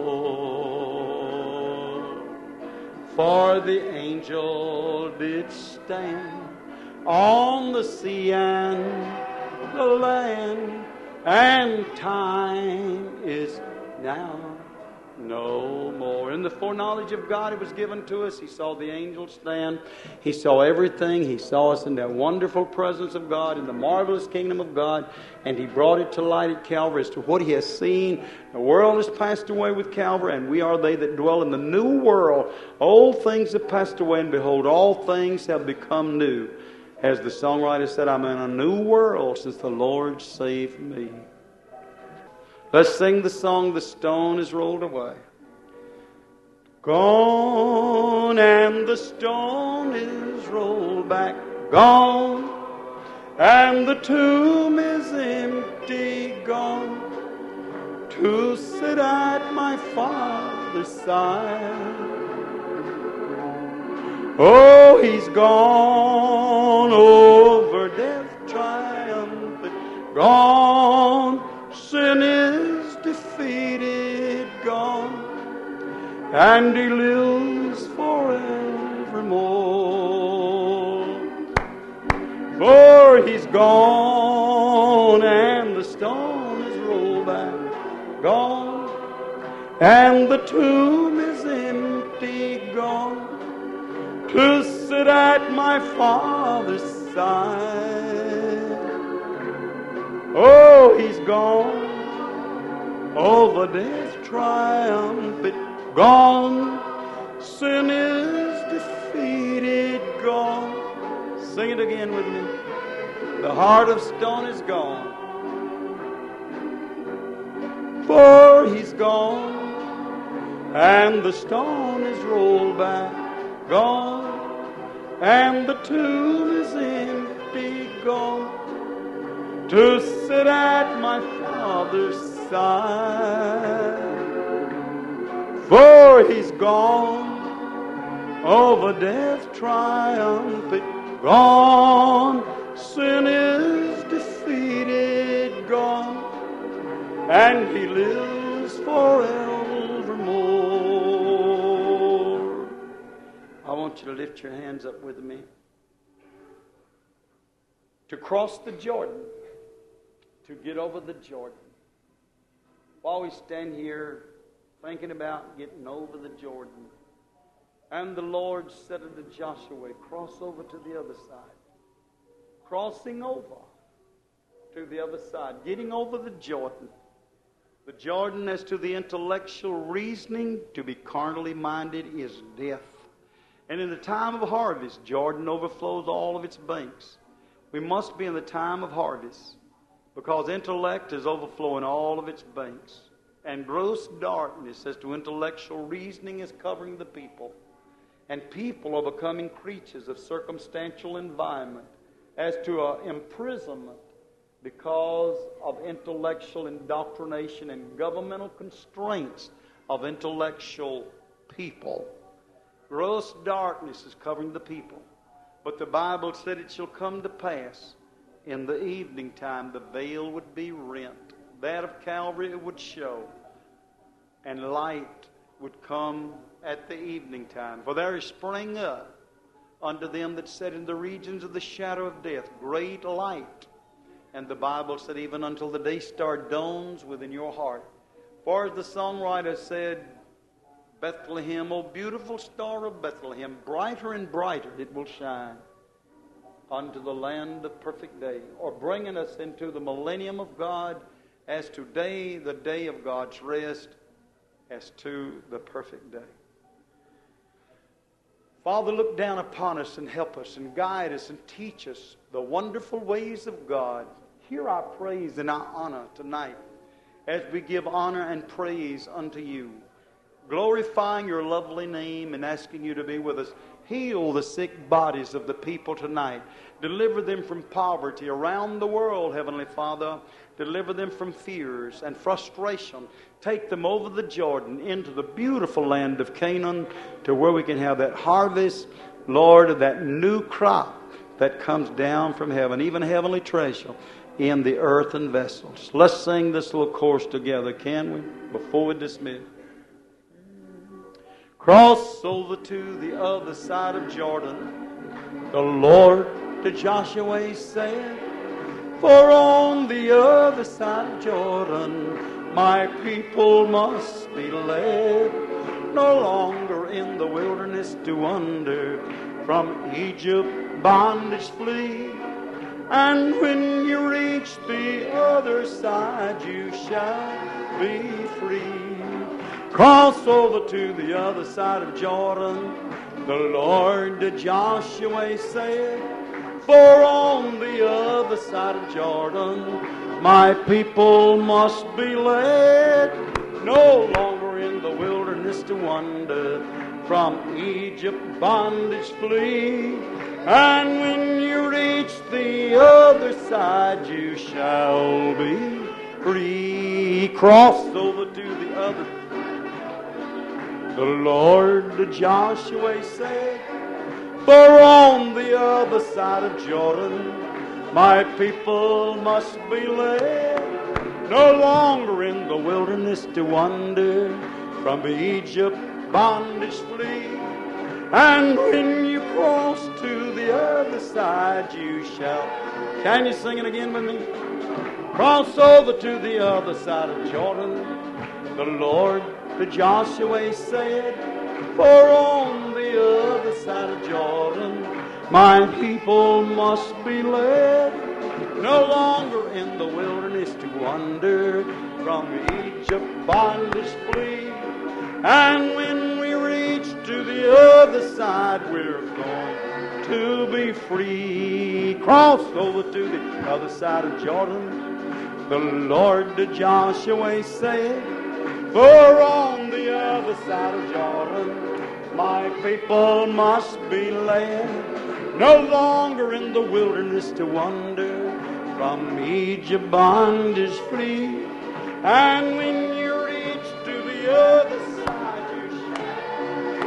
more. For the angel did stand on the sea and the land, and time is now no more. In the foreknowledge of God it was given to us. He saw the angels stand. He saw everything. He saw us in that wonderful presence of God, in the marvelous kingdom of God, and He brought it to light at Calvary as to what He has seen. The world has passed away with Calvary, and we are they that dwell in the new world. Old things have passed away, and behold, all things have become new. As the songwriter said, I'm in a new world since the Lord saved me. Let's sing the song, The Stone is Rolled Away. Gone, and the stone is rolled back. Gone, and the tomb is empty. Gone, to sit at my Father's side. Oh, He's gone over death triumphant. Gone, sin is defeated. Gone, and He lives forevermore. For He's gone, and the stone is rolled back. Gone, and the tomb is empty. Gone, to sit at my Father's side. Oh, He's gone over death triumphant. Gone, sin is defeated. Gone. Sing it again with me. The heart of stone is gone. For He's gone, and the stone is rolled back. Gone, and the tomb is empty. Gone, to sit at my Father's side. For He's gone over death triumphant. Gone, sin is defeated. Gone, and He lives forevermore. I want you to lift your hands up with me. To cross the Jordan, to get over the Jordan. While we stand here thinking about getting over the Jordan, and the Lord said unto Joshua, cross over to the other side. Crossing over to the other side, getting over the Jordan. The Jordan, as to the intellectual reasoning, to be carnally minded, is death. And in the time of harvest, Jordan overflows all of its banks. We must be in the time of harvest, because intellect is overflowing all of its banks. And gross darkness as to intellectual reasoning is covering the people. And people are becoming creatures of circumstantial environment as to imprisonment because of intellectual indoctrination and governmental constraints of intellectual people. Gross darkness is covering the people. But the Bible said it shall come to pass in the evening time the veil would be rent. That of Calvary it would show. And light would come at the evening time. For there is spring up unto them that sit in the regions of the shadow of death, great light. And the Bible said, even until the day star dawns within your heart. For as the songwriter said, Bethlehem, O beautiful star of Bethlehem, brighter and brighter it will shine unto the land of perfect day, or bringing us into the millennium of God, as today the day of God's rest, as to the perfect day. Father, look down upon us and help us and guide us and teach us the wonderful ways of God. Hear our praise and our honor tonight as we give honor and praise unto you, glorifying your lovely name and asking you to be with us. Heal the sick bodies of the people tonight. Deliver them from poverty around the world, Heavenly Father. Deliver them from fears and frustration. Take them over the Jordan into the beautiful land of Canaan, to where we can have that harvest, Lord, of that new crop that comes down from heaven, even heavenly treasure in the earthen vessels. Let's sing this little chorus together, can we, before we dismiss? Cross over to the other side of Jordan, the Lord to Joshua said, for on the other side of Jordan my people must be led, no longer in the wilderness to wander, from Egypt bondage flee. And when you reach the other side you shall be free. Cross over to the other side of Jordan, the Lord to Joshua said, for on the other side of Jordan my people must be led, no longer in the wilderness to wander, from Egypt bondage flee. And when you reach the other side you shall be free. Cross over to the other. The Lord to Joshua said, for on the other side of Jordan my people must be led, no longer in the wilderness to wander, from Egypt bondage flee. And when you cross to the other side you shall. Can you sing it again with me? Cross over to the other side of Jordan, the Lord to Joshua said, for on the other side of Jordan my people must be led, no longer in the wilderness to wander, from Egypt bondage flee. And when we reach to the other side we're going to be free. Cross over to the other side of Jordan, the Lord to Joshua said, for on the other side of Jordan my people must be led, no longer in the wilderness to wander, from Egypt bondage free. And when you reach to the other side you shall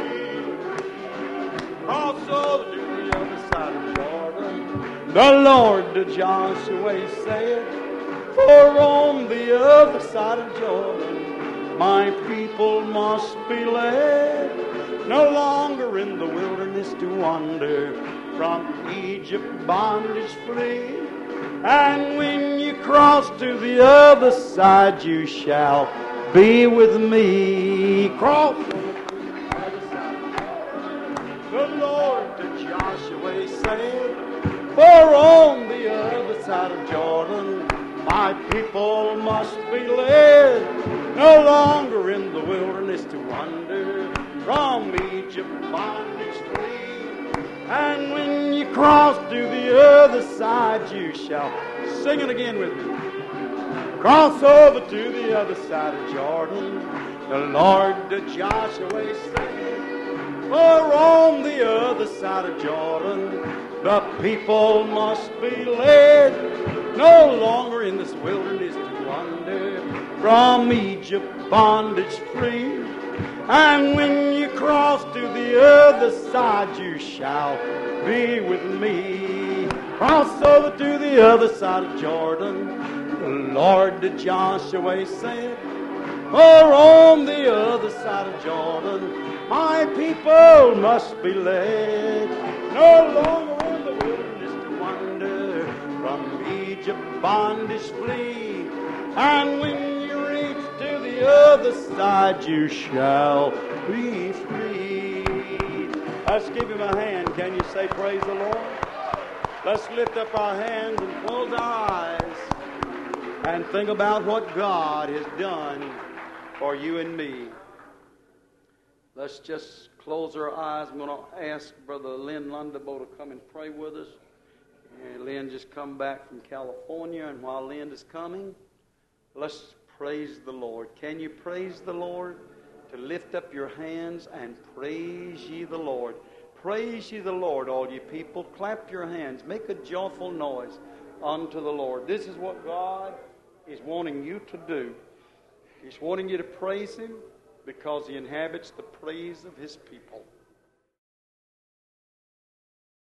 be. Cross over to the other side of Jordan, the Lord to Joshua said, for on the other side of Jordan my people must be led, no longer in the wilderness to wander, from Egypt bondage flee. And when you cross to the other side you shall be with me. Cross over to the other side. The Lord to Joshua said, for on the other side of Jordan my people must be led, no longer in the wilderness to wander, from Egypt bondage free. And when you cross to the other side you shall. Sing it again with me. Cross over to the other side of Jordan, the Lord to Joshua said, for on the other side of Jordan the people must be led, no longer in this wilderness to wander, from Egypt bondage free. And when you cross to the other side you shall be with me. Cross over to the other side of Jordan, the Lord to Joshua said, for on the other side of Jordan my people must be led, No longer in the wilderness to wander, from Egypt bondage flee. And when you reach to the other side, you shall be free. Let's give him a hand. Can you say praise the Lord? Let's lift up our hands and close our eyes and think about what God has done for you and me. Let's just close our eyes. I'm going to ask Brother Lynn Lundabo to come and pray with us. And Lynn just come back from California, and while Lynn is coming, let's praise the Lord. Can you praise the Lord? To lift up your hands and praise ye the Lord. Praise ye the Lord, all ye people. Clap your hands. Make a joyful noise unto the Lord. This is what God is wanting you to do. He's wanting you to praise Him because He inhabits the praise of His people.